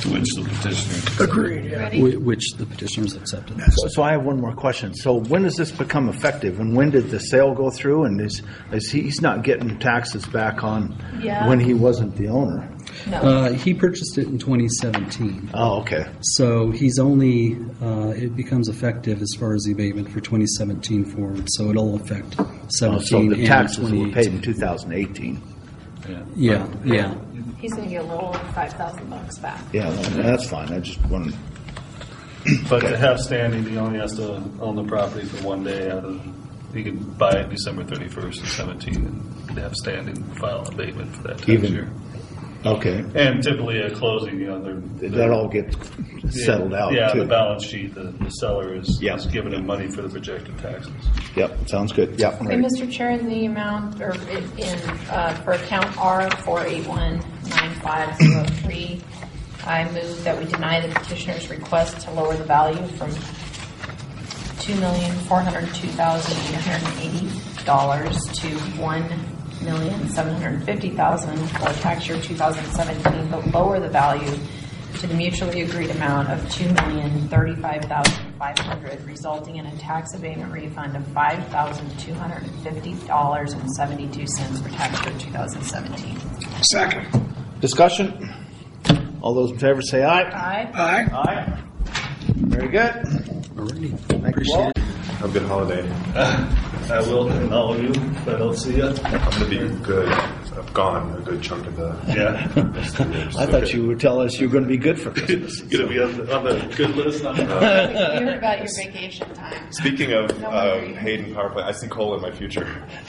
To which the petitioner. Agreed, yeah. Whi- Which the petitioners accepted. So, so I have one more question. So when does this become effective, and when did the sale go through? And is, is he, he's not getting taxes back on Yeah. when he wasn't the owner? No. Uh, he purchased it in twenty seventeen. Oh, okay. So he's only, uh, it becomes effective as far as the abatement for twenty seventeen forward, so it'll affect Oh, so seventeen the and taxes were twenty-eight. paid in two thousand eighteen. Yeah, yeah. He's going to get a little over five thousand bucks back. Yeah, well, that's fine. I just wanted. But to have standing, he only has to own the property for one day out of, he can buy it December thirty-first of seventeen and have standing, file an abatement for that tax Even- year. Okay. And typically at closing, you know, they're. That all gets settled out, Yeah, too. the balance sheet, the, the seller is, Yep. is giving him money for the projected taxes. Yep, sounds good. Yep, I'm Okay, ready. Mister Chair, in the amount, or in, in, uh, for account R four eight one nine five zero three, I move that we deny the petitioner's request to lower the value from two million four hundred two thousand eight hundred eighty dollars to one million seven hundred fifty thousand for tax year two thousand seventeen, but lower the value to the mutually agreed amount of two million thirty-five thousand five hundred, resulting in a tax abatement refund of five thousand two hundred fifty dollars and seventy-two cents for tax year two thousand seventeen. Second. Discussion? All those in favor say aye. Aye. Aye. Aye. Very good. Thank you all. Have a good holiday. I will, and all of you, if I don't see you. I'm going to be good. I've gone a good chunk of the Yeah. I thought you would tell us you were going to be good for Christmas. Going to be on the, on the good list. On We heard about your vacation time. Speaking of No uh, worries. Hayden Power Plant, I see coal in my future.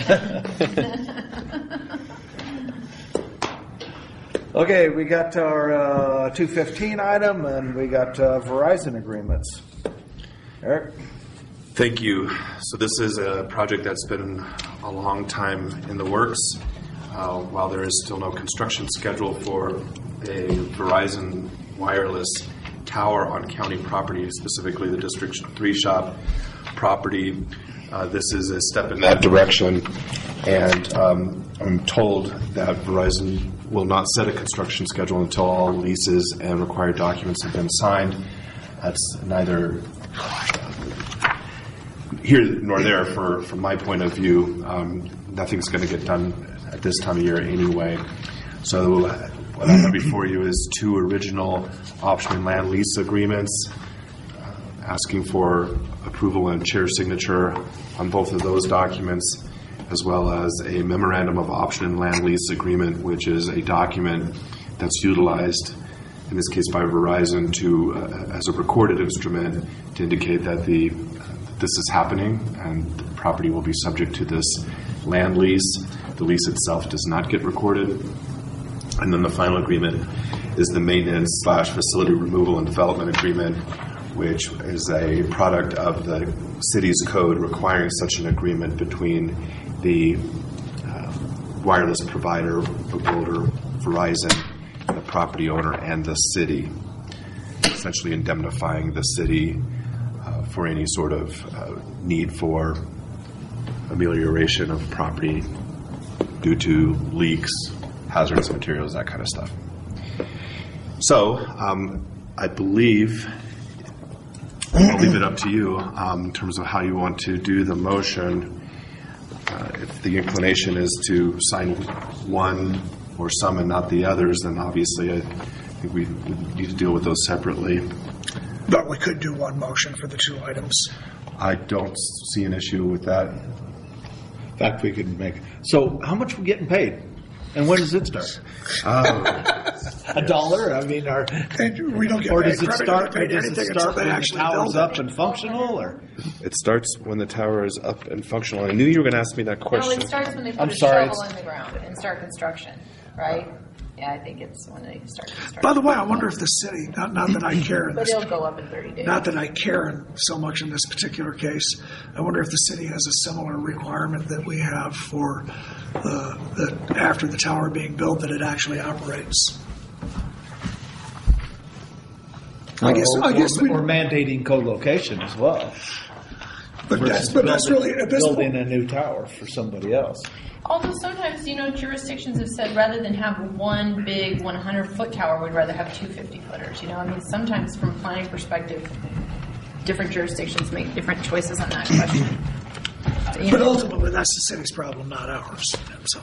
Okay, we got our uh, two fifteen item, and we got uh, Verizon agreements. Eric? Thank you. So this is a project that's been a long time in the works. Uh, while there is still no construction schedule for a Verizon wireless tower on county property, specifically the District three shop property, uh, this is a step in that direction. And um, I'm told that Verizon will not set a construction schedule until all leases and required documents have been signed. That's neither here nor there for, from my point of view. Um, nothing's going to get done at this time of year anyway. So what I have before you is two original option and land lease agreements, uh, asking for approval and chair signature on both of those documents, as well as a memorandum of option and land lease agreement, which is a document that's utilized, in this case by Verizon, to uh, as a recorded instrument to indicate that the this is happening and the property will be subject to this land lease. The lease itself does not get recorded. And then the final agreement is the maintenance slash facility removal and development agreement, which is a product of the city's code requiring such an agreement between the uh, wireless provider, the builder, Verizon, the property owner, and the city, essentially indemnifying the city uh, for any sort of uh, need for amelioration of property due to leaks, hazardous materials, that kind of stuff. So, um, I believe, I'll leave it up to you um, in terms of how you want to do the motion. Uh, if the inclination is to sign one or some and not the others, then obviously I think we would need to deal with those separately. But we could do one motion for the two items. I don't see an issue with that. In fact, we could make. So, how much are we getting paid? And when does it start? Uh, A dollar? I mean, our, And we don't get or paid does it credit, start? we Or don't get does paid it anything start until they when the actually tower's build up it. and functional? Or It starts when the tower is up and functional. I knew you were going to ask me that No, question. it starts when they put I'm a sorry, shovel it's- in the ground and start construction, right? Yeah, I think it's when they start construction. By the way, I wonder if the city, not, not that I care in But this, it'll go up in thirty days. not that I care in so much in this particular case, I wonder if the city has a similar requirement that we have for uh, that after the tower being built that it actually operates. I guess, or, I guess we, or mandating co-location as well. But that's, but that's really, at this Building point, a new tower for somebody else. Although sometimes, you know, jurisdictions have said rather than have one big one hundred foot tower, we'd rather have two fifty footers. You know, I mean, sometimes from a planning perspective, different jurisdictions make different choices on that question. You but know, ultimately, that's the city's problem, not ours. So.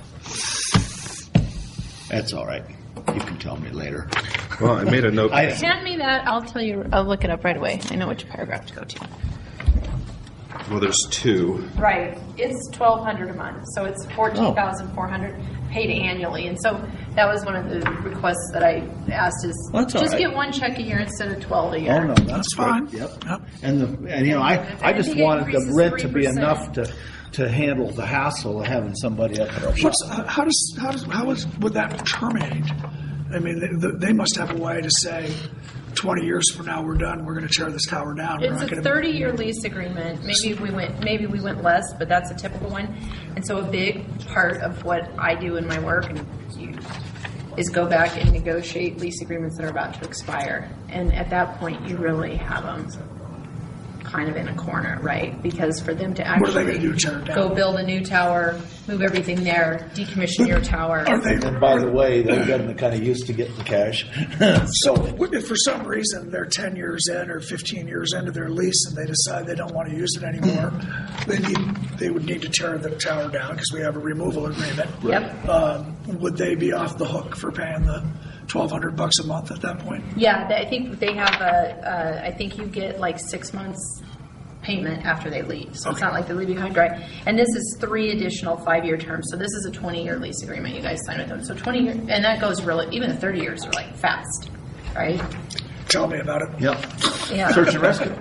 That's all right. You can tell me later. Well, I made a note. hand me that. I'll tell you. I'll look it up right away. I know which paragraph to go to. Well, there's two. Right. It's twelve hundred a month, so it's fourteen thousand four hundred paid annually. And so that was one of the requests that I asked is That's all just right. get one check a year instead of twelve a year. Oh no, that's fine. Yep. And the and you know I I just wanted the rent to be enough to to handle the hassle of having somebody up at our shop. What's, how does how does how is would that terminate? I mean, they, they must have a way to say, twenty years from now we're done. We're going to tear this tower down. We're It's not a gonna- thirty-year lease agreement. Maybe we went, maybe we went less, but that's a typical one. And so a big part of what I do in my work and you, is go back and negotiate lease agreements that are about to expire. And at that point, you really have them kind of in a corner, right? Because for them to What are they actually going to do? Tear it down? go build a new tower, move everything there, decommission your tower. And by the way, they've gotten kind of used to getting the cash. So if for some reason they're ten years in or fifteen years into their lease and they decide they don't want to use it anymore, they need they would need to tear the tower down because we have a removal agreement. Yep. Um, would they be off the hook for paying the twelve hundred bucks a month at that point? Yeah, they- I think they have a, uh, I think you get like six months payment after they leave. So it's not like they leave behind dry. And this is three additional five-year terms. So this is a twenty-year lease agreement you guys signed with them. So twenty year, and that goes really, even the thirty years are like fast, right? Tell me about it. Yep. Yeah. Search and rescue.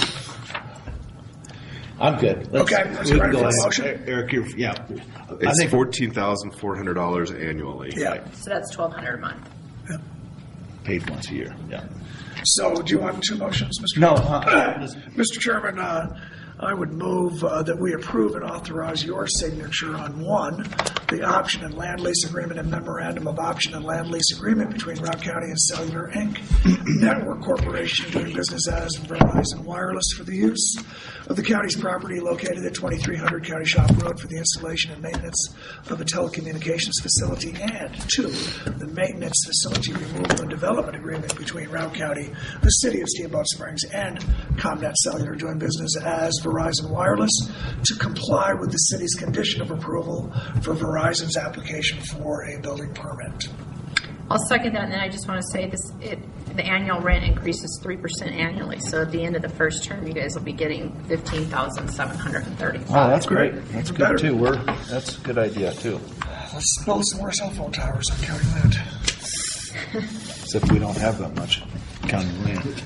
I'm good. Let's- Okay, let's we try can to go get a ahead. motion. Eric, you're, yeah. I It's think fourteen thousand four hundred dollars annually. Yeah. So that's twelve hundred a month. paid once a year. Yeah. So do you want two motions, Mister No, Chairman? uh, Mister Chairman, uh, I would move uh, that we approve and authorize your signature on one, the option and land lease agreement and memorandum of option and land lease agreement between Rock County and Cellular Incorporated. Network Corporation doing business as Verizon Wireless for the use of the county's property located at twenty-three hundred County Shop Road for the installation and maintenance of a telecommunications facility, and two, the maintenance facility removal and development agreement between Rock County, the city of Steamboat Springs, and ComNet Cellular doing business as Verizon Wireless to comply with the city's condition of approval for Verizon's application for a building permit. I'll second that, and then I just want to say this: it, the annual rent increases three percent annually. So at the end of the first term, you guys will be getting fifteen thousand seven hundred and thirty-five. Oh, that's great. That's Better. good too. We're that's a good idea too. Let's build some more cell phone towers on county land. Except we don't have that much county land.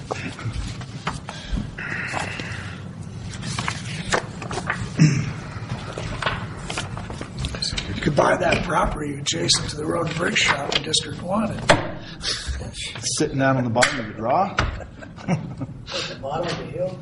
You could buy that property adjacent to the road and bridge shop in District One. And Sitting down on the bottom of the draw. At the bottom of the hill.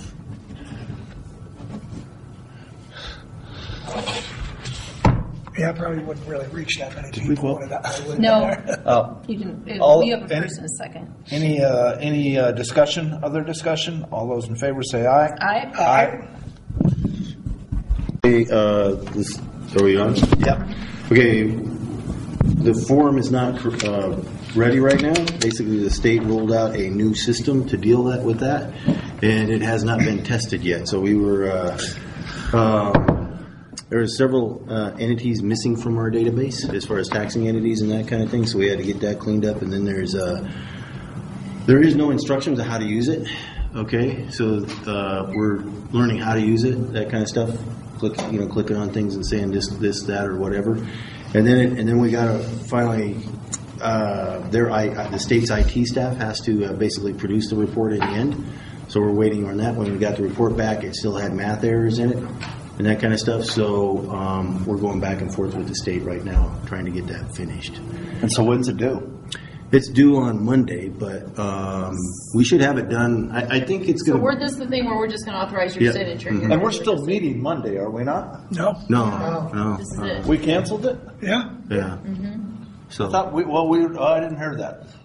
yeah, I probably wouldn't really reach that many Did we people. vote? Would it? I would- No, Oh. you can. It, All- you have a any- first and a second. Any, uh, any uh, discussion, other discussion? All those in favor say aye. Aye. Aye. Okay, uh, this, are we on? Yep. Okay, the form is not uh, ready right now. Basically, the state rolled out a new system to deal that, with that, and it has not been tested yet. So we were, uh, um, there are several uh, entities missing from our database as far as taxing entities and that kind of thing, so we had to get that cleaned up. And then there's, uh, there is no instructions on how to use it. Okay, so uh, we're learning how to use it, that kind of stuff. Click, you know, clicking on things and saying this, this, that, or whatever, and then, it, and then we got to finally, uh, their I, the state's I T staff has to uh, basically produce the report at the end. So we're waiting on that. When we got the report back, it still had math errors in it and that kind of stuff. So um, we're going back and forth with the state right now, trying to get that finished. And so when's it due? It's due on Monday, but um, we should have it done. I, I think it's So going we're to. this is the thing where we're just going to authorize your Yeah. signature. Mhm. And we're still meeting Monday, are we not? No. No, no. This is uh, it. We canceled it? Yeah. Yeah. Mm-hmm. So I thought we, well, we, oh, I didn't hear that.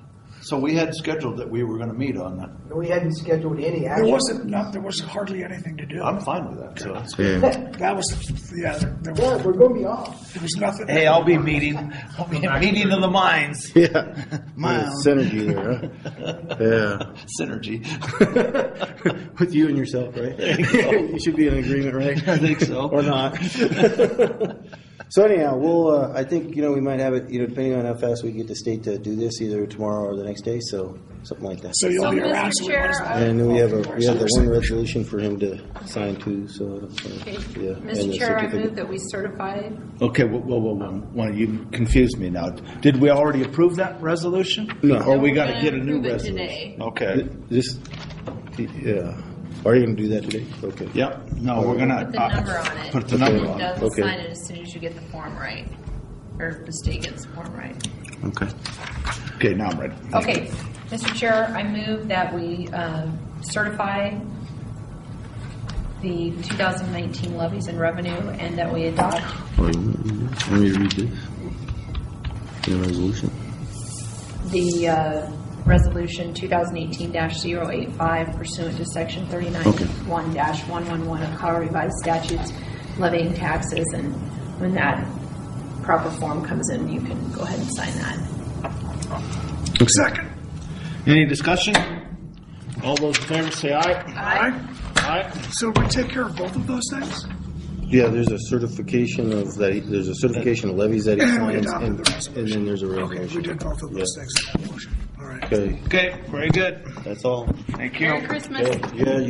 So we had scheduled that we were going to meet on that. We hadn't scheduled any There action. wasn't, not, there was hardly anything to do. I'm fine with that. So. That was, yeah, there, there Yeah, was, we're going to be off. there was nothing. Hey, I'll be meeting, I'll be a meeting of the minds. Yeah. Mine. Synergy there, huh? Yeah. Synergy. With you and yourself, right? You should be in agreement, right? I think so. Or not. So anyhow, we'll, uh, I think, you know, we might have it, you know, depending on how fast we get the state to do this, either tomorrow or the next day, so something like that. So you'll So, be around. Mister so we might as Chair, well- And then we have a, we have the one resolution for him to sign too, so, uh, Okay. yeah. and Mister the Chair, I certificate. move that we certify. Okay, whoa, whoa, whoa, whoa. Why, you confused me now. Did we already approve that resolution? No. Or we we're got to gonna get a new approve it resolution? today. Okay. This, yeah. Are you going to do that today? Okay. Yep. No, we're going to. Put the number on it. Put the number And on it. Doug Okay. sign it as soon as you get the form right. Or the state gets the form right. Okay. Okay, now I'm ready. Okay, Mister Chair, I move that we um, certify the two thousand nineteen levies and revenue and that we adopt Oh, you want you want me to read this? The resolution? the uh, resolution two thousand eighteen dash zero eight five pursuant to section thirty-nine one dash one one one of Colorado Revised Statutes levying taxes, and when that proper form comes in, you can go ahead and sign that. Second. Any discussion? All those in favor say aye. Aye. Aye. So we take care of both of those things? Yeah, there's a certification of that, he- there's a certification of levies that he And we signs, adopted and, the resolution. and then there's a Okay, resolution. we did both of those Yeah. things in that motion. All right. Okay, Okay, very good. that's all. Thank you. Merry Christmas. Yeah, you